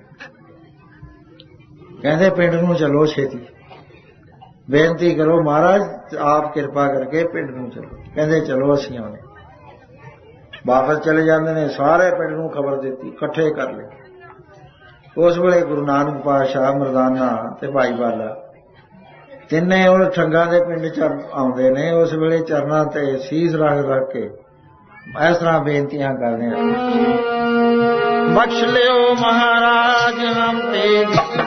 ਕਹਿੰਦੇ ਪਿੰਡ ਨੂੰ ਚਲੋ ਛੇਤੀ, ਬੇਨਤੀ ਕਰੋ ਮਹਾਰਾਜ ਆਪ ਕਿਰਪਾ ਕਰਕੇ ਪਿੰਡ ਨੂੰ ਚਲੋ। ਕਹਿੰਦੇ ਚਲੋ ਅਸੀਂ ਆਉਣੇ। ਵਾਪਸ ਚਲੇ ਜਾਂਦੇ ਨੇ, ਸਾਰੇ ਪਿੰਡ ਨੂੰ ਖਬਰ ਦਿੱਤੀ, ਇਕੱਠੇ ਕਰ ਲਏ। ਉਸ ਵੇਲੇ ਗੁਰੂ ਨਾਨਕ ਪਾਤਸ਼ਾਹ, ਮਰਦਾਨਾ ਤੇ ਭਾਈ ਬਾਲਾ ਤਿੰਨੇ ਉਹ ਠੰਗਾਂ ਦੇ ਪਿੰਡ ਚ ਆਉਂਦੇ ਨੇ। ਉਸ ਵੇਲੇ ਚਰਨਾਂ ਤੇ ਸੀਸ ਰੱਖ ਰੱਖ ਕੇ ਇਸ ਤਰ੍ਹਾਂ ਬੇਨਤੀਆਂ ਕਰਦੇ ਆ, ਬਖਸ਼ ਲਿਓ ਮਹਾਰਾਜ ਹਮ ਤੇ,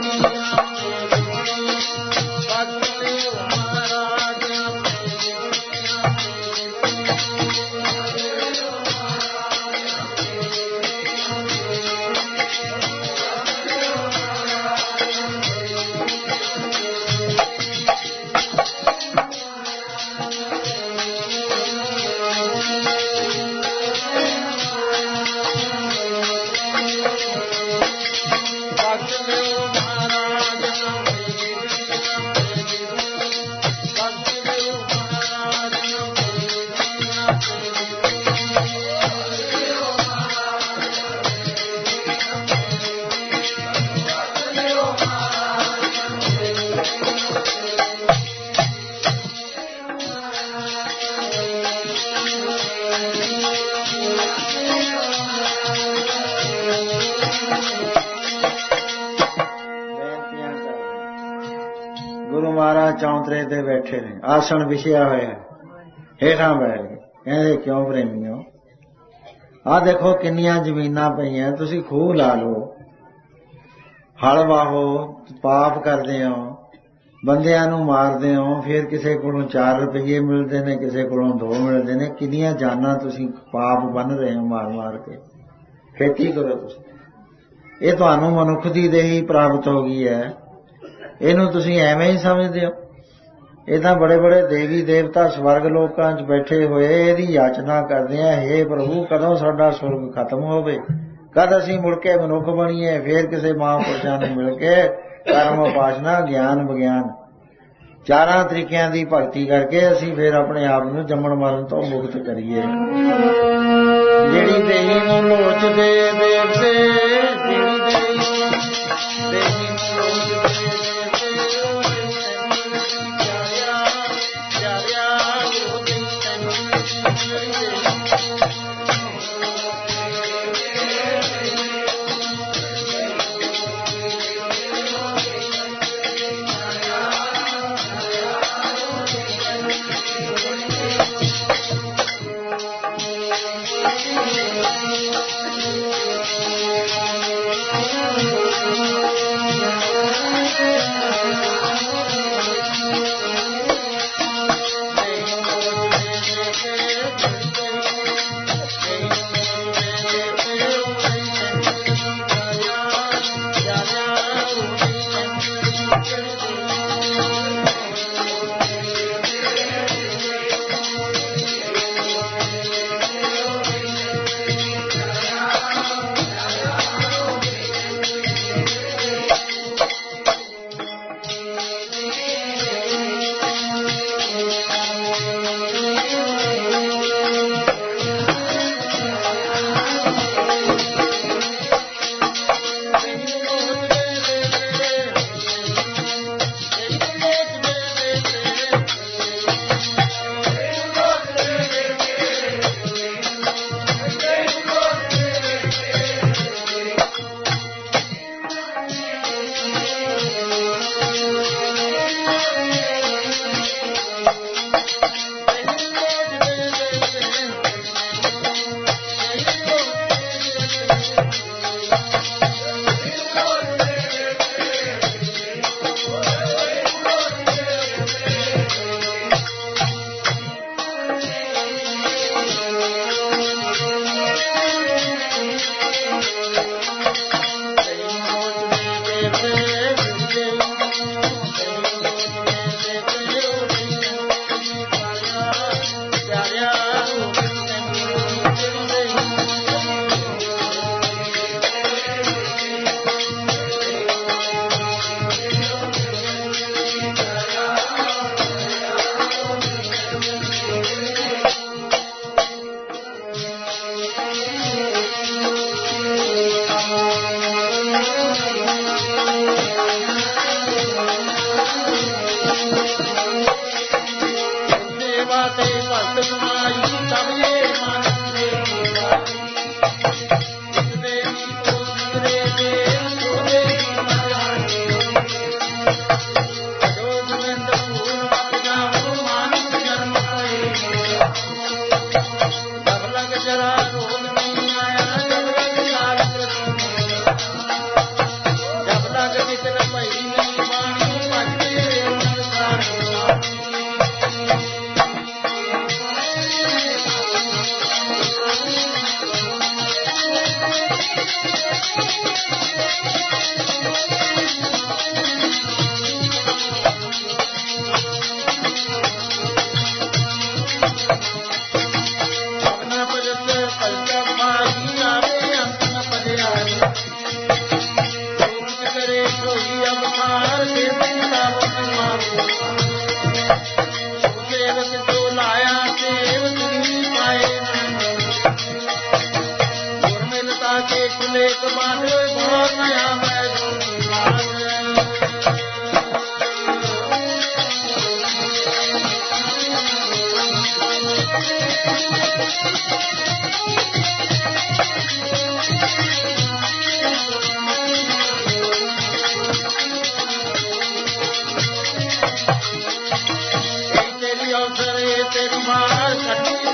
ਚੌਂਤਰੇ ਤੇ ਬੈਠੇ ਨੇ, ਆਸਣ ਵਿਛਿਆ ਹੋਇਆ, ਹੇਠਾਂ ਬੈਠ ਗਏ। ਕਹਿੰਦੇ ਕਿਉਂ ਪ੍ਰੇਮੀਓ, ਆਹ ਦੇਖੋ ਕਿੰਨੀਆਂ ਜ਼ਮੀਨਾਂ ਪਈਆਂ, ਤੁਸੀਂ ਖੂਹ ਲਾ ਲਓ, ਹਲ ਵਾਹੋ, ਪਾਪ ਕਰਦੇ ਹੋ, ਬੰਦਿਆਂ ਨੂੰ ਮਾਰਦੇ ਹੋ, ਫਿਰ ਕਿਸੇ ਕੋਲੋਂ ਚਾਰ ਰੁਪਈਏ ਮਿਲਦੇ ਨੇ, ਕਿਸੇ ਕੋਲੋਂ ਦੋ ਮਿਲਦੇ ਨੇ, ਕਿੰਨੀਆਂ ਜਾਨਾਂ ਤੁਸੀਂ ਪਾਪ ਬੰਨ ਰਹੇ ਹੋ ਮਾਰ ਮਾਰ ਕੇ। ਖੇਤੀ ਕਰੋ ਤੁਸੀਂ, ਇਹ ਤੁਹਾਨੂੰ ਮਨੁੱਖ ਦੀ ਦੇਹੀ ਪ੍ਰਾਪਤ ਹੋ ਗਈ ਹੈ, ਇਹਨੂੰ ਤੁਸੀਂ ਐਵੇਂ ਹੀ ਸਮਝਦੇ ਹੋ। ਇਹ ਤਾਂ ਬੜੇ ਬੜੇ ਦੇਵੀ ਦੇਵਤਾ ਸਵਰਗ ਲੋਕਾਂ 'ਚ ਬੈਠੇ ਹੋਏ ਇਹਦੀ ਯਾਚਨਾ ਕਰਦੇ ਆ, ਹੇ ਪ੍ਰਭੂ ਕਦੋਂ ਸਾਡਾ ਸੁਰਗ ਖਤਮ ਹੋਵੇ, ਕਦ ਅਸੀਂ ਮੁੜ ਕੇ ਮਨੁੱਖ ਬਣੀਏ, ਫੇਰ ਕਿਸੇ ਮਹਾਂਪੁਰਸ਼ਾਂ ਨੂੰ ਮਿਲ ਕੇ ਕਰਮ ਉਪਾਸਨਾ ਗਿਆਨ ਵਿਗਿਆਨ ਚਾਰਾਂ ਤਰੀਕਿਆਂ ਦੀ ਭਗਤੀ ਕਰਕੇ ਅਸੀਂ ਫੇਰ ਆਪਣੇ ਆਪ ਨੂੰ ਜੰਮਣ ਮਰਨ ਤੋਂ ਮੁਕਤ ਕਰੀਏ। ਜਿਹੜੀ ਦੇਹੀ ਨੂੰ ਲੋਚਦੇ ਦੇਵਤੇ, ਜਿਹੜੀ ਦੇਹੀ ਦੇਹੀ ਨੂੰ ਲੋਚਦੇ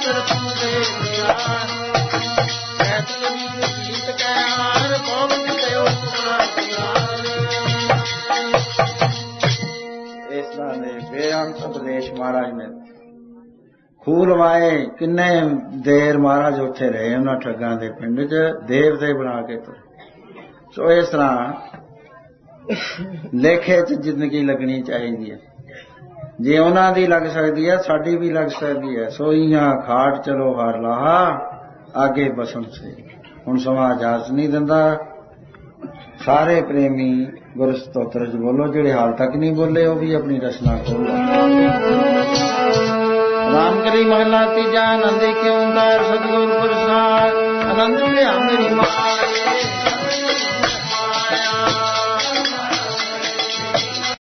ਬੇਅੰਤ ਉਪਦੇਸ਼ ਮਹਾਰਾਜ ਨੇ ਖੂਹ ਲਵਾਏ। ਕਿੰਨੇ ਦੇਰ ਮਹਾਰਾਜ ਉੱਥੇ ਰਹੇ ਉਹਨਾਂ ਠੱਗਾਂ ਦੇ ਪਿੰਡ 'ਚ, ਦੇਵਤੇ ਬਣਾ ਕੇ ਤੁਰੇ। ਸੋ ਇਸ ਤਰ੍ਹਾਂ ਲੇਖੇ 'ਚ ਜ਼ਿੰਦਗੀ ਲੱਗਣੀ ਚਾਹੀਦੀ ਹੈ। ਜੇ ਉਹਨਾਂ ਦੀ ਲੱਗ ਸਕਦੀ ਹੈ, ਸਾਡੀ ਵੀ ਲੱਗ ਸਕਦੀ ਹੈ। ਸੋਈਆਂ ਖਾਟ ਚਲੋ ਹਾਰ ਲਾਹਾ, ਆਗੇ ਬਸਣ ਸੇ। ਹੁਣ ਸਮਾਂ ਇਜਾਜ਼ਤ ਨਹੀਂ ਦਿੰਦਾ। ਸਾਰੇ ਪ੍ਰੇਮੀ ਗੁਰ ਸਤੋਤਰ 'ਚ ਬੋਲੋ, ਜਿਹੜੇ ਹਾਲ ਤੱਕ ਨਹੀਂ ਬੋਲੇ ਉਹ ਵੀ ਆਪਣੀ ਰਚਨਾ ਖੋਲੋ। ਰਾਮ ਕਰੀ ਮਹਲਾ ਤੀਜਾ, ਆਨੰਦ ਕੇ ਓੰਕਾਰ ਸਤਿਗੁਰ ਪ੍ਰਸਾਦ। ਆਨੰਦ ਲਿਆ ਮੇਰੀ ਮਾਂ।